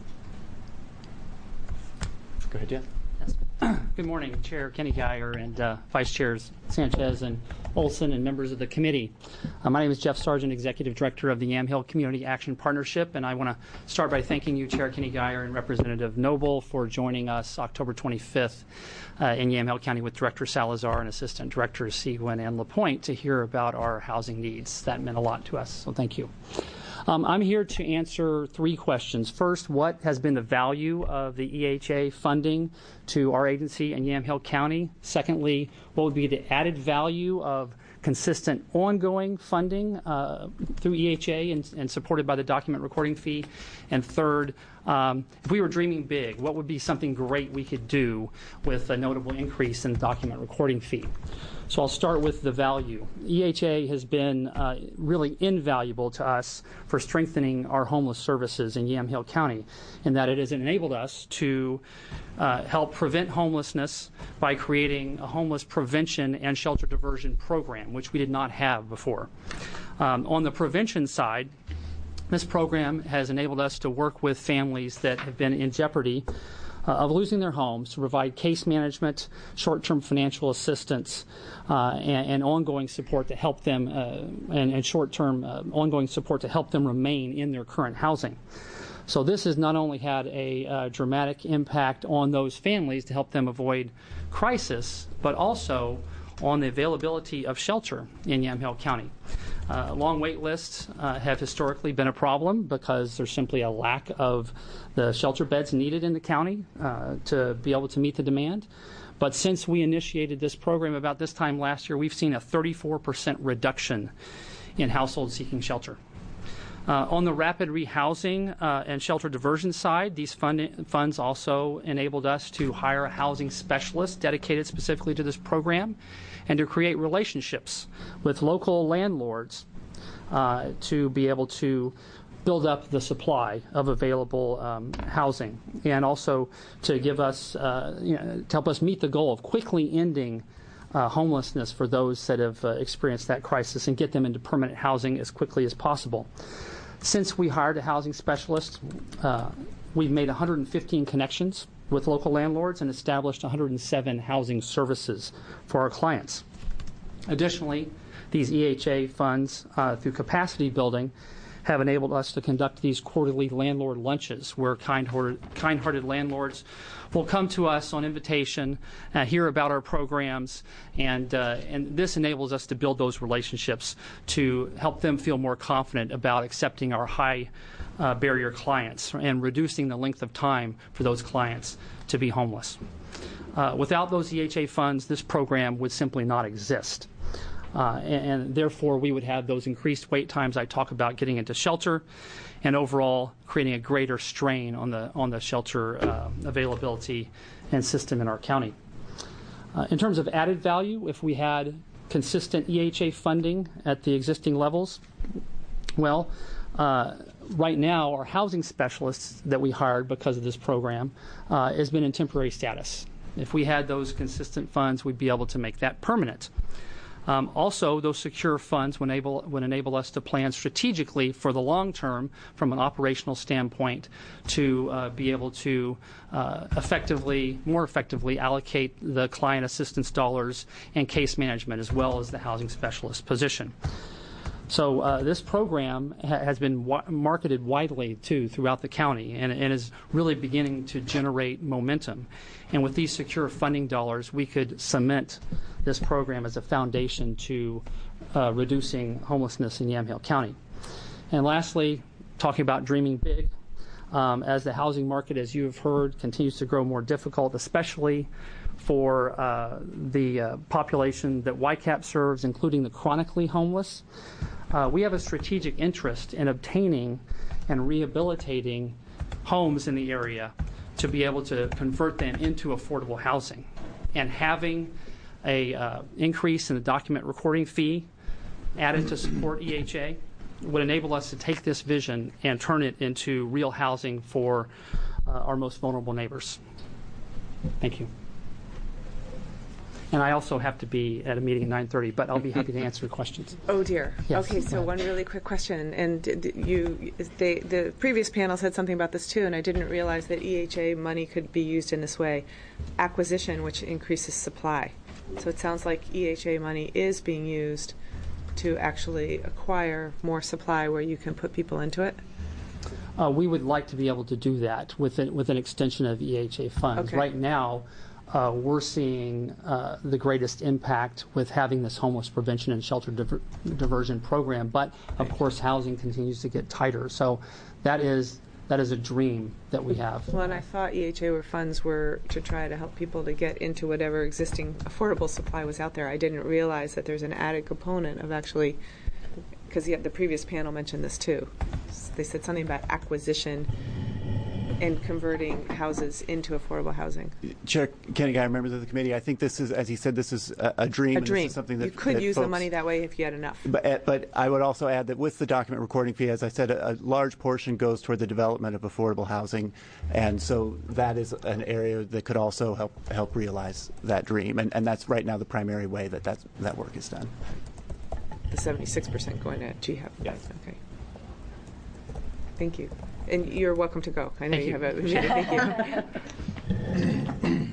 Go ahead, Jen. Good morning, Chair Kenny Geyer and Vice Chairs Sanchez and Olson and members of the committee. My name is Jeff Sargent, Executive Director of the Yamhill Community Action Partnership, and I want to start by thanking you, Chair Kenny Geyer and Representative Noble, for joining us October 25th in Yamhill County with Director Salazar and Assistant Directors Seguin and LaPointe to hear about our housing needs. That meant a lot to us, so thank you. I'm here to answer three questions. First, what has been the value of the EHA funding to our agency in Yamhill County? Secondly, what would be the added value of consistent ongoing funding through EHA and supported by the document recording fee? And third, if we were dreaming big, what would be something great we could do with a notable increase in the document recording fee? So I'll start with the value. EHA has been really invaluable to us for strengthening our homeless services in Yamhill County, in that it has enabled us to help prevent homelessness by creating a homeless prevention and shelter diversion program, which we did not have before. On the prevention side, this program has enabled us to work with families that have been in jeopardy of losing their homes to provide case management, short-term financial assistance, and ongoing support to help them, and short-term ongoing support to help them remain in their current housing. So this has not only had a dramatic impact on those families to help them avoid crisis, but also on the availability of shelter in Yamhill County. Long wait lists have historically been a problem because there's simply a lack of the shelter beds needed in the county to be able to meet the demand. But since we initiated this program about this time last year, we've seen a 34% reduction in households seeking shelter. On the rapid rehousing and shelter diversion side, these funds also enabled us to hire a housing specialist dedicated specifically to this program and to create relationships with local landlords to be able to build up the supply of available housing, and also to give us, to help us meet the goal of quickly ending homelessness for those that have experienced that crisis and get them into permanent housing as quickly as possible. Since we hired a housing specialist, we've made 115 connections with local landlords and established 107 housing services for our clients. Additionally, these EHA funds through capacity building have enabled us to conduct these quarterly landlord lunches where kind-hearted landlords will come to us on invitation, hear about our programs, and this enables us to build those relationships to help them feel more confident about accepting our high barrier clients and reducing the length of time for those clients to be homeless. Without those EHA funds, this program would simply not exist. and therefore we would have those increased wait times I talk about getting into shelter, and overall creating a greater strain on the shelter availability and system in our county. In terms of added value, if we had consistent EHA funding at the existing levels, well, right now our housing specialists that we hired because of this program has been in temporary status. If we had those consistent funds, we'd be able to make that permanent. Also, those secure funds would enable us to plan strategically for the long term from an operational standpoint to be able to more effectively allocate the client assistance dollars and case management as well as the housing specialist position. So this program has been marketed widely, too, throughout the county and is really beginning to generate momentum. And with these secure funding dollars, we could cement this program as a foundation to reducing homelessness in Yamhill County. And lastly, talking about dreaming big, as the housing market, as you have heard, continues to grow more difficult, especially for the population that YCAP serves, including the chronically homeless. We have a strategic interest in obtaining and rehabilitating homes in the area to be able to convert them into affordable housing. And having a increase in the document recording fee added to support EHA would enable us to take this vision and turn it into real housing for our most vulnerable neighbors. Thank you. And I also have to be at a meeting at 9:30, but I'll be happy to answer questions. Oh dear. Yes. Okay, so one really quick question, and the previous panel said something about this too, and I didn't realize that EHA money could be used in this way: acquisition, which increases supply. So it sounds like EHA money is being used to actually acquire more supply, where you can put people into it. We would like to be able to do that with an extension of EHA funds. Okay. Right now, we're seeing the greatest impact with having this homeless prevention and shelter diversion program. But of course, housing continues to get tighter. So that is a dream that we have. Well, and I thought EHA funds were to try to help people to get into whatever existing affordable supply was out there. I didn't realize that there's an added component of actually, because the previous panel mentioned this too. They said something about acquisition and converting houses into affordable housing. Chair Kenny Guy, members of the committee, I think this is, as he said, this is a dream. A and dream. This is something that you could use folks, the money that way if you had enough. But I would also add that with the document recording fee, as I said, a large portion goes toward the development of affordable housing, and so that is an area that could also help realize that dream, and that's right now the primary way that work is done. The 76% going to GHEP. Yes. Okay. Thank you. And you're welcome to go. I know Thank you have a meeting. Thank you.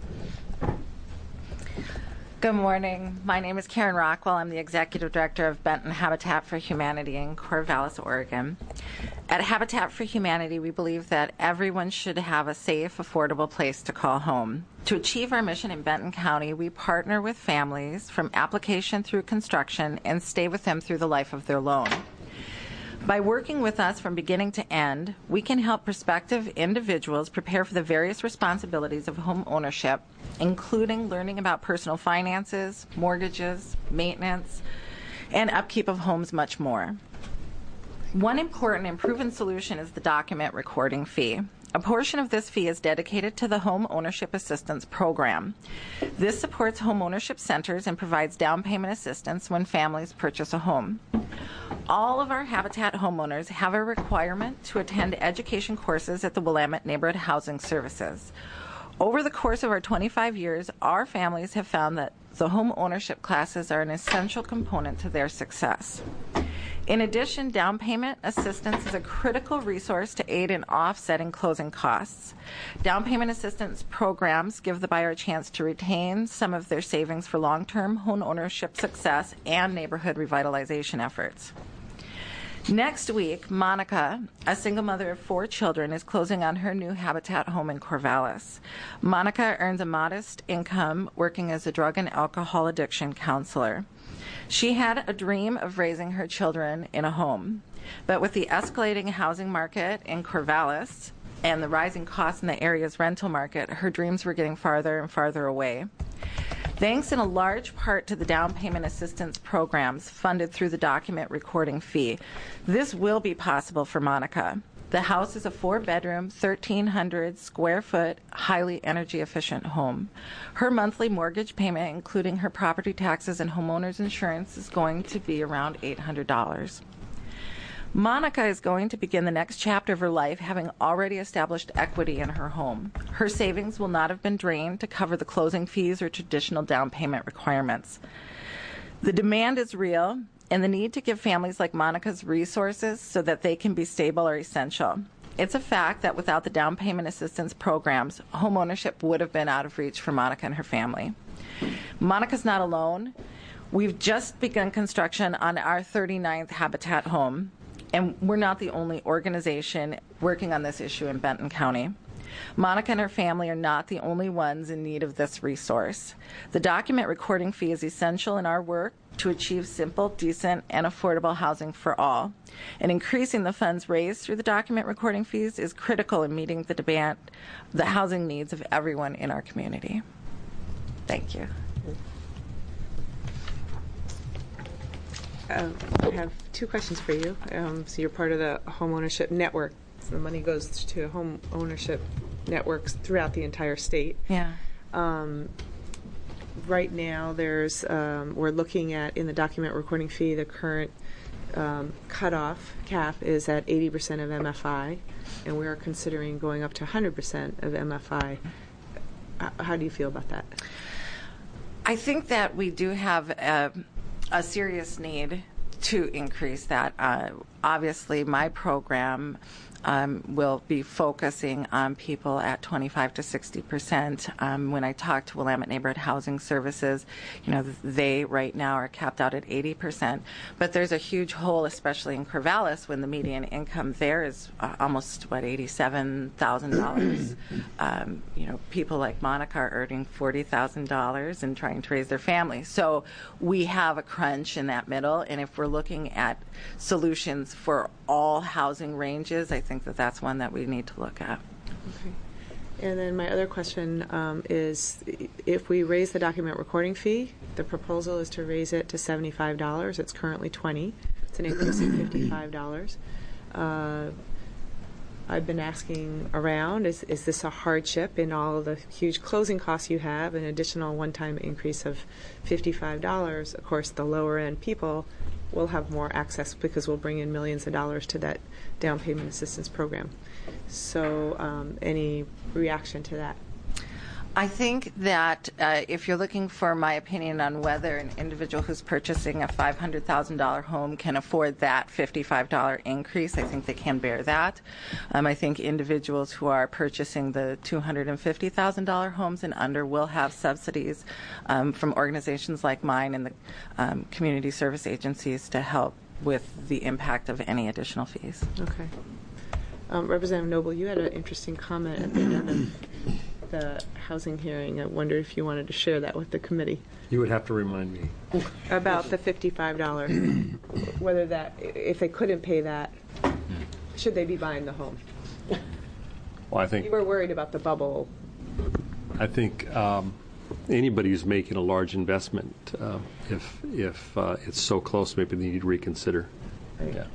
Good morning. My name is Karen Rockwell. I'm the Executive Director of Benton Habitat for Humanity in Corvallis, Oregon. At Habitat for Humanity, we believe that everyone should have a safe, affordable place to call home. To achieve our mission in Benton County, we partner with families from application through construction and stay with them through the life of their loan. By working with us from beginning to end, we can help prospective individuals prepare for the various responsibilities of home ownership, including learning about personal finances, mortgages, maintenance, and upkeep of homes, much more. One important and proven solution is the document recording fee. A portion of this fee is dedicated to the Home Ownership Assistance Program. This supports home ownership centers and provides down payment assistance when families purchase a home. All of our Habitat homeowners have a requirement to attend education courses at the Willamette Neighborhood Housing Services. Over the course of our 25 years, our families have found that the home ownership classes are an essential component to their success. In addition, down payment assistance is a critical resource to aid in offsetting closing costs. Down payment assistance programs give the buyer a chance to retain some of their savings for long-term home ownership success and neighborhood revitalization efforts. Next week, Monica, a single mother of 4 children, is closing on her new Habitat home in Corvallis. Monica earns a modest income working as a drug and alcohol addiction counselor. She had a dream of raising her children in a home, but with the escalating housing market in Corvallis and the rising costs in the area's rental market, her dreams were getting farther and farther away. Thanks in a large part to the down payment assistance programs funded through the document recording fee, this will be possible for Monica. The house is a 4-bedroom, 1,300 square foot, highly energy efficient home. Her monthly mortgage payment, including her property taxes and homeowner's insurance, is going to be around $800. Monica is going to begin the next chapter of her life having already established equity in her home. Her savings will not have been drained to cover the closing fees or traditional down payment requirements. The demand is real, and the need to give families like Monica's resources so that they can be stable are essential. It's a fact that without the down payment assistance programs, homeownership would have been out of reach for Monica and her family. Monica's not alone. We've just begun construction on our 39th Habitat home. And we're not the only organization working on this issue in Benton County. Monica and her family are not the only ones in need of this resource. The document recording fee is essential in our work to achieve simple, decent, and affordable housing for all. And increasing the funds raised through the document recording fees is critical in meeting the demand, the housing needs of everyone in our community. Thank you. I have 2 questions for you. So you're part of the home ownership network. So the money goes to home ownership networks throughout the entire state. Yeah. Right now, there's we're looking at in the document recording fee. The current cutoff cap is at 80% of MFI, and we are considering going up to 100% of MFI. How do you feel about that? I think that we do have a serious need to increase that. Obviously, my program will be focusing on people at 25 to 60%. When I talk to Willamette Neighborhood Housing Services, they right now are capped out at 80%. But there's a huge hole, especially in Corvallis, when the median income there is almost $87,000. People like Monica are earning $40,000 and trying to raise their family. So we have a crunch in that middle, and if we're looking at solutions for all housing ranges, I think that that's one that we need to look at. Okay. And then my other question is, if we raise the document recording fee, the proposal is to raise it to $75. It's currently $20. It's an increase of $55. I've been asking around, is this a hardship in all of the huge closing costs you have, an additional one-time increase of $55? Of course, the lower-end people will have more access because we'll bring in millions of dollars to that down payment assistance program. So any reaction to that? I think that if you're looking for my opinion on whether an individual who's purchasing a $500,000 home can afford that $55 increase, I think they can bear that. I think individuals who are purchasing the $250,000 homes and under will have subsidies from organizations like mine and the community service agencies to help with the impact of any additional fees. Okay. Representative Noble, you had an interesting comment at the end of the housing hearing. I wondered if you wanted to share that with the committee. You would have to remind me. About the $55, whether that, if they couldn't pay that, should they be buying the home? Well, I think you were worried about the bubble. I think anybody who's making a large investment, if it's so close, maybe they need to reconsider. Right. Yeah.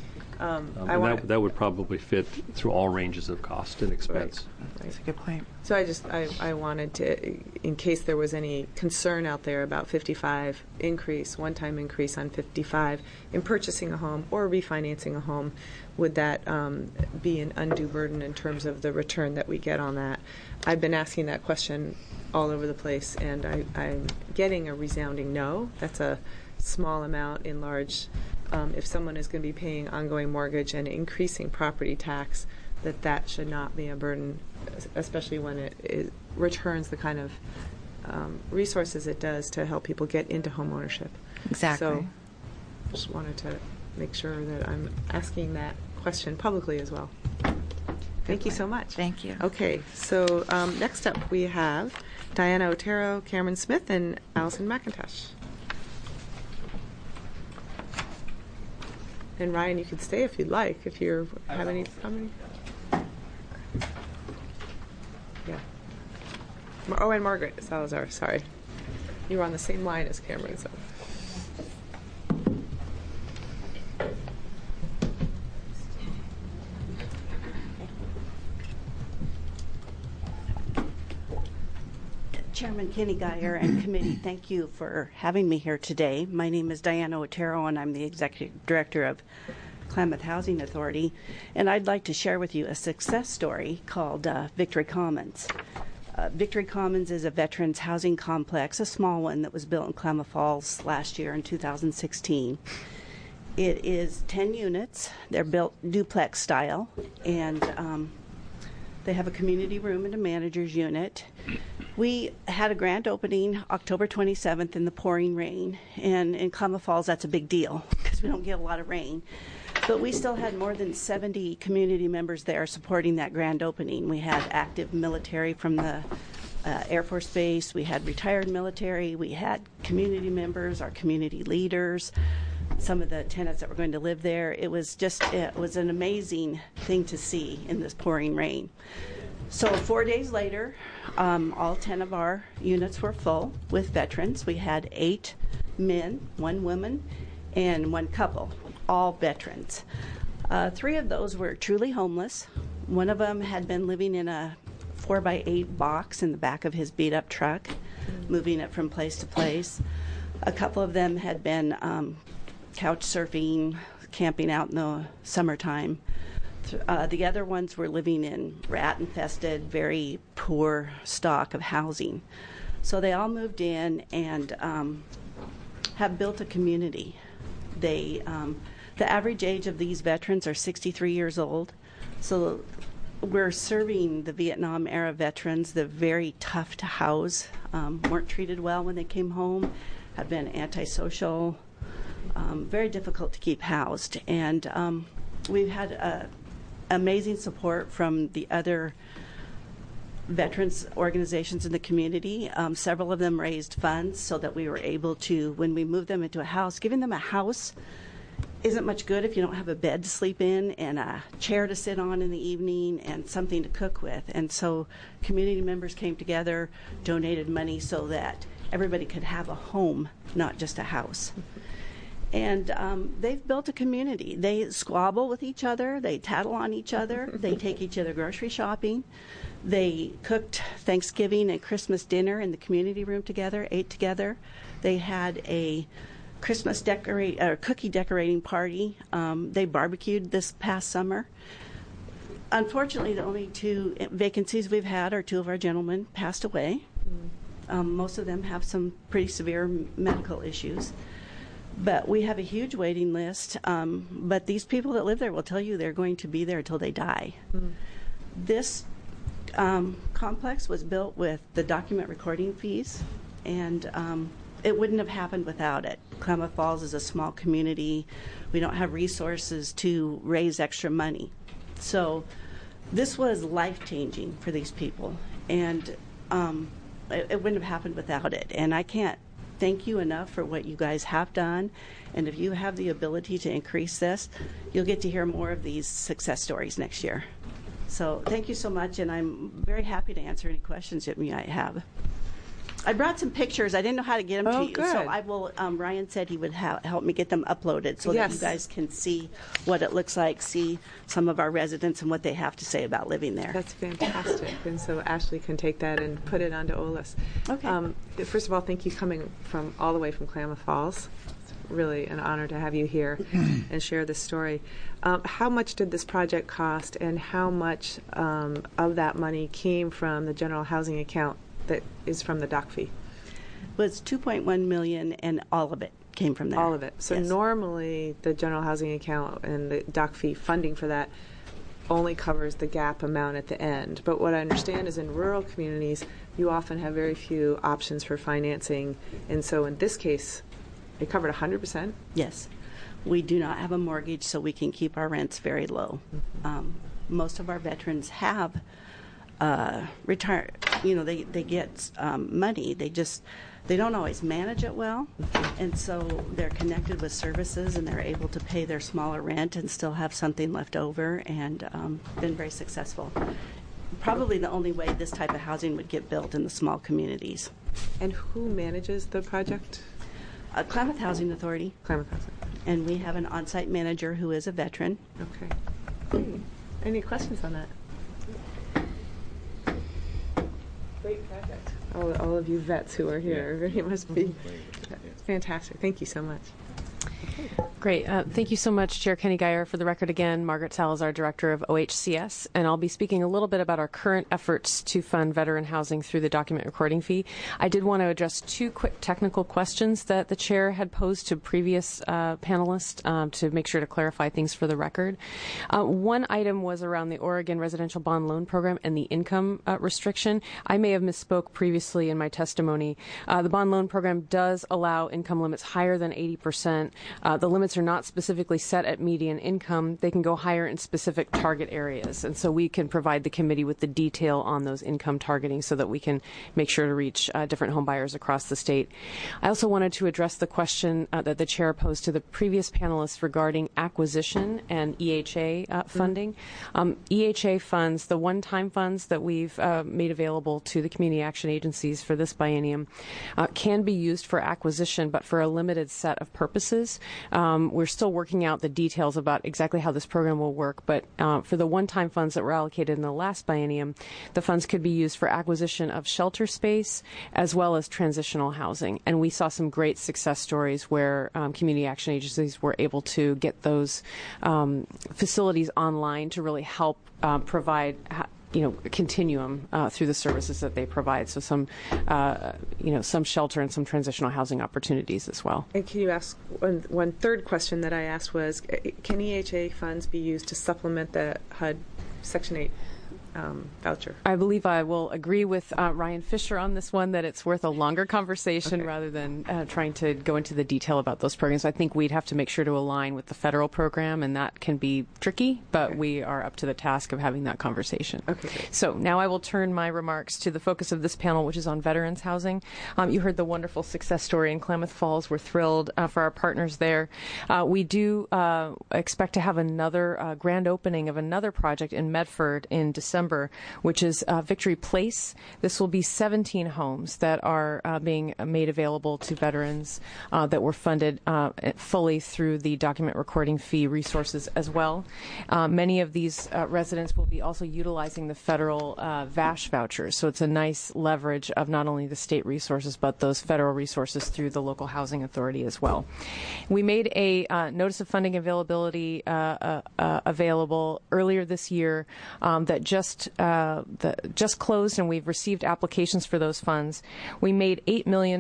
That would probably fit through all ranges of cost and expense. Right. That's a good point. So I wanted to, in case there was any concern out there about 55 increase, one-time increase on 55 in purchasing a home or refinancing a home, would that be an undue burden in terms of the return that we get on that? I've been asking that question all over the place, and I'm getting a resounding no. That's a small amount in large. If someone is going to be paying ongoing mortgage and increasing property tax, that should not be a burden, especially when it returns the kind of resources it does to help people get into home ownership. Exactly. So just wanted to make sure that I'm asking that question publicly as well. Thank you so much. Thank you. Okay, so next up we have Diana Otero, Cameron Smith, and Allison McIntosh. And Ryan, you can stay if you'd like, if you have any. Yeah. Oh, and Margaret Salazar, sorry. You were on the same line as Cameron, so. Chairman Kenny Geyer and committee, thank you for having me here today. My name is Diana Otero, and I'm the Executive Director of Klamath Housing Authority, and I'd like to share with you a success story called Victory Commons. Victory Commons is a veterans housing complex, a small one that was built in Klamath Falls last year in 2016. It is 10 units. They're built duplex style, and they have a community room and a manager's unit. We had a grand opening October 27th in the pouring rain, and in Klamath Falls that's a big deal because we don't get a lot of rain. But we still had more than 70 community members there supporting that grand opening. We had active military from the Air Force Base, we had retired military, we had community members, our community leaders, some of the tenants that were going to live there. It was an amazing thing to see in this pouring rain. So 4 days later, all 10 of our units were full with veterans. We had 8 men, 1 woman, and 1 couple, all veterans. 3 of those were truly homeless. One of them had been living in a 4x8 box in the back of his beat-up truck, moving it from place to place. A couple of them had been couch surfing, camping out in the summertime. The other ones were living in rat-infested, very poor stock of housing. So they all moved in and have built a community. The average age of these veterans are 63 years old. So we're serving the Vietnam-era veterans. They're very tough to house, weren't treated well when they came home, have been antisocial, very difficult to keep housed. And we've had amazing support from the other veterans organizations in the community. Several of them raised funds so that we were able to, when we moved them into a house, giving them a house isn't much good if you don't have a bed to sleep in and a chair to sit on in the evening and something to cook with. And so community members came together, donated money so that everybody could have a home, not just a house. And they've built a community. They squabble with each other. They tattle on each other. They take each other grocery shopping. They cooked Thanksgiving and Christmas dinner in the community room together, ate together. They had a Christmas cookie decorating party. They barbecued this past summer. Unfortunately, the only 2 vacancies we've had are 2 of our gentlemen passed away. Most of them have some pretty severe medical issues. But we have a huge waiting list. But these people that live there will tell you they're going to be there until they die. This complex was built with the document recording fees, and it wouldn't have happened without it. Klamath Falls is a small community. We don't have resources to raise extra money. So this was life-changing for these people, and it wouldn't have happened without it. And I can't thank you enough for what you guys have done. And if you have the ability to increase this, you'll get to hear more of these success stories next year. So thank you so much, and I'm very happy to answer any questions that you might have. I brought some pictures. I didn't know how to get them to you, good. so I will. Ryan said he would help me get them uploaded so that you guys can see what it looks like, see some of our residents and what they have to say about living there. That's fantastic. And so Ashley can take that and put it onto OLIS. Okay. First of all, thank you coming from all the way from Klamath Falls. It's really an honor to have you here and share this story. How much did this project cost, and how much of that money came from the general housing account that is from the doc fee? It was $2.1 million, and all of it came from there. All of it. So normally the general housing account and the doc fee funding for that only covers the gap amount at the end. But what I understand is in rural communities, you often have very few options for financing. And so in this case, it covered 100%? Yes. We do not have a mortgage, so we can keep our rents very low. Most of our veterans have they get money. They don't always manage it well, and so they're connected with services, and they're able to pay their smaller rent and still have something left over, and been very successful. probably the only way this type of housing would get built in the small communities. And who manages the project? Klamath Housing Authority. Klamath Housing. And we have an on-site manager who is a veteran. Okay. Great. Any questions on that? Great project. All of you vets who are here, it must be fantastic. Thank you so much. Great. Thank you so much, Chair Kenny Geyer. For the record again, Margaret Salazar, Director of OHCS, and I'll be speaking a little bit about our current efforts to fund veteran housing through the document recording fee. I did want to address two quick technical questions that the Chair had posed to previous panelists to make sure to clarify things for the record. One item was around the Oregon Residential Bond Loan Program and the income restriction. I may have misspoke previously in my testimony. The bond loan program does allow income limits higher than 80%. The limits are not specifically set at median income. They can go higher in specific target areas. And so we can provide the committee with the detail on those income targeting so that we can make sure to reach different home buyers across the state. I also wanted to address the question that the chair posed to the previous panelists regarding acquisition and EHA funding. EHA funds, the one-time funds that we've made available to the community action agencies for this biennium, can be used for acquisition, but for a limited set of purposes. We're still working out the details about exactly how this program will work, but for the one-time funds that were allocated in the last biennium, the funds could be used for acquisition of shelter space as well as transitional housing. And we saw some great success stories where community action agencies were able to get those facilities online to really help provide continuum through the services that they provide. So some shelter and some transitional housing opportunities as well. And can you ask one third question that I asked was, can EHA funds be used to supplement the HUD Section 8 voucher? I believe I will agree with Ryan Fisher on this one, that it's worth a longer conversation rather than trying to go into the detail about those programs. I think we'd have to make sure to align with the federal program, and that can be tricky, but we are up to the task of having that conversation. Okay. Great. So now I will turn my remarks to the focus of this panel, which is on veterans housing. You heard the wonderful success story in Klamath Falls. We're thrilled for our partners there. We do expect to have another grand opening of another project in Medford in December, which is Victory Place. This will be 17 homes that are being made available to veterans that were funded fully through the document recording fee resources as well. Many of these residents will be also utilizing the federal VASH vouchers, so it's a nice leverage of not only the state resources but those federal resources through the local housing authority as well. We made a notice of funding availability available earlier this year that just closed, and we've received applications for those funds. We made $8 million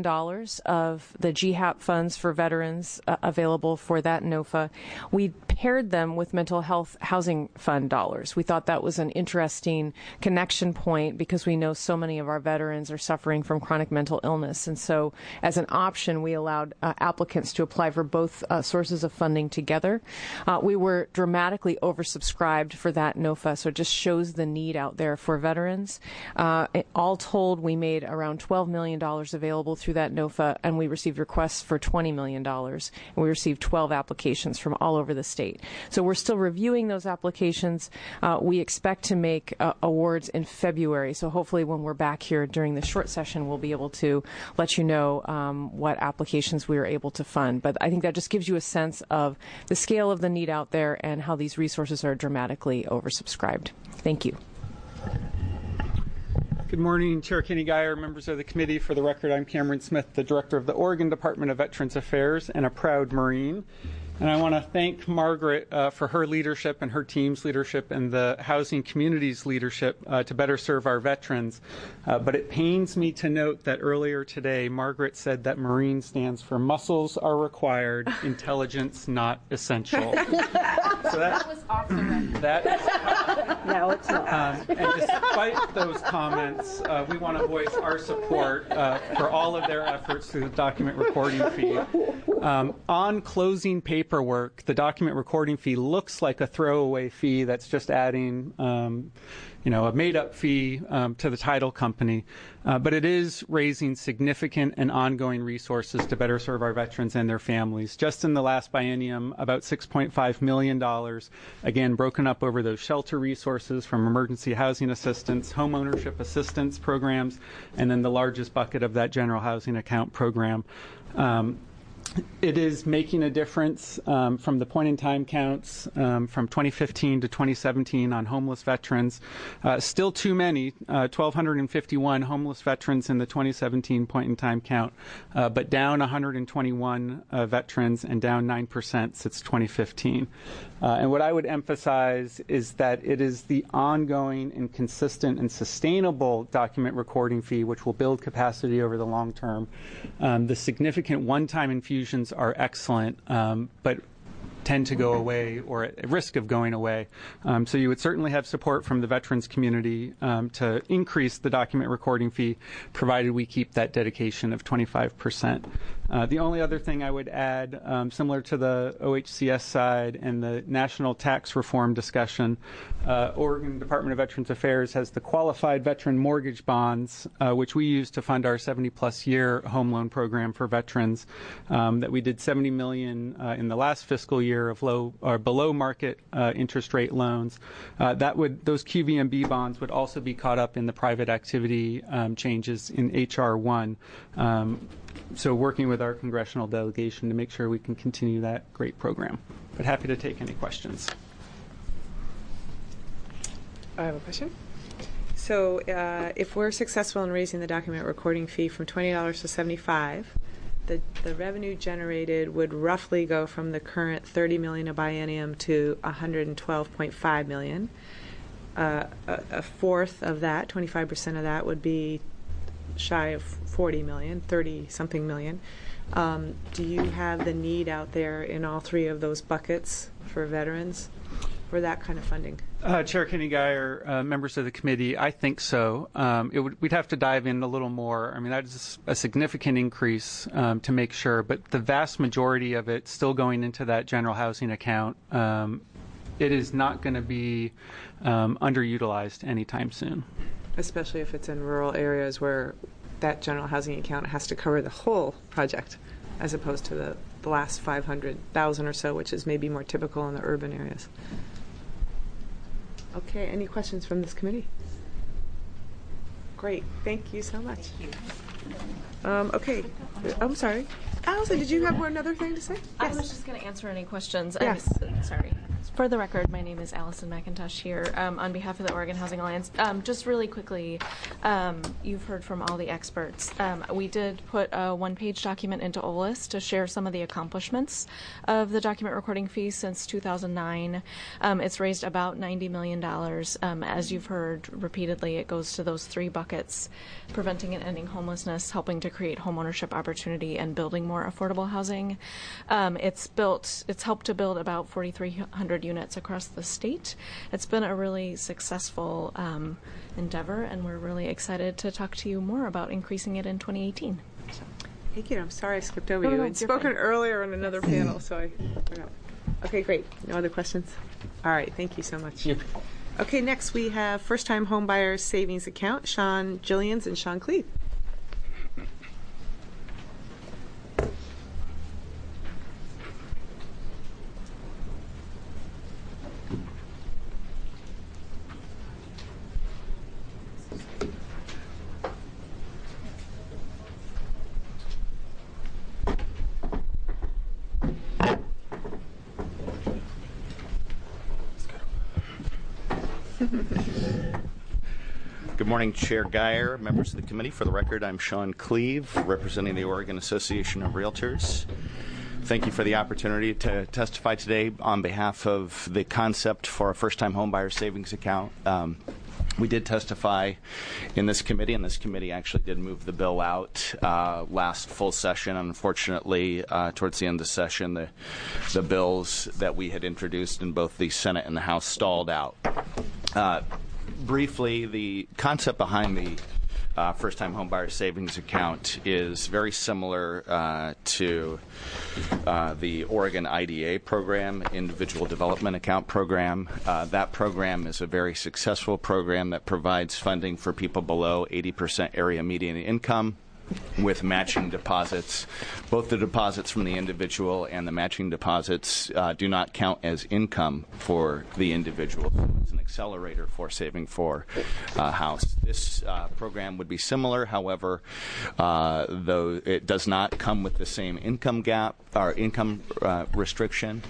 of the GHAP funds for veterans available for that NOFA. We paired them with mental health housing fund dollars. We thought that was an interesting connection point because we know so many of our veterans are suffering from chronic mental illness. And so as an option, we allowed applicants to apply for both sources of funding together. We were dramatically oversubscribed for that NOFA, so it just shows the need out there for veterans. All told, we made around $12 million available through that NOFA, and we received requests for $20 million. And we received 12 applications from all over the state. So we're still reviewing those applications. We expect to make awards in February. So hopefully when we're back here during the short session, we'll be able to let you know what applications we were able to fund. But I think that just gives you a sense of the scale of the need out there and how these resources are dramatically oversubscribed. Thank you. Good morning, Chair Kenny Geyer, members of the committee. For the record, I'm Cameron Smith, the Director of the Oregon Department of Veterans Affairs and a proud Marine. And I want to thank Margaret for her leadership and her team's leadership and the housing community's leadership to better serve our veterans. But it pains me to note that earlier today, Margaret said that Marine stands for muscles are required, intelligence not essential. So that was off the record. No, it's not. And despite those comments, we want to voice our support for all of their efforts through the document recording fee. On closing paperwork, the document recording fee looks like a throwaway fee that's just adding a made-up fee to the title company, but it is raising significant and ongoing resources to better serve our veterans and their families. Just in the last biennium, about $6.5 million, again, broken up over those shelter resources from emergency housing assistance, home ownership assistance programs, and then the largest bucket of that general housing account program. It is making a difference from the point-in-time counts from 2015 to 2017 on homeless veterans. Still too many, 1,251 homeless veterans in the 2017 point-in-time count, but down 121 veterans and down 9% since 2015. And what I would emphasize is that it is the ongoing and consistent and sustainable document recording fee which will build capacity over the long term. The significant one-time infusions are excellent, but tend to go away or at risk of going away. So you would certainly have support from the veterans community to increase the document recording fee, provided we keep that dedication of 25%. The only other thing I would add, similar to the OHCS side and the national tax reform discussion, Oregon Department of Veterans Affairs has the qualified veteran mortgage bonds, which we use to fund our 70-plus year home loan program for veterans. That we did $70 million in the last fiscal year of low or below market interest rate loans. Those QVMB bonds would also be caught up in the private activity changes in H.R. 1. So working with our congressional delegation to make sure we can continue that great program. But happy to take any questions. I have a question. So if we're successful in raising the document recording fee from $20 to $75, the revenue generated would roughly go from the current $30 million a biennium to $112.5 million. A fourth of that, 25% of that, would be shy of 40 million, 30-something million. Do you have the need out there in all three of those buckets for veterans for that kind of funding? Chair Kenny Geyer, members of the committee, I think so. We'd have to dive in a little more. I mean, that is a significant increase to make sure, but the vast majority of it still going into that general housing account. It is not going to be underutilized anytime soon. Especially if it's in rural areas where that general housing account has to cover the whole project, as opposed to the last 500,000 or so, which is maybe more typical in the urban areas. Okay, any questions from this committee? Great, thank you so much. Thank you. Okay, I'm sorry. Allison, did you have another thing to say? Yes. I was just going to answer any questions. Yes. Sorry. For the record, my name is Allison McIntosh here on behalf of the Oregon Housing Alliance. Just really quickly, you've heard from all the experts. We did put a one-page document into OLIS to share some of the accomplishments of the document recording fee since 2009. It's raised about $90 million. As you've heard repeatedly, it goes to those three buckets: preventing and ending homelessness, helping to create homeownership opportunity, and building more affordable housing. It's helped to build about 4,300 units across the state. It's been a really successful endeavor, and we're really excited to talk to you more about increasing it in 2018. So. Thank you. I'm sorry I skipped over you. I'd spoken earlier on another panel, so I forgot. Okay, great. No other questions? All right, thank you so much. Yep. Okay, next we have first-time home buyers savings account, Sean Jillians and Sean Cleve. Good morning, Chair Geyer, members of the committee. For the record, I'm Sean Cleve, representing the Oregon Association of Realtors. Thank you for the opportunity to testify today on behalf of the concept for a first-time homebuyer savings account. We did testify in this committee, and this committee actually did move the bill out last full session. Unfortunately, towards the end of the session, the bills that we had introduced in both the Senate and the House stalled out. Briefly, the concept behind the first-time homebuyer savings account is very similar to the Oregon IDA program, Individual Development Account Program. That program is a very successful program that provides funding for people below 80% area median income, with matching deposits. Both the deposits from the individual and the matching deposits do not count as income for the individual. So it's an accelerator for saving for a house. This program would be similar, however, though it does not come with the same income gap or income restriction,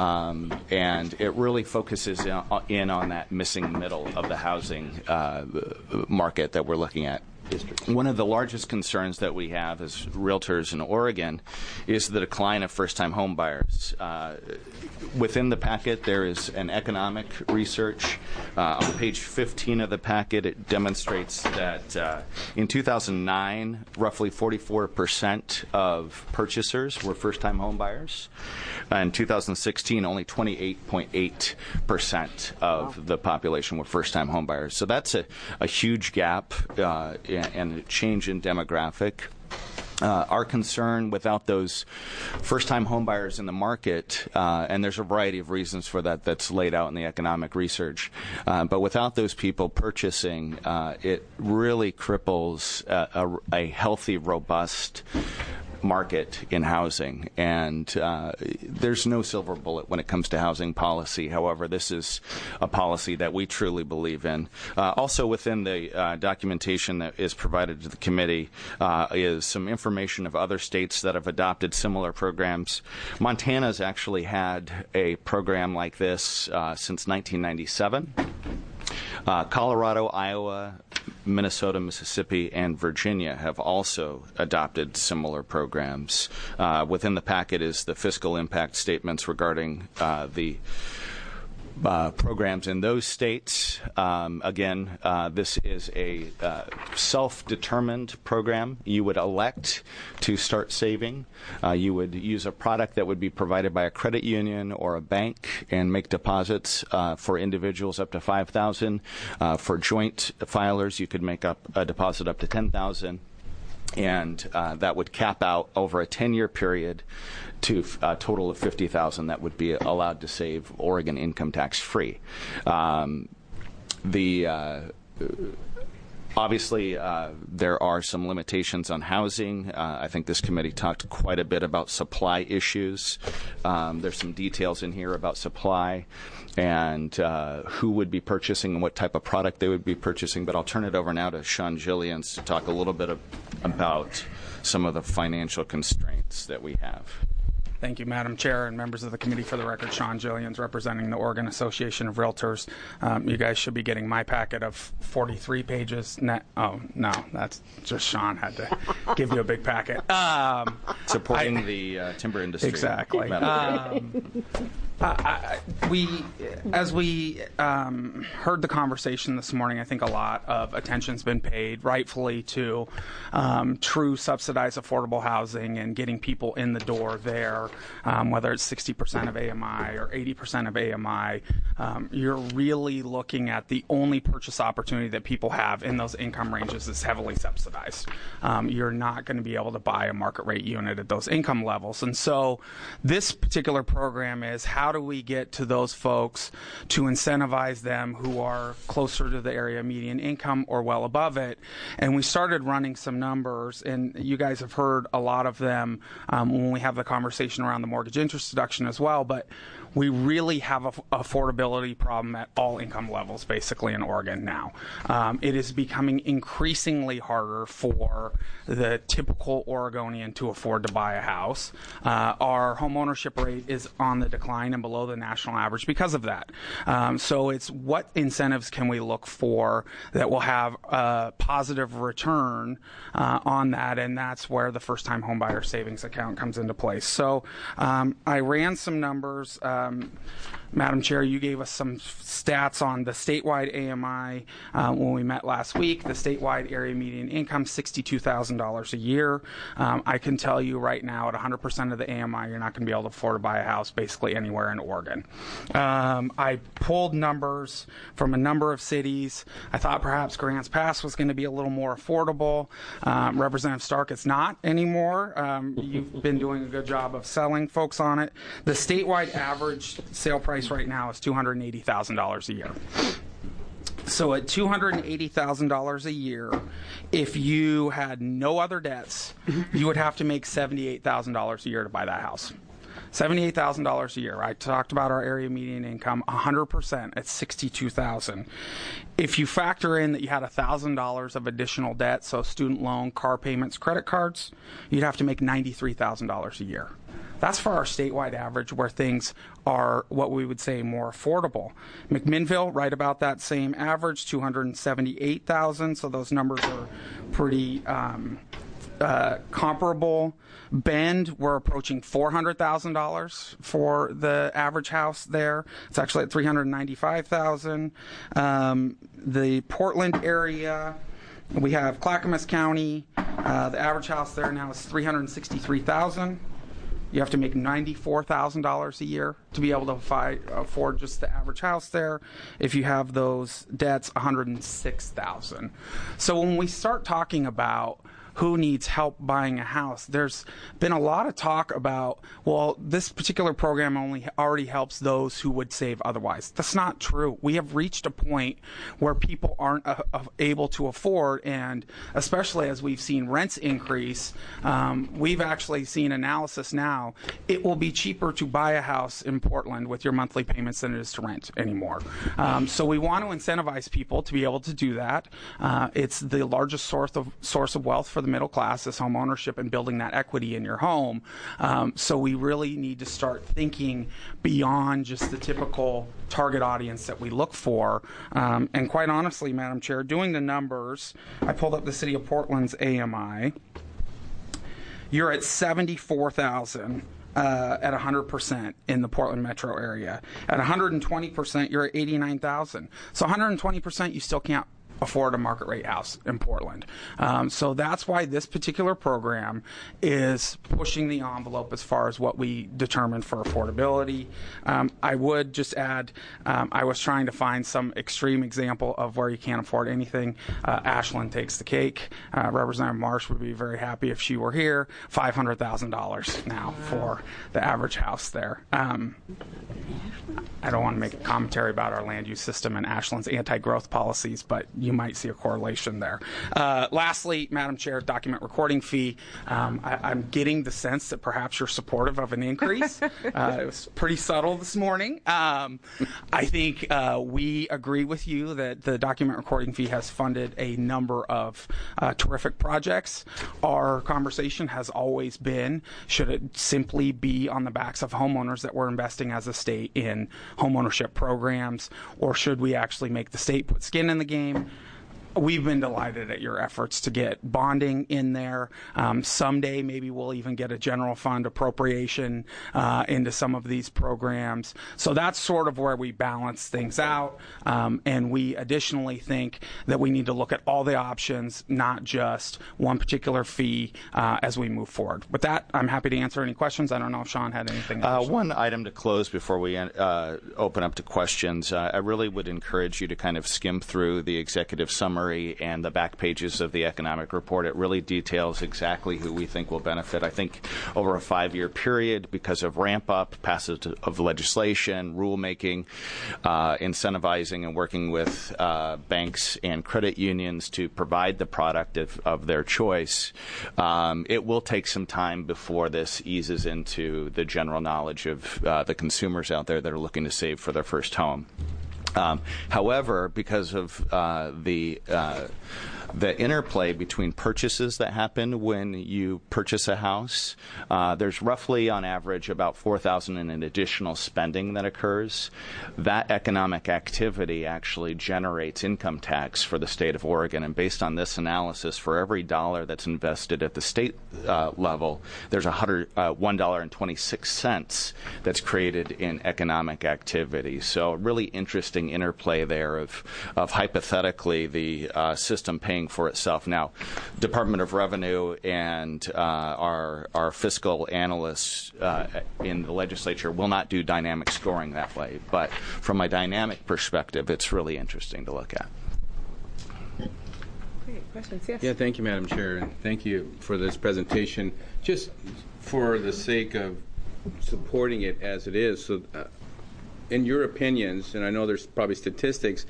and it really focuses in on that missing middle of the housing market that we're looking at. One of the largest concerns that we have as realtors in Oregon is the decline of first-time home buyers. Within the packet, there is an economic research. On page 15 of the packet, it demonstrates that in 2009, roughly 44% of purchasers were first-time home buyers. In 2016, only 28.8% of the population were first-time home buyers. So that's a huge gap and a change in demographic. Our concern without those first-time homebuyers in the market, and there's a variety of reasons for that that's laid out in the economic research, but without those people purchasing, it really cripples a healthy, robust market in housing, and there's no silver bullet when it comes to housing policy. However, this is a policy that we truly believe in. Also within the documentation that is provided to the committee is some information of other states that have adopted similar programs. Montana's actually had a program like this since 1997. Colorado, Iowa, Minnesota, Mississippi, and Virginia have also adopted similar programs. Within the packet is the fiscal impact statements regarding the programs in those states. Again, this is a self-determined program. You would elect to start saving. You would use a product that would be provided by a credit union or a bank and make deposits for individuals up to $5,000. For joint filers, you could make up a deposit up to $10,000. And that would cap out over a 10-year period to a total of $50,000 that would be allowed to save Oregon income tax free. Obviously, there are some limitations on housing. I think this committee talked quite a bit about supply issues. There's some details in here about supply and who would be purchasing and what type of product they would be purchasing. But I'll turn it over now to Sean Gillians to talk a little bit about some of the financial constraints that we have. Thank you, Madam Chair and members of the committee. For the record, Sean Gillians, representing the Oregon Association of Realtors. You guys should be getting my packet of 43 pages. Oh, no, that's just Sean had to give you a big packet. Supporting the timber industry. Exactly. As we heard the conversation this morning, I think a lot of attention's been paid, rightfully, to true subsidized affordable housing and getting people in the door there, whether it's 60% of AMI or 80% of AMI. You're really looking at the only purchase opportunity that people have in those income ranges is heavily subsidized. You're not going to be able to buy a market rate unit at those income levels. And so this particular program is how do we get to those folks to incentivize them who are closer to the area median income or well above it. And we started running some numbers, and you guys have heard a lot of them when we have the conversation around the mortgage interest deduction as well. But we really have an affordability problem at all income levels, basically, in Oregon now. It is becoming increasingly harder for the typical Oregonian to afford to buy a house. Our home ownership rate is on the decline and below the national average because of that. So it's what incentives can we look for that will have a positive return on that, and that's where the first-time homebuyer savings account comes into place. So I ran some numbers. Madam Chair, you gave us some stats on the statewide AMI when we met last week. The statewide area median income, $62,000 a year. I can tell you right now, at 100% of the AMI, you're not going to be able to afford to buy a house basically anywhere in Oregon. I pulled numbers from a number of cities. I thought perhaps Grants Pass was going to be a little more affordable. Representative Stark, it's not anymore. You've been doing a good job of selling folks on it. The statewide average sale price right now is $280,000 a year. So at $280,000 a year, if you had no other debts, you would have to make $78,000 a year to buy that house. $78,000 a year. I talked about our area median income, 100% at $62,000. If you factor in that you had $1,000 of additional debt, so student loan, car payments, credit cards, you'd have to make $93,000 a year. That's for our statewide average, where things are what we would say more affordable. McMinnville, right about that same average, $278,000. So those numbers are pretty comparable. Bend, we're approaching $400,000 for the average house there. It's actually at $395,000. The Portland area, we have Clackamas County. The average house there now is $363,000. You have to make $94,000 a year to be able to afford just the average house there. If you have those debts, $106,000. So when we start talking about who needs help buying a house, there's been a lot of talk about, well, this particular program already helps those who would save otherwise. That's not true. We have reached a point where people aren't able to afford, and especially as we've seen rents increase, we've actually seen analysis now. It will be cheaper to buy a house in Portland with your monthly payments than it is to rent anymore. So we want to incentivize people to be able to do that. It's the largest source of wealth for the middle class is home ownership and building that equity in your home. So we really need to start thinking beyond just the typical target audience that we look for. And quite honestly, Madam Chair, doing the numbers, I pulled up the City of Portland's AMI. You're at $74,000 at 100% in the Portland metro area. At 120%, you're at $89,000. So 120%, you still can't afford a market rate house in Portland. So that's why this particular program is pushing the envelope as far as what we determined for affordability. I would just add, I was trying to find some extreme example of where you can't afford anything. Ashland takes the cake. Representative Marsh would be very happy if she were here. $500,000 now for the average house there. I don't want to make a commentary about our land use system and Ashland's anti-growth policies, but you might see a correlation there. Lastly, Madam Chair, document recording fee. I'm getting the sense that perhaps you're supportive of an increase. It was pretty subtle this morning. I think we agree with you that the document recording fee has funded a number of terrific projects. Our conversation has always been, should it simply be on the backs of homeowners that we're investing as a state in homeownership programs, or should we actually make the state put skin in the game? We've been delighted at your efforts to get bonding in there. Someday, maybe we'll even get a general fund appropriation into some of these programs. So that's sort of where we balance things out. And we additionally think that we need to look at all the options, not just one particular fee as we move forward. With that, I'm happy to answer any questions. I don't know if Sean had anything. One item to close before we open up to questions. I really would encourage you to kind of skim through the executive summary and the back pages of the economic report. It really details exactly who we think will benefit. I think over a 5-year period, because of ramp up, passage of legislation, rulemaking, incentivizing and working with banks and credit unions to provide the product of their choice, it will take some time before this eases into the general knowledge of the consumers out there that are looking to save for their first home. However, because of the the interplay between purchases that happen when you purchase a house. There's roughly, on average, about $4,000 in additional spending that occurs. That economic activity actually generates income tax for the state of Oregon, and based on this analysis, for every dollar that's invested at the state level, there's $1.26 that's created in economic activity. So a really interesting interplay there of hypothetically the system paying for itself. Now, Department of Revenue and our fiscal analysts in the legislature will not do dynamic scoring that way, but from a dynamic perspective, it's really interesting to look at. Great. Questions? Yes. Yeah, thank you, Madam Chair, and thank you for this presentation. Just for the sake of supporting it as it is, so in your opinions, and I know there's probably statistics,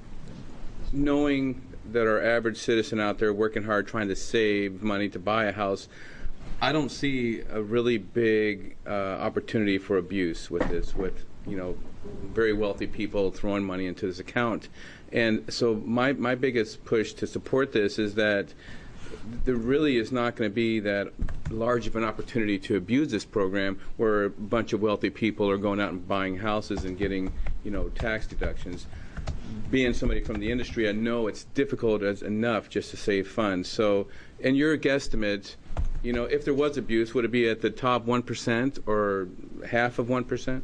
knowing that our average citizen out there working hard trying to save money to buy a house, I don't see a really big opportunity for abuse with this, with very wealthy people throwing money into this account. And so my biggest push to support this is that there really is not going to be that large of an opportunity to abuse this program where a bunch of wealthy people are going out and buying houses and getting, tax deductions. Being somebody from the industry, I know it's difficult as enough just to save funds. So in your guesstimate, if there was abuse, would it be at the top 1% or half of 1%?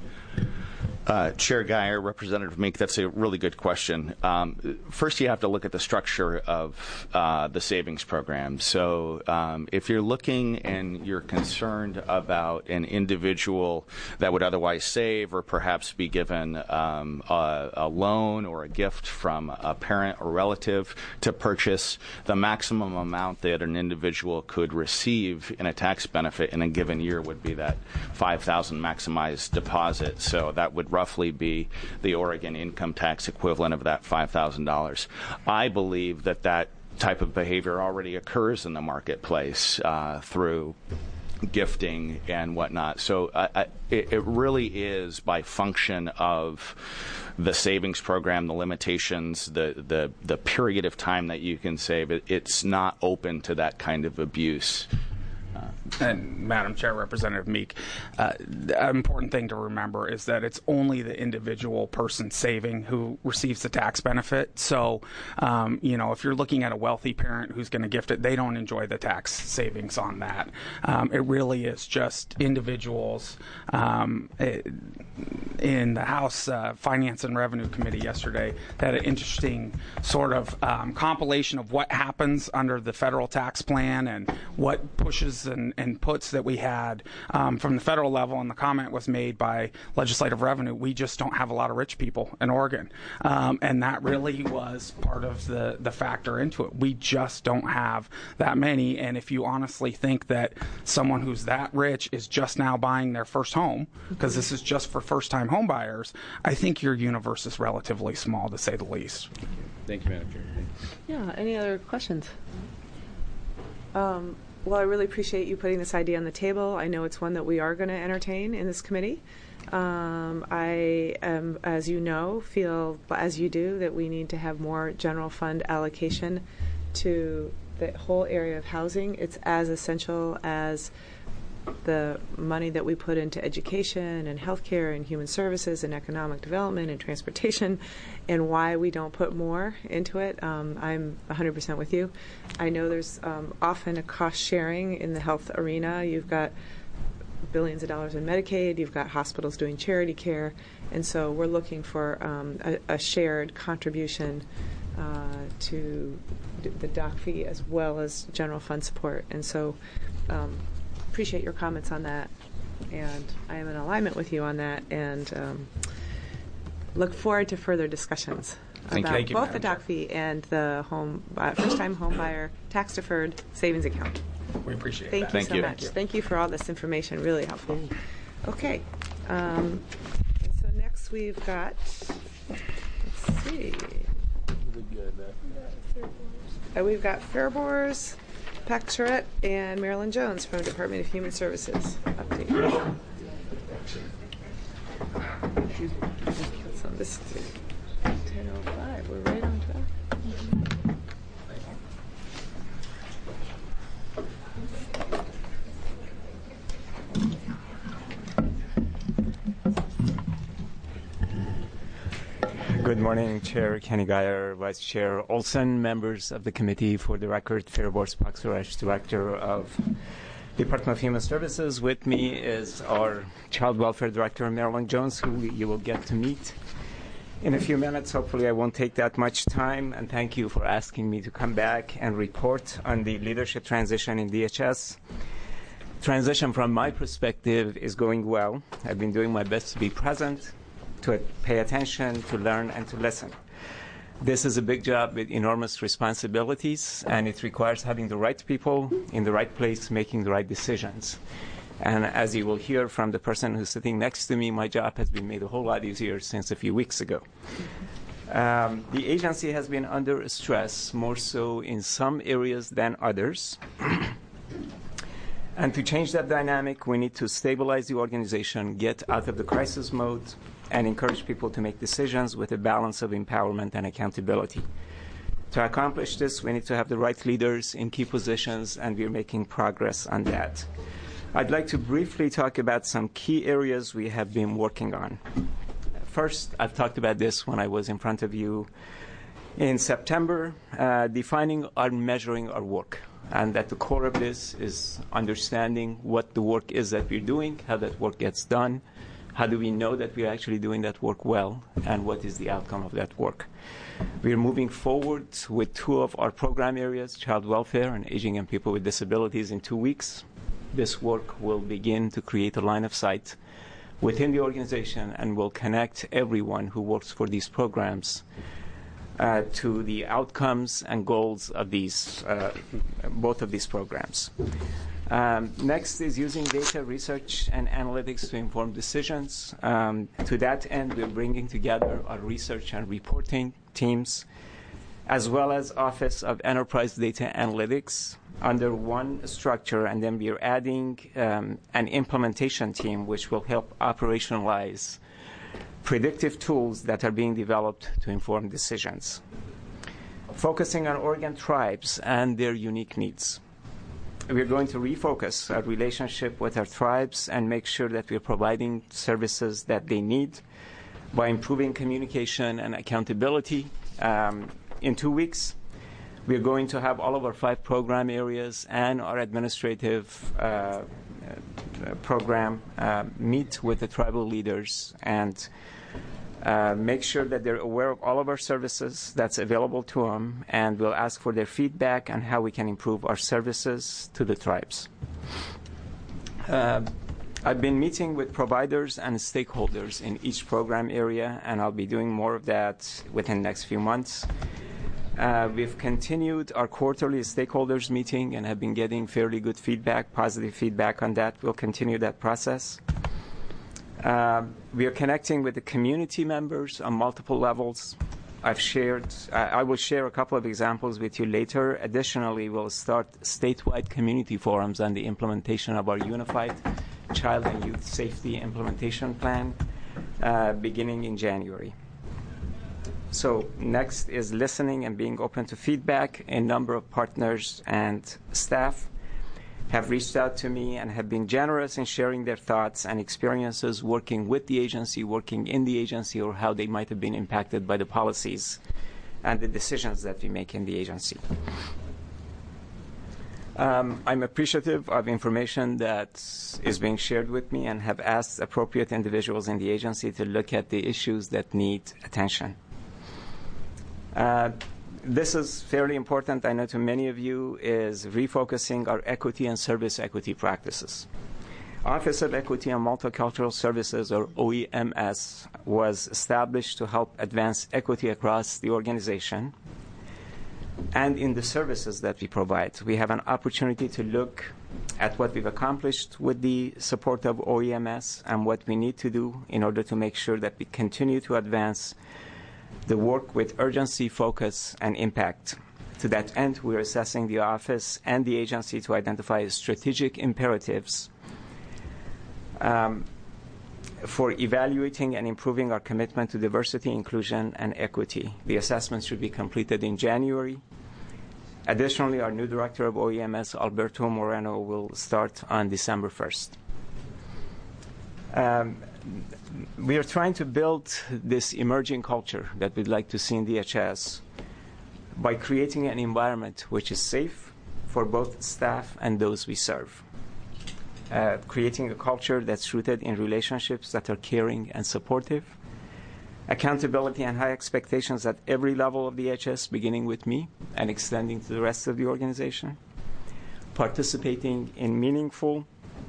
Chair Guyer, Representative Meek, that's a really good question. First, you have to look at the structure of the savings program. So if you're looking and you're concerned about an individual that would otherwise save or perhaps be given a loan or a gift from a parent or relative to purchase, the maximum amount that an individual could receive in a tax benefit in a given year would be that $5,000 maximized deposit. So that would roughly be the Oregon income tax equivalent of that $5,000. I believe that type of behavior already occurs in the marketplace through gifting and whatnot. So it really is by function of the savings program, the limitations, the period of time that you can save. It's not open to that kind of abuse. And Madam Chair, Representative Meek, the important thing to remember is that it's only the individual person saving who receives the tax benefit. So, if you're looking at a wealthy parent who's going to gift it, they don't enjoy the tax savings on that. It really is just individuals. In the House Finance and Revenue Committee yesterday, they had an interesting sort of compilation of what happens under the federal tax plan and what pushes and puts that we had from the federal level, and the comment was made by Legislative Revenue, we just don't have a lot of rich people in Oregon. And that really was part of the factor into it. We just don't have that many, and if you honestly think that someone who's that rich is just now buying their first home, because this is just for first-time home buyers, I think your universe is relatively small, to say the least. Thank you, Madam Chair. Yeah, any other questions? Well, I really appreciate you putting this idea on the table. I know it's one that we are going to entertain in this committee. I, as you know, feel, as you do, that we need to have more general fund allocation to the whole area of housing. It's as essential as the money that we put into education and healthcare and human services and economic development and transportation, and why we don't put more into it. I'm 100% with you. I know there's often a cost sharing in the health arena. You've got billions of dollars in Medicaid, you've got hospitals doing charity care, and so we're looking for a shared contribution to the doc fee as well as general fund support. And so appreciate your comments on that, and I am in alignment with you on that, and look forward to further discussions about both the doc fee and the first-time home buyer tax-deferred savings account. We appreciate that. Thank you so much. Thank you for all this information. Really helpful. Okay. So next we've got, let's see. We've got Fairbours, Pac Charette, and Marilyn Jones from Department of Human Services. Update. That's on this 10:05. We're right on track. Good morning, Chair Kenny Geyer, Vice Chair Olson, members of the committee. For the record, Fairboard Sparks-Suresh, Director of Department of Human Services. With me is our Child Welfare Director, Marilyn Jones, who you will get to meet in a few minutes. Hopefully I won't take that much time, and thank you for asking me to come back and report on the leadership transition in DHS. Transition from my perspective is going well. I've been doing my best to be present, to pay attention, to learn, and to listen. This is a big job with enormous responsibilities, and it requires having the right people in the right place making the right decisions. And as you will hear from the person who's sitting next to me, my job has been made a whole lot easier since a few weeks ago. The agency has been under stress, more so in some areas than others. And to change that dynamic, we need to stabilize the organization, get out of the crisis mode, and encourage people to make decisions with a balance of empowerment and accountability. To accomplish this, we need to have the right leaders in key positions, and we're making progress on that. I'd like to briefly talk about some key areas we have been working on. First, I've talked about this when I was in front of you in September, defining and measuring our work. And at the core of this is understanding what the work is that we're doing, how that work gets done, how do we know that we're actually doing that work well, and what is the outcome of that work. We're moving forward with 2 of our program areas, child welfare and aging and people with disabilities, in 2 weeks. This work will begin to create a line of sight within the organization and will connect everyone who works for these programs to the outcomes and goals of these, both of these programs. Next is using data, research, and analytics to inform decisions. To that end, we're bringing together our research and reporting teams, as well as Office of Enterprise Data Analytics, under one structure, and then we're adding an implementation team which will help operationalize predictive tools that are being developed to inform decisions. Focusing on Oregon tribes and their unique needs. We're going to refocus our relationship with our tribes and make sure that we're providing services that they need by improving communication and accountability. In 2 weeks, we're going to have all of our 5 program areas and our administrative program meet with the tribal leaders and make sure that they're aware of all of our services that's available to them, and we'll ask for their feedback on how we can improve our services to the tribes. I've been meeting with providers and stakeholders in each program area, and I'll be doing more of that within the next few months. We've continued our quarterly stakeholders meeting and have been getting fairly good feedback, positive feedback on that. We'll continue that process. We are connecting with the community members on multiple levels. I will share a couple of examples with you later. Additionally, we'll start statewide community forums on the implementation of our Unified Child and Youth Safety Implementation Plan beginning in January. So next is listening and being open to feedback. A number of partners and staff have reached out to me and have been generous in sharing their thoughts and experiences working with the agency, working in the agency, or how they might have been impacted by the policies and the decisions that we make in the agency. I'm appreciative of information that is being shared with me and have asked appropriate individuals in the agency to look at the issues that need attention. This is fairly important, I know to many of you, is refocusing our equity and service equity practices. Office of Equity and Multicultural Services, or OEMS, was established to help advance equity across the organization and in the services that we provide. We have an opportunity to look at what we've accomplished with the support of OEMS and what we need to do in order to make sure that we continue to advance the work with urgency, focus, and impact. To that end, we're assessing the office and the agency to identify strategic imperatives for evaluating and improving our commitment to diversity, inclusion, and equity. The assessment should be completed in January. Additionally, our new director of OEMS, Alberto Moreno, will start on December 1st. we are trying to build this emerging culture that we'd like to see in DHS by creating an environment which is safe for both staff and those we serve. Creating a culture that's rooted in relationships that are caring and supportive, accountability and high expectations at every level of DHS, beginning with me and extending to the rest of the organization, participating in meaningful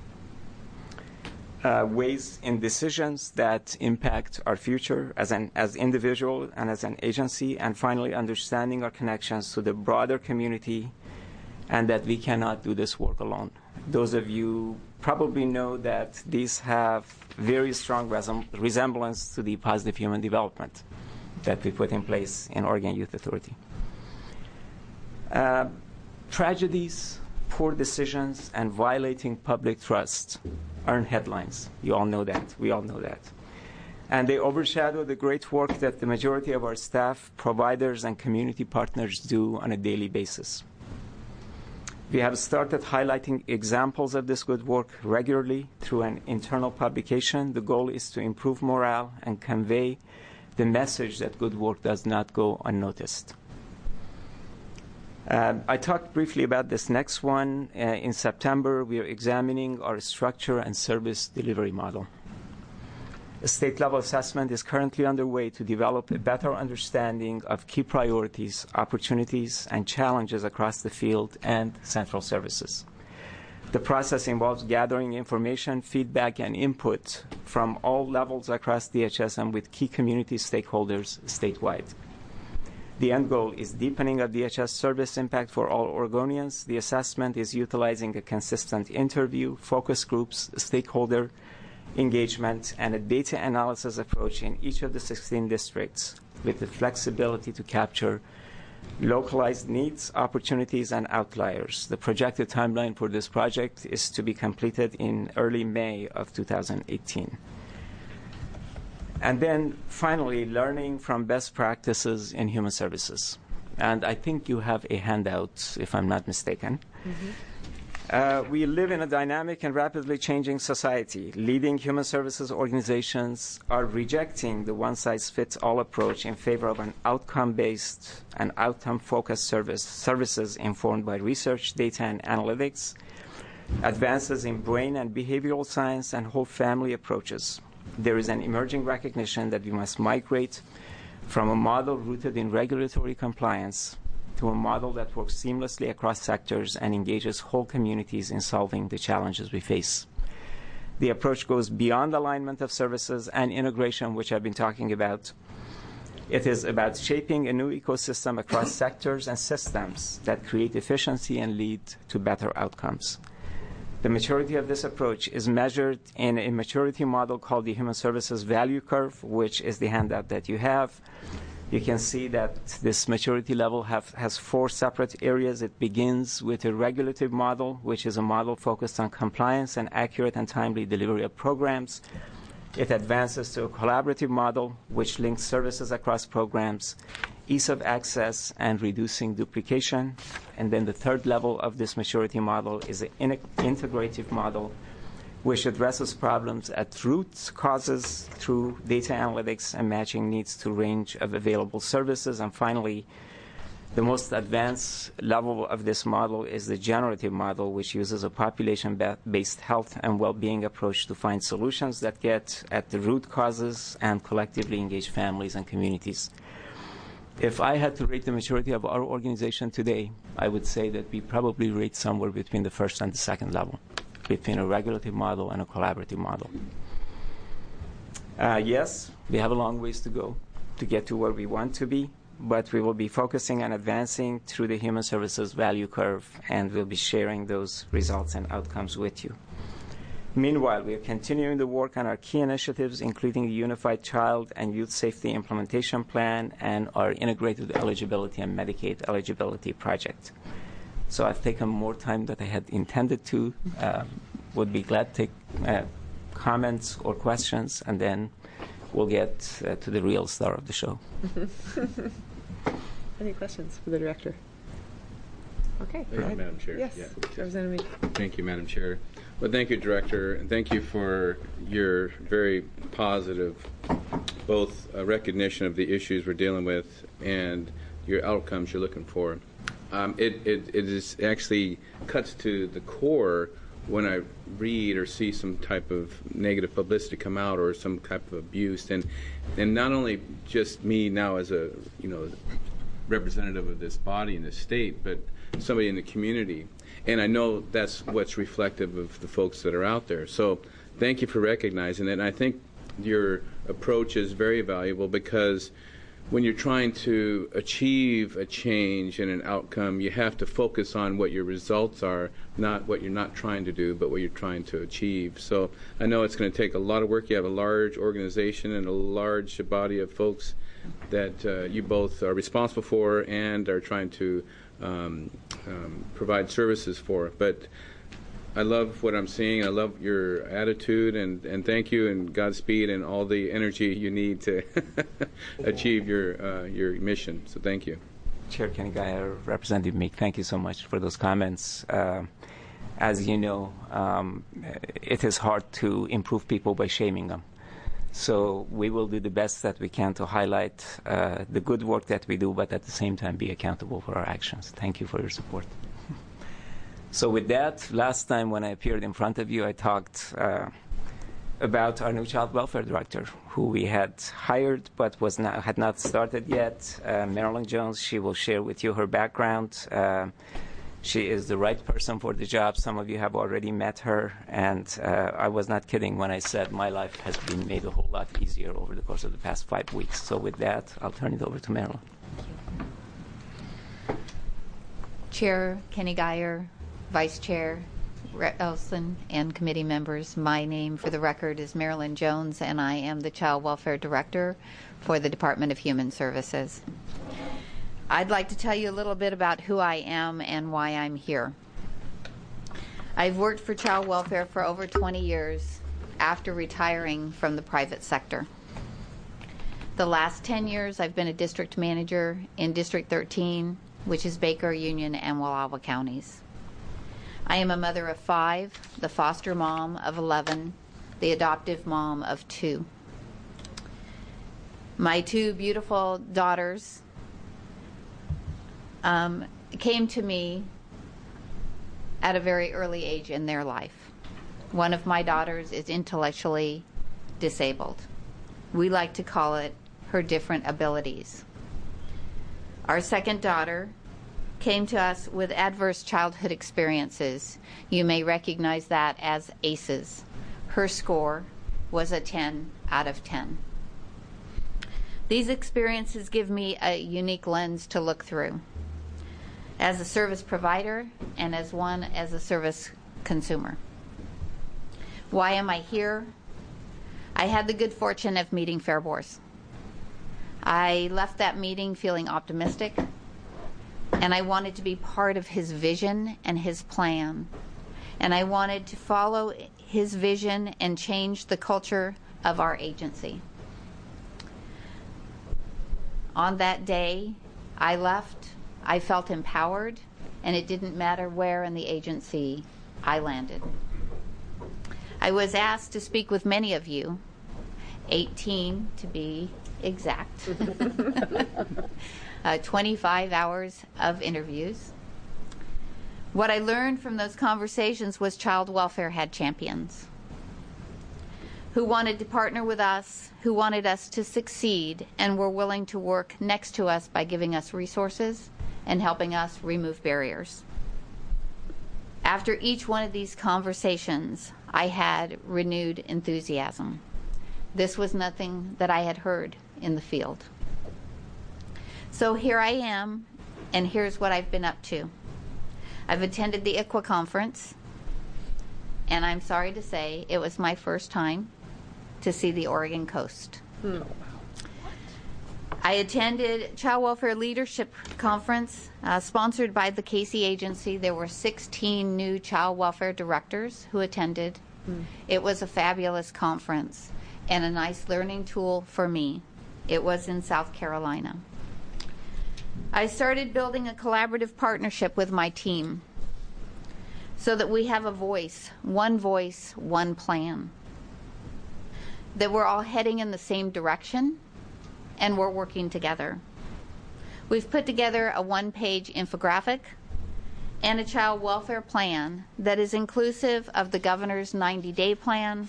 ways in decisions that impact our future as individual and as an agency, and finally understanding our connections to the broader community and that we cannot do this work alone. Those of you probably know that these have very strong resemblance to the positive human development that we put in place in Oregon Youth Authority. Tragedies, poor decisions, and violating public trust earn headlines. You all know that. We all know that. And they overshadow the great work that the majority of our staff, providers, and community partners do on a daily basis. We have started highlighting examples of this good work regularly through an internal publication. The goal is to improve morale and convey the message that good work does not go unnoticed. I talked briefly about this next one. In September, we are examining our structure and service delivery model. A state-level assessment is currently underway to develop a better understanding of key priorities, opportunities, and challenges across the field and central services. The process involves gathering information, feedback, and input from all levels across DHS and with key community stakeholders statewide. The end goal is deepening of DHS service impact for all Oregonians. The assessment is utilizing a consistent interview, focus groups, stakeholder engagement, and a data analysis approach in each of the 16 districts with the flexibility to capture localized needs, opportunities, and outliers. The projected timeline for this project is to be completed in early May of 2018. And then finally, learning from best practices in human services. And I think you have a handout, if I'm not mistaken. Mm-hmm. We live in a dynamic and rapidly changing society. Leading human services organizations are rejecting the one-size-fits-all approach in favor of an outcome-based and outcome-focused services informed by research, data, and analytics, advances in brain and behavioral science, and whole family approaches. There is an emerging recognition that we must migrate from a model rooted in regulatory compliance to a model that works seamlessly across sectors and engages whole communities in solving the challenges we face. The approach goes beyond alignment of services and integration, which I've been talking about. It is about shaping a new ecosystem across sectors and systems that create efficiency and lead to better outcomes. The maturity of this approach is measured in a maturity model called the Human Services Value Curve, which is the handout that you have. You can see that this maturity level has 4 separate areas. It begins with a regulative model, which is a model focused on compliance and accurate and timely delivery of programs. It advances to a collaborative model, which links services across programs, ease of access, and reducing duplication. And then the third level of this maturity model is an integrative model, which addresses problems at root causes through data analytics and matching needs to range of available services. And finally, the most advanced level of this model is the generative model, which uses a population-based health and well-being approach to find solutions that get at the root causes and collectively engage families and communities. If I had to rate the maturity of our organization today, I would say that we probably rate somewhere between the first and the second level, between a regulative model and a collaborative model. Yes, we have a long ways to go to get to where we want to be, but we will be focusing on advancing through the Human Services Value Curve, and we'll be sharing those results and outcomes with you. Meanwhile, we are continuing the work on our key initiatives, including the Unified Child and Youth Safety Implementation Plan and our Integrated Eligibility and Medicaid Eligibility Project. So I've taken more time than I had intended to. Would be glad to take comments or questions, and then we'll get to the real star of the show. Any questions for the director? Okay. Thank you, Madam Chair. Yes, Representative Meek. Thank you, Madam Chair. Well, thank you, Director, and thank you for your very positive, both recognition of the issues we're dealing with and your outcomes you're looking for. It is actually cuts to the core when I read or see some type of negative publicity come out or some type of abuse, and not only just me now as a representative of this body in this state, but somebody in the community. And I know that's what's reflective of the folks that are out there. So thank you for recognizing it. And I think your approach is very valuable because when you're trying to achieve a change and an outcome, you have to focus on what your results are, not what you're not trying to do, but what you're trying to achieve. So I know it's going to take a lot of work. You have a large organization and a large body of folks that you both are responsible for and are trying to provide services for. But I love what I'm seeing. I love your attitude, and thank you, and Godspeed, and all the energy you need to achieve your mission. So thank you. Chair Kenny Geyer, Representative Meek, thank you so much for those comments. As you know, it is hard to improve people by shaming them. So we will do the best that we can to highlight the good work that we do, but at the same time be accountable for our actions. Thank you for your support. So with that, last time when I appeared in front of you, I talked about our new child welfare director, who we had hired but had not started yet, Marilyn Jones. She will share with you her background. She is the right person for the job. Some of you have already met her, and I was not kidding when I said my life has been made a whole lot easier over the course of the past 5 weeks. So with that, I'll turn it over to Marilyn. Chair Kenny Geyer, Vice Chair Rhett Olson, and committee members, my name for the record is Marilyn Jones, and I am the Child Welfare Director for the Department of Human Services. I'd like to tell you a little bit about who I am and why I'm here. I've worked for child welfare for over 20 years after retiring from the private sector. The last 10 years I've been a district manager in District 13, which is Baker, Union, and Wallowa counties. I am a mother of 5, the foster mom of 11, the adoptive mom of 2. My 2 beautiful daughters came to me at a very early age in their life. One of my daughters is intellectually disabled. We like to call it her different abilities. Our second daughter came to us with adverse childhood experiences. You may recognize that as ACEs. Her score was a 10 out of 10. These experiences give me a unique lens to look through as a service provider and as a service consumer. Why am I here? I had the good fortune of meeting Fair Bors. I left that meeting feeling optimistic, and I wanted to be part of his vision and his plan. And I wanted to follow his vision and change the culture of our agency. On that day, I left. I felt empowered, and it didn't matter where in the agency I landed. I was asked to speak with many of you, 18 to be exact, 25 hours of interviews. What I learned from those conversations was child welfare had champions who wanted to partner with us, who wanted us to succeed, and were willing to work next to us by giving us resources and helping us remove barriers. After each one of these conversations, I had renewed enthusiasm. This was nothing that I had heard in the field. So here I am, and here's what I've been up to. I've attended the ICWA conference, and I'm sorry to say it was my first time to see the Oregon coast. I attended Child Welfare Leadership Conference sponsored by the Casey Agency. There were 16 new child welfare directors who attended. It was a fabulous conference and a nice learning tool for me. It was in South Carolina. I started building a collaborative partnership with my team so that we have a voice, one plan, that we're all heading in the same direction and we're working together. We've put together a one-page infographic and a child welfare plan that is inclusive of the governor's 90-day plan.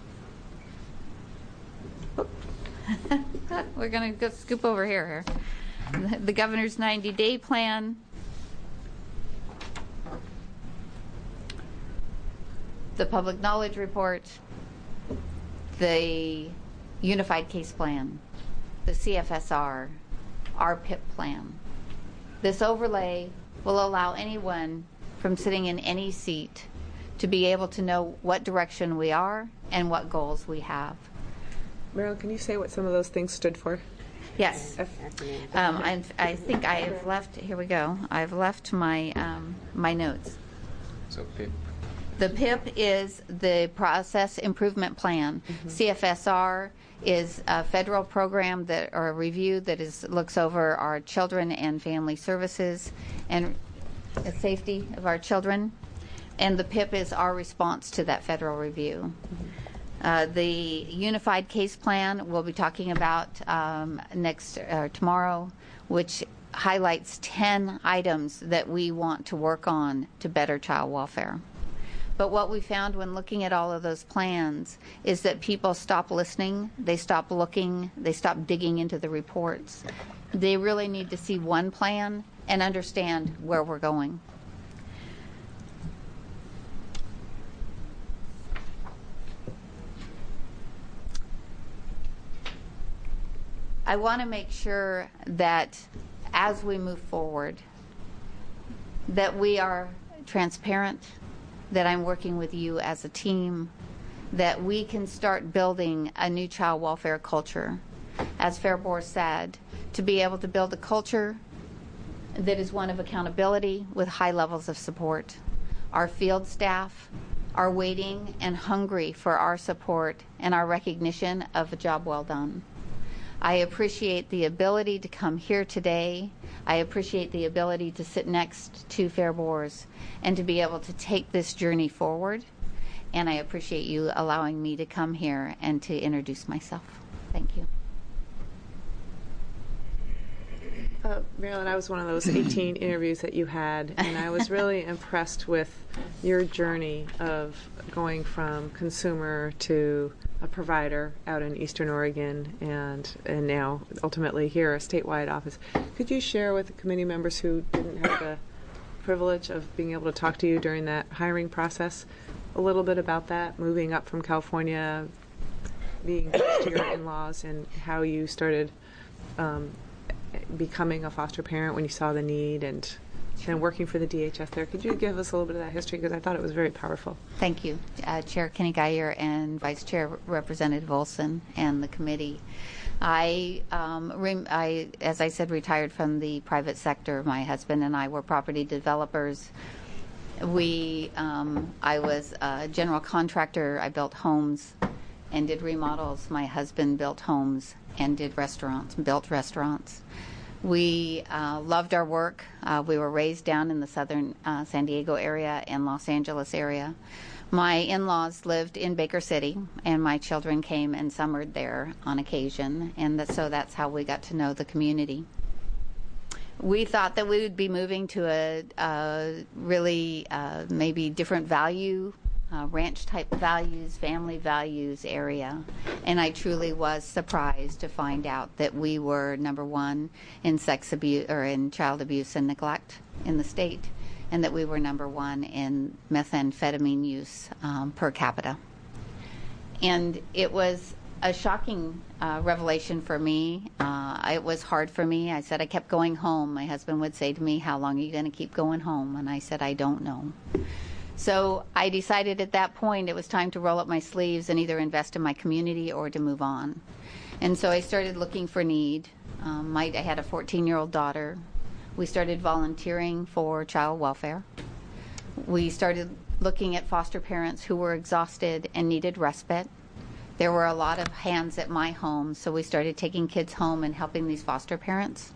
We're going to go scoop over here. The governor's 90-day plan, the public knowledge report, the unified case plan, the CFSR, our PIP plan. This overlay will allow anyone from sitting in any seat to be able to know what direction we are and what goals we have. Meryl, can you say what some of those things stood for? Yes. I think I have left, here we go, I've left my, my notes. So PIP. The PIP is the Process Improvement Plan. CFSR is a federal program that, or a review that looks over our children and family services and the safety of our children. And the PIP is our response to that federal review. The Unified Case Plan we'll be talking about tomorrow, which highlights 10 items that we want to work on to better child welfare. But what we found when looking at all of those plans is that people stop listening, they stop looking, they stop digging into the reports. They really need to see one plan and understand where we're going. I want to make sure that as we move forward, that we are transparent, that I'm working with you as a team, that we can start building a new child welfare culture. As Fairbor said, to be able to build a culture that is one of accountability with high levels of support. Our field staff are waiting and hungry for our support and our recognition of a job well done. I appreciate the ability to come here today. I appreciate the ability to sit next to Fairbors and to be able to take this journey forward. And I appreciate you allowing me to come here and to introduce myself. Thank you. Marilyn, I was one of those 18 interviews that you had, and I was really impressed with your journey of going from consumer to a provider out in Eastern Oregon and now ultimately here, a statewide office. Could you share with the committee members who didn't have the privilege of being able to talk to you during that hiring process a little bit about that, moving up from California, being close to your in-laws, and how you started becoming a foster parent when you saw the need and working for the DHS there? Could you give us a little bit of that history, because I thought it was very powerful. Thank you, Chair Kenny Geyer and Vice Chair Representative Olson and the committee. I, as I said, retired from the private sector. My husband and I were property developers. I was a general contractor. I built homes and did remodels. My husband built homes and did restaurants, built restaurants. We loved our work. We were raised down in the southern San Diego area and Los Angeles area. My in-laws lived in Baker City, and my children came and summered there on occasion, and so that's how we got to know the community. We thought that we would be moving to a really maybe different value, ranch-type values, family values area, and I truly was surprised to find out that we were number one in sex abuse or in child abuse and neglect in the state, and that we were number one in methamphetamine use per capita. And it was a shocking revelation for me. It was hard for me. I said I kept going home. My husband would say to me, "How long are you going to keep going home?" And I said, "I don't know." So I decided at that point it was time to roll up my sleeves and either invest in my community or to move on. And so I started looking for need. I had a 14-year-old daughter. We started volunteering for child welfare. We started looking at foster parents who were exhausted and needed respite. There were a lot of hands at my home, so we started taking kids home and helping these foster parents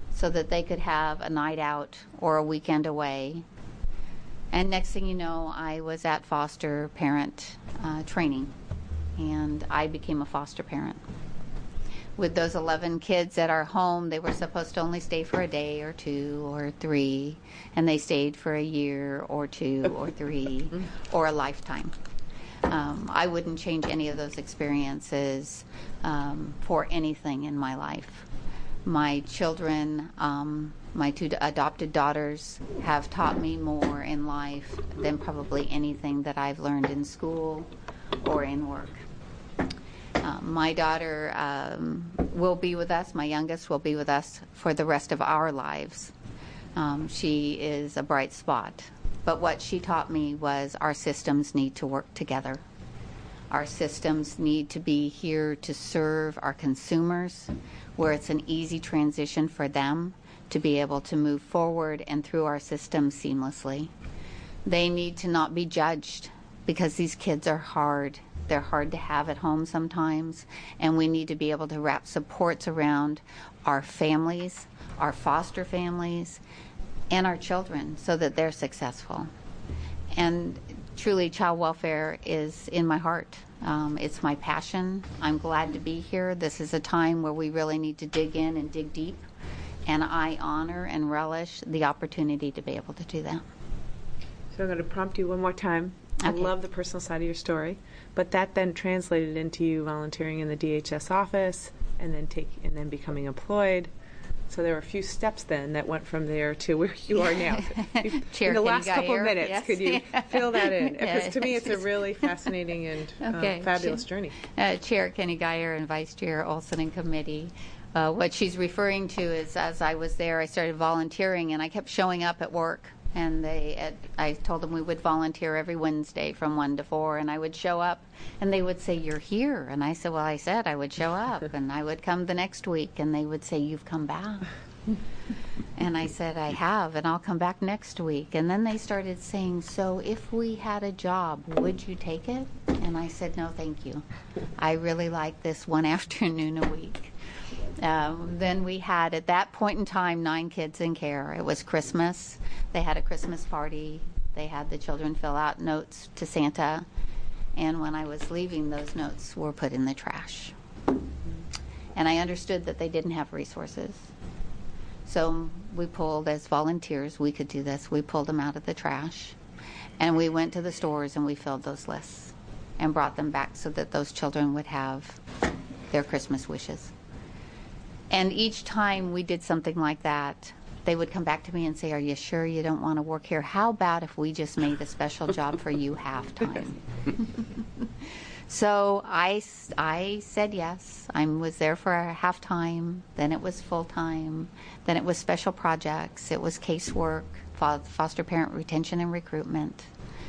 so that they could have a night out or a weekend away. And next thing you know, I was at foster parent training, and I became a foster parent. With those 11 kids at our home, they were supposed to only stay for a day or 2 or 3, and they stayed for a year or 2 or 3 or a lifetime. I wouldn't change any of those experiences for anything in my life. My children, my 2 adopted daughters, have taught me more in life than probably anything that I've learned in school or in work. My daughter will be with us, my youngest will be with us for the rest of our lives. She is a bright spot. But what she taught me was our systems need to work together. Our systems need to be here to serve our consumers, where it's an easy transition for them to be able to move forward and through our system seamlessly. They need to not be judged, because these kids are hard. They're hard to have at home sometimes, and we need to be able to wrap supports around our families, our foster families, and our children so that they're successful. And truly, child welfare is in my heart. It's my passion. I'm glad to be here. This is a time where we really need to dig in and dig deep, and I honor and relish the opportunity to be able to do that. So I'm going to prompt you one more time. I love the personal side of your story, but that then translated into you volunteering in the DHS office and then becoming employed. So there were a few steps then that went from there to where you are now. In the last couple of minutes, yes. Could you fill that in? Because to me, it's a really fascinating and fabulous journey. Chair Kenny Geyer and Vice Chair Olson and committee. What she's referring to is, as I was there, I started volunteering, and I kept showing up at work. And I told them we would volunteer every Wednesday from 1 to 4, and I would show up, and they would say, "You're here." And I said, "Well, I said I would show up." And I would come the next week, and they would say, "You've come back." And I said, "I have, and I'll come back next week." And then they started saying, "So if we had a job, would you take it?" And I said, "No, thank you. I really like this one afternoon a week." Then we had, at that point in time, 9 kids in care. It was Christmas. They had a Christmas party. They had the children fill out notes to Santa. And when I was leaving, those notes were put in the trash. And I understood that they didn't have resources. So we pulled, as volunteers, we could do this. We pulled them out of the trash. And we went to the stores and we filled those lists and brought them back so that those children would have their Christmas wishes. And each time we did something like that, they would come back to me and say, "Are you sure you don't want to work here? How about if we just made a special job for you half-time?" So I said yes. I was there for half-time, then it was full-time, then it was special projects, it was casework, foster parent retention and recruitment,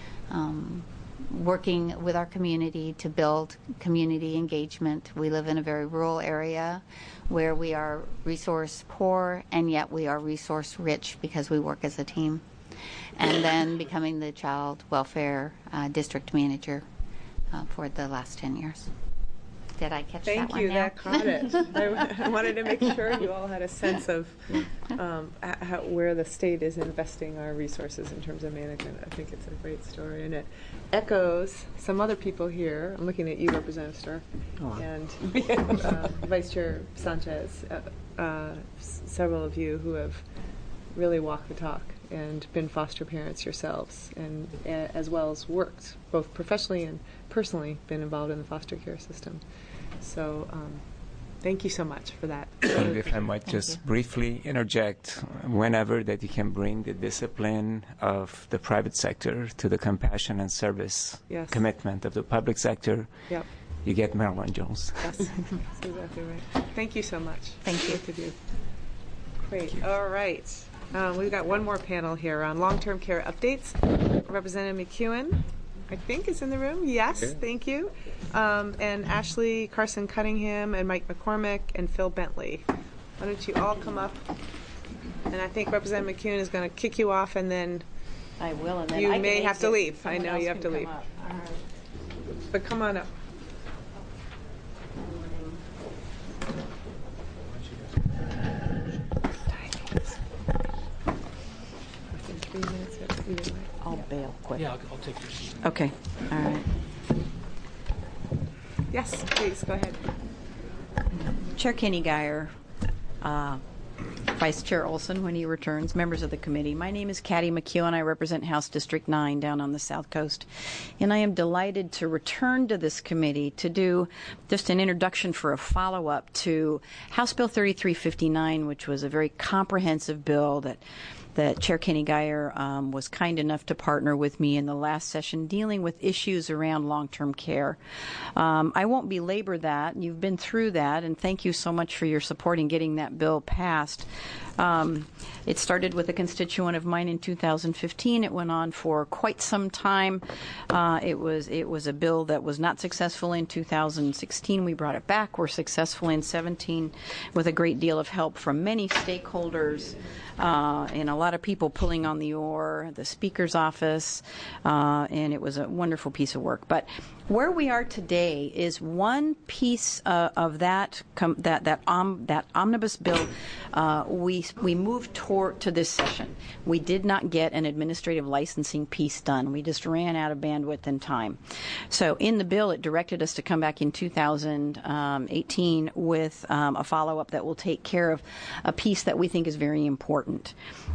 working with our community to build community engagement. We live in a very rural area where we are resource poor, and yet we are resource rich because we work as a team. And then becoming the child welfare district manager for the last 10 years. Did I catch that one? Thank you. Now? That caught it. I wanted to make sure you all had a sense of where the state is investing our resources in terms of management. I think it's a great story, and it echoes some other people here. I'm looking at you, Representative Starr, and Vice Chair Sanchez, several of you who have really walked the talk and been foster parents yourselves, and as well as worked both professionally and personally, been involved in the foster care system. So thank you so much for that. If I might just briefly interject, whenever that you can bring the discipline of the private sector to the compassion and service commitment of the public sector, you get Marilyn Jones. Yes, that's exactly right. Thank you so much. Thank you. Both of you. Great. All right. We've got one more panel here on long-term care updates. Representative McEwen, I think, is in the room. Yes, thank you. And Ashley Carson Cunningham and Mike McCormick and Phil Bentley. Why don't you all come up? And I think Representative McEwen is going to kick you off, and then I will. And then you I may can have to exit. leave. Someone I know else you have to can leave. come up. All right. But come on up. bail quick. Yeah, I'll take your seat. Okay. All right. Yes, please, go ahead. Chair Kenny Geyer, Vice Chair Olson when he returns, members of the committee. My name is Katty McEwen. I represent House District 9 down on the South Coast. And I am delighted to return to this committee to do just an introduction for a follow-up to House Bill 3359, which was a very comprehensive bill that Chair Kenny Geyer was kind enough to partner with me in the last session dealing with issues around long-term care. I won't belabor that. You've been through that, and thank you so much for your support in getting that bill passed. It started with a constituent of mine in 2015. It went on for quite some time. It was a bill that was not successful in 2016. We brought it back. We're successful in 17 with a great deal of help from many stakeholders and a lot of people pulling on the oar, the Speaker's office, and it was a wonderful piece of work. But where we are today is one piece of that omnibus bill we moved to this session. We did not get an administrative licensing piece done. We just ran out of bandwidth and time. So in the bill, it directed us to come back in 2018 with a follow-up that will take care of a piece that we think is very important.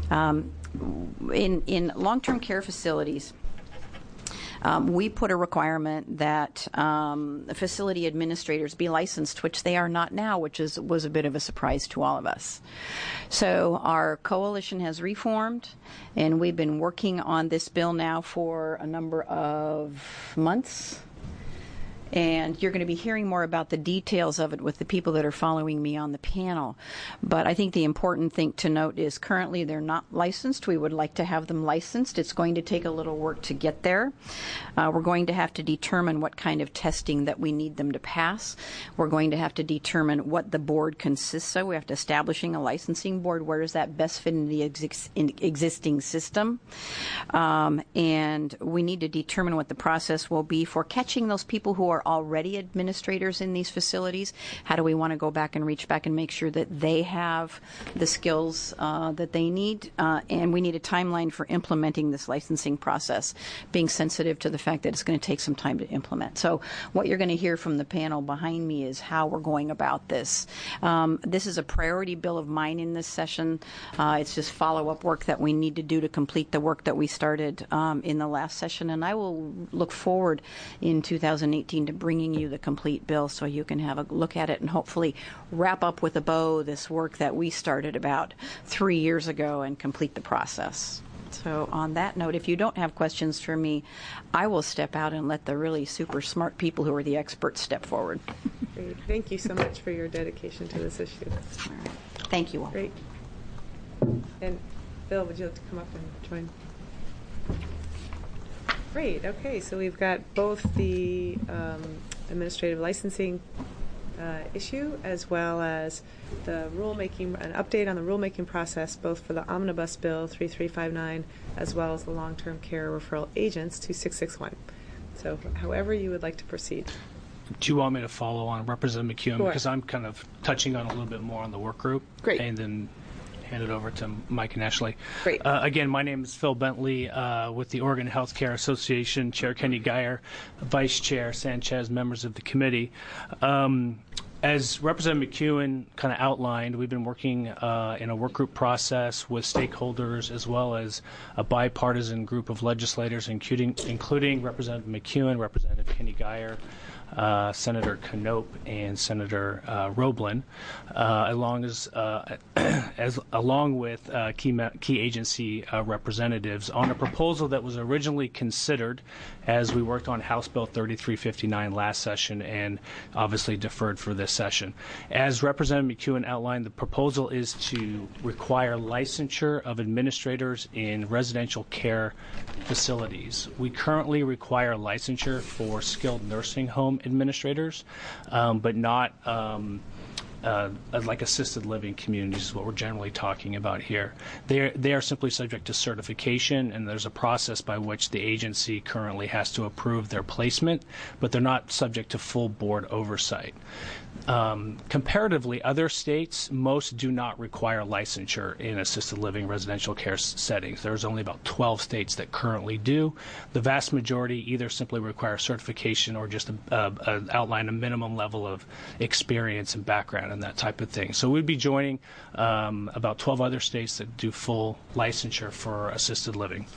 In long-term care facilities, we put a requirement that facility administrators be licensed, which they are not now, which was a bit of a surprise to all of us. So our coalition has reformed, and we've been working on this bill now for a number of months. And you're going to be hearing more about the details of it with the people that are following me on the panel. But I think the important thing to note is currently they're not licensed. We would like to have them licensed. It's going to take a little work to get there. We're going to have to determine what kind of testing that we need them to pass. We're going to have to determine what the board consists of. We have to establishing a licensing board. Where does that best fit in the existing system? And we need to determine what the process will be for catching those people who are already administrators in these facilities. How do we want to go back and reach back and make sure that they have the skills that they need? And we need a timeline for implementing this licensing process, being sensitive to the fact that it's going to take some time to implement. So what you're going to hear from the panel behind me is how we're going about this. This is a priority bill of mine in this session. It's just follow-up work that we need to do to complete the work that we started in the last session. And I will look forward in 2018 to bringing you the complete bill so you can have a look at it and hopefully wrap up with a bow this work that we started about 3 years ago and complete the process. So on that note, if you don't have questions for me, I will step out and let the really super smart people who are the experts step forward. Great. Thank you so much for your dedication to this issue. All right. Thank you all. Great. And Bill, would you like to come up and join? Great. Okay, so we've got both the administrative licensing issue as well as the rulemaking, an update on the rulemaking process, both for the Omnibus Bill 3359 as well as the long-term care referral agents 2661. So however you would like to proceed. Do you want me to follow on Representative McEwen? Sure. Because I'm kind of touching on a little bit more on the work group. Great. And then hand it over to Mike and Ashley. Great. Again, my name is Phil Bentley with the Oregon Healthcare Association, Chair Kenny Geyer, Vice Chair Sanchez, members of the committee. As Representative McEwen kind of outlined, we've been working in a work group process with stakeholders as well as a bipartisan group of legislators, including Representative McEwen, Representative Kenny Geyer, Senator Knopp, and Senator Roblin, along with key agency representatives on a proposal that was originally considered as we worked on House Bill 3359 last session and obviously deferred for this session. As Representative McEwen outlined, the proposal is to require licensure of administrators in residential care facilities. We currently require licensure for skilled nursing home administrators, but not like assisted living communities is what we're generally talking about here. They are simply subject to certification, and there's a process by which the agency currently has to approve their placement, but they're not subject to full board oversight. Comparatively, other states, most do not require licensure in assisted living residential care settings. There's only about 12 states that currently do. The vast majority either simply require certification or just outline a minimum level of experience and background and that type of thing. So we'd be joining about 12 other states that do full licensure for assisted living.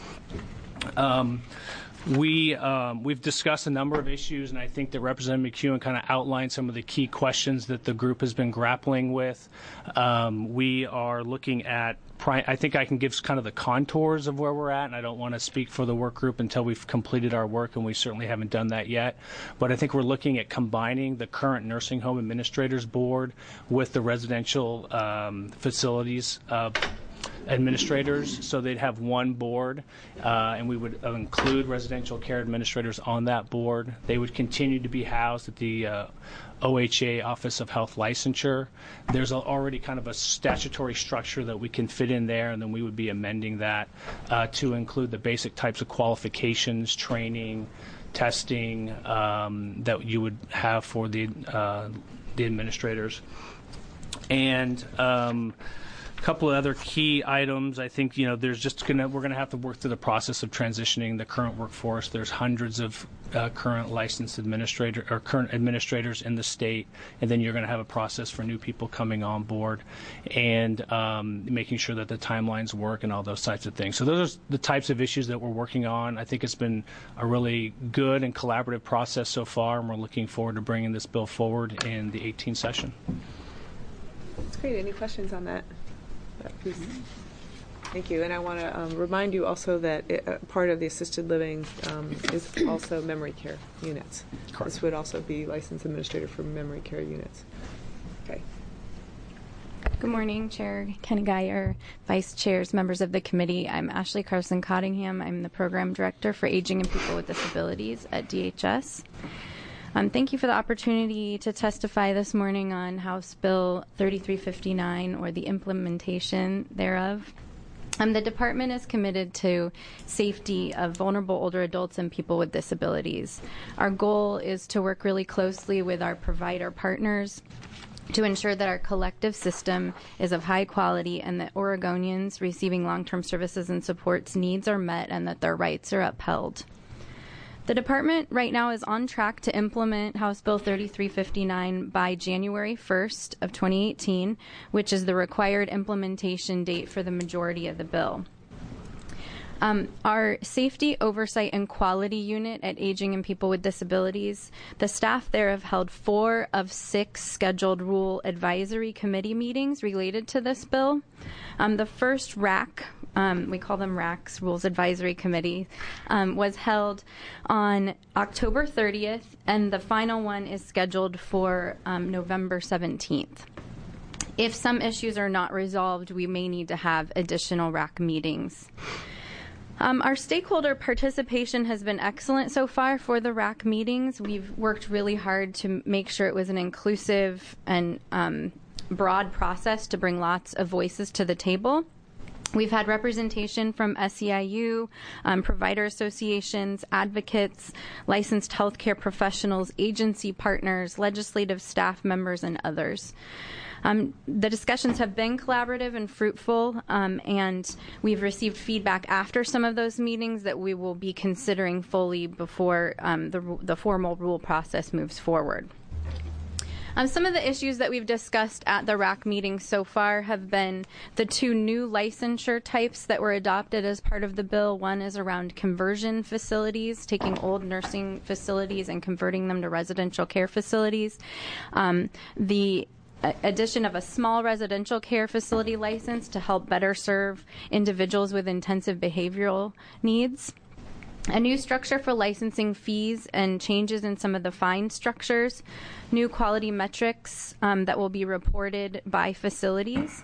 We've discussed a number of issues, and I think that Representative McEwen kind of outlined some of the key questions that the group has been grappling with. We are looking at, I think I can give kind of the contours of where we're at, and I don't want to speak for the work group until we've completed our work, and we certainly haven't done that yet. But I think we're looking at combining the current Nursing Home Administrators Board with the residential facilities administrators, so they'd have one board, and we would include residential care administrators on that board. They would continue to be housed at the OHA Office of Health Licensure. There's already kind of a statutory structure that we can fit in there, and then we would be amending that to include the basic types of qualifications, training, testing that you would have for the administrators. And a couple of other key items. I think there's we're going to have to work through the process of transitioning the current workforce. There's hundreds of current licensed current administrators in the state, and then you're going to have a process for new people coming on board, and making sure that the timelines work and all those types of things. So those are the types of issues that we're working on. I think it's been a really good and collaborative process so far, and we're looking forward to bringing this bill forward in the 18th session. That's great. Any questions on that? Please. Thank you. And I want to remind you also that part of the assisted living is also memory care units. Correct. This would also be licensed administrator for memory care units. Okay. Good morning, Chair Kenny Geyer, Vice Chairs, members of the committee. I'm Ashley Carson-Cottingham. I'm the Program Director for Aging and People with Disabilities at DHS. Thank you for the opportunity to testify this morning on House Bill 3359, or the implementation thereof. The department is committed to safety of vulnerable older adults and people with disabilities. Our goal is to work really closely with our provider partners to ensure that our collective system is of high quality and that Oregonians receiving long-term services and supports needs are met and that their rights are upheld. The department right now is on track to implement House Bill 3359 by January 1st of 2018, which is the required implementation date for the majority of the bill. Our Safety, Oversight, and Quality Unit at Aging and People with Disabilities, the staff there have held 4 of 6 scheduled Rule Advisory Committee meetings related to this bill. The first RAC, we call them RACs, Rules Advisory Committee, was held on October 30th, and the final one is scheduled for November 17th. If some issues are not resolved, we may need to have additional RAC meetings. Our stakeholder participation has been excellent so far for the RAC meetings. We've worked really hard to make sure it was an inclusive and broad process to bring lots of voices to the table. We've had representation from SEIU, provider associations, advocates, licensed healthcare professionals, agency partners, legislative staff members, and others. The discussions have been collaborative and fruitful, and we've received feedback after some of those meetings that we will be considering fully before the formal rule process moves forward. Some of the issues that we've discussed at the RAC meeting so far have been the 2 new licensure types that were adopted as part of the bill. One is around conversion facilities, taking old nursing facilities and converting them to residential care facilities. The addition of a small residential care facility license to help better serve individuals with intensive behavioral needs. A new structure for licensing fees and changes in some of the fine structures, new quality metrics that will be reported by facilities,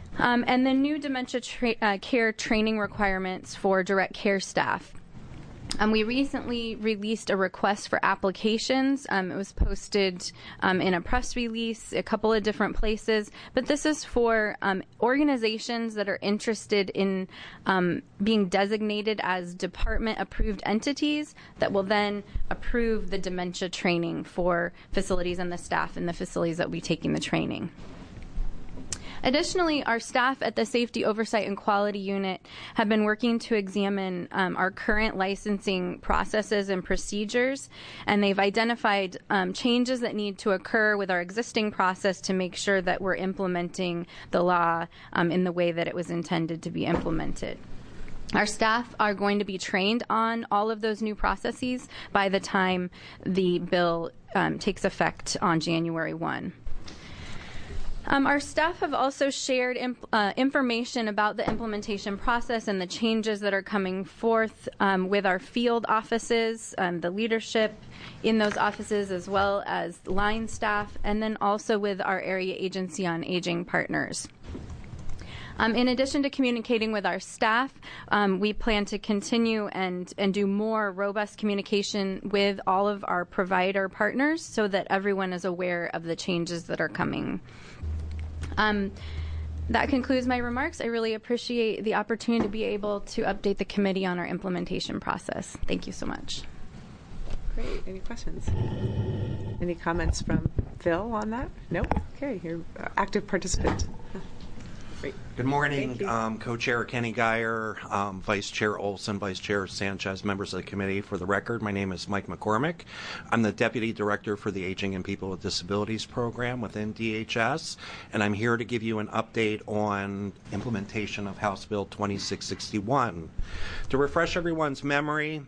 and then new dementia care training requirements for direct care staff. We recently released a request for applications. It was posted in a press release, a couple of different places, but this is for organizations that are interested in being designated as department-approved entities that will then approve the dementia training for facilities and the staff in the facilities that will be taking the training. Additionally, our staff at the Safety Oversight and Quality Unit have been working to examine our current licensing processes and procedures, and they've identified changes that need to occur with our existing process to make sure that we're implementing the law in the way that it was intended to be implemented. Our staff are going to be trained on all of those new processes by the time the bill takes effect on January 1. Our staff have also shared information about the implementation process and the changes that are coming forth with our field offices, the leadership in those offices, as well as line staff, and then also with our Area Agency on Aging partners. In addition to communicating with our staff, we plan to continue and do more robust communication with all of our provider partners so that everyone is aware of the changes that are coming. That concludes my remarks. I really appreciate the opportunity to be able to update the committee on our implementation process. Thank you so much. Great. Any questions? Any comments from Phil on that? No? Okay. You're an active participant. Great. Good morning, Co-Chair Kenny Geyer, Vice Chair Olson, Vice Chair Sanchez, members of the committee. For the record, my name is Mike McCormick. I'm the Deputy Director for the Aging and People with Disabilities Program within DHS, and I'm here to give you an update on implementation of House Bill 2661. To refresh everyone's memory,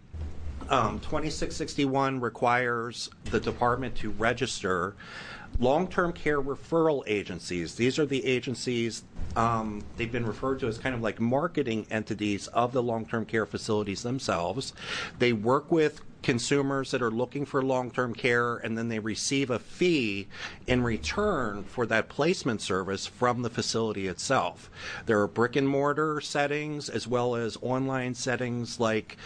2661 requires the department to register long-term care referral agencies. These are the agencies, they've been referred to as kind of like marketing entities of the long-term care facilities themselves. They work with consumers that are looking for long-term care, and then they receive a fee in return for that placement service from the facility itself. There are brick and mortar settings as well as online settings like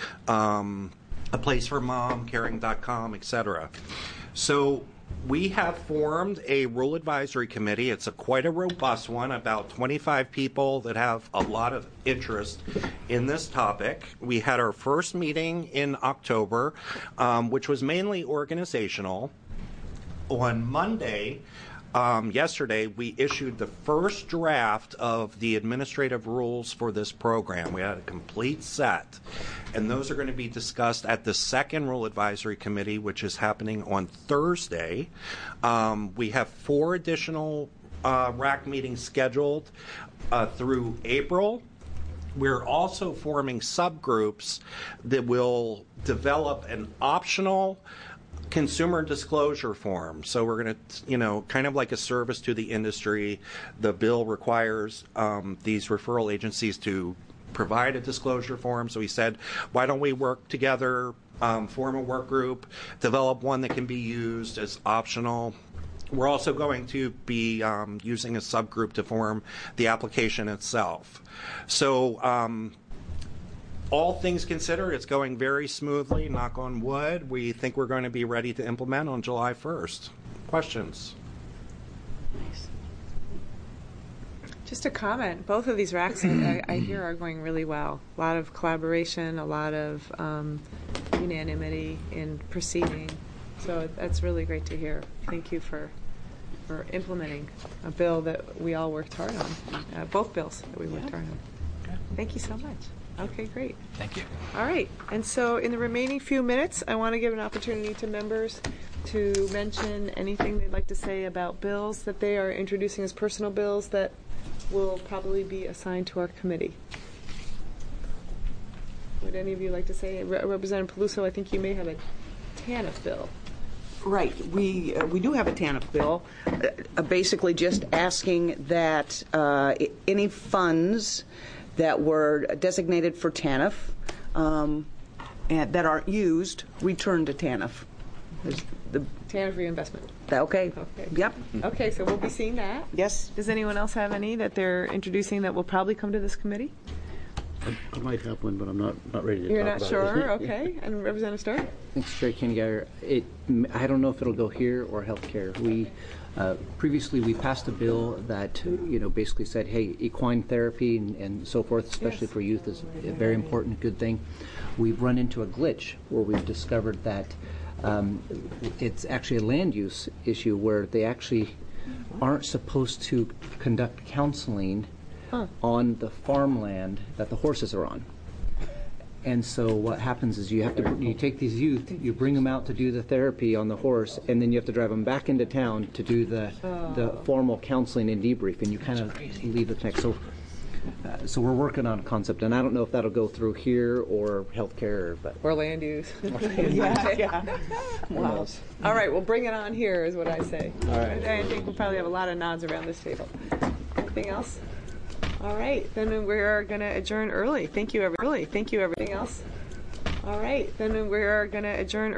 A Place for Mom, Caring.com, etc. So we have formed a rule advisory committee. It's quite a robust one, about 25 people that have a lot of interest in this topic. We had our first meeting in October, which was mainly organizational. On Monday, yesterday, we issued the first draft of the administrative rules for this program. We had a complete set, and those are going to be discussed at the second Rule Advisory Committee, which is happening on Thursday. We have 4 additional RAC meetings scheduled through April. We're also forming subgroups that will develop an optional consumer disclosure form. So we're going to, kind of like a service to the industry, the bill requires these referral agencies to provide a disclosure form. So we said, why don't we work together, form a work group, develop one that can be used as optional. We're also going to be using a subgroup to form the application itself. So all things considered, it's going very smoothly, knock on wood. We think we're going to be ready to implement on July 1st. Questions? Nice. Just a comment. Both of these RACs I hear are going really well. A lot of collaboration, a lot of unanimity in proceeding. So that's really great to hear. Thank you for implementing a bill that we all worked hard on, both bills that we worked hard on. Thank you so much. Okay, great. Thank you. All right. And so in the remaining few minutes, I want to give an opportunity to members to mention anything they'd like to say about bills that they are introducing as personal bills that will probably be assigned to our committee. Would any of you like to say? Representative Peluso, I think you may have a TANF bill. Right. We do have a TANF bill, basically just asking that any funds that were designated for TANF and that aren't used return to TANF. The TANF reinvestment. Okay. Yep. Okay, so we'll be seeing that. Yes. Does anyone else have any that they're introducing that will probably come to this committee? I might have one, but I'm not ready to You're talk not about sure? it. Okay. And Representative Starr? Thanks, Chair Kenny Geyer. I don't know if it'll go here or healthcare. Previously we passed a bill that basically said, hey, equine therapy and so forth, especially for youth, is a very important, good thing. We've run into a glitch where we've discovered that it's actually a land use issue where they actually aren't supposed to conduct counseling on the farmland that the horses are on. And so what happens is you take these youth, you bring them out to do the therapy on the horse, and then you have to drive them back into town to do the formal counseling and debrief, and you kind of leave it next. So we're working on a concept, and I don't know if that'll go through here or healthcare, or land use. Yeah. Wow. All right, well, bring it on here is what I say. All right. I think we'll probably have a lot of nods around this table. Anything else? All right, then we're going to adjourn early. Thank you, everybody. Everything else? All right, then we're going to adjourn early.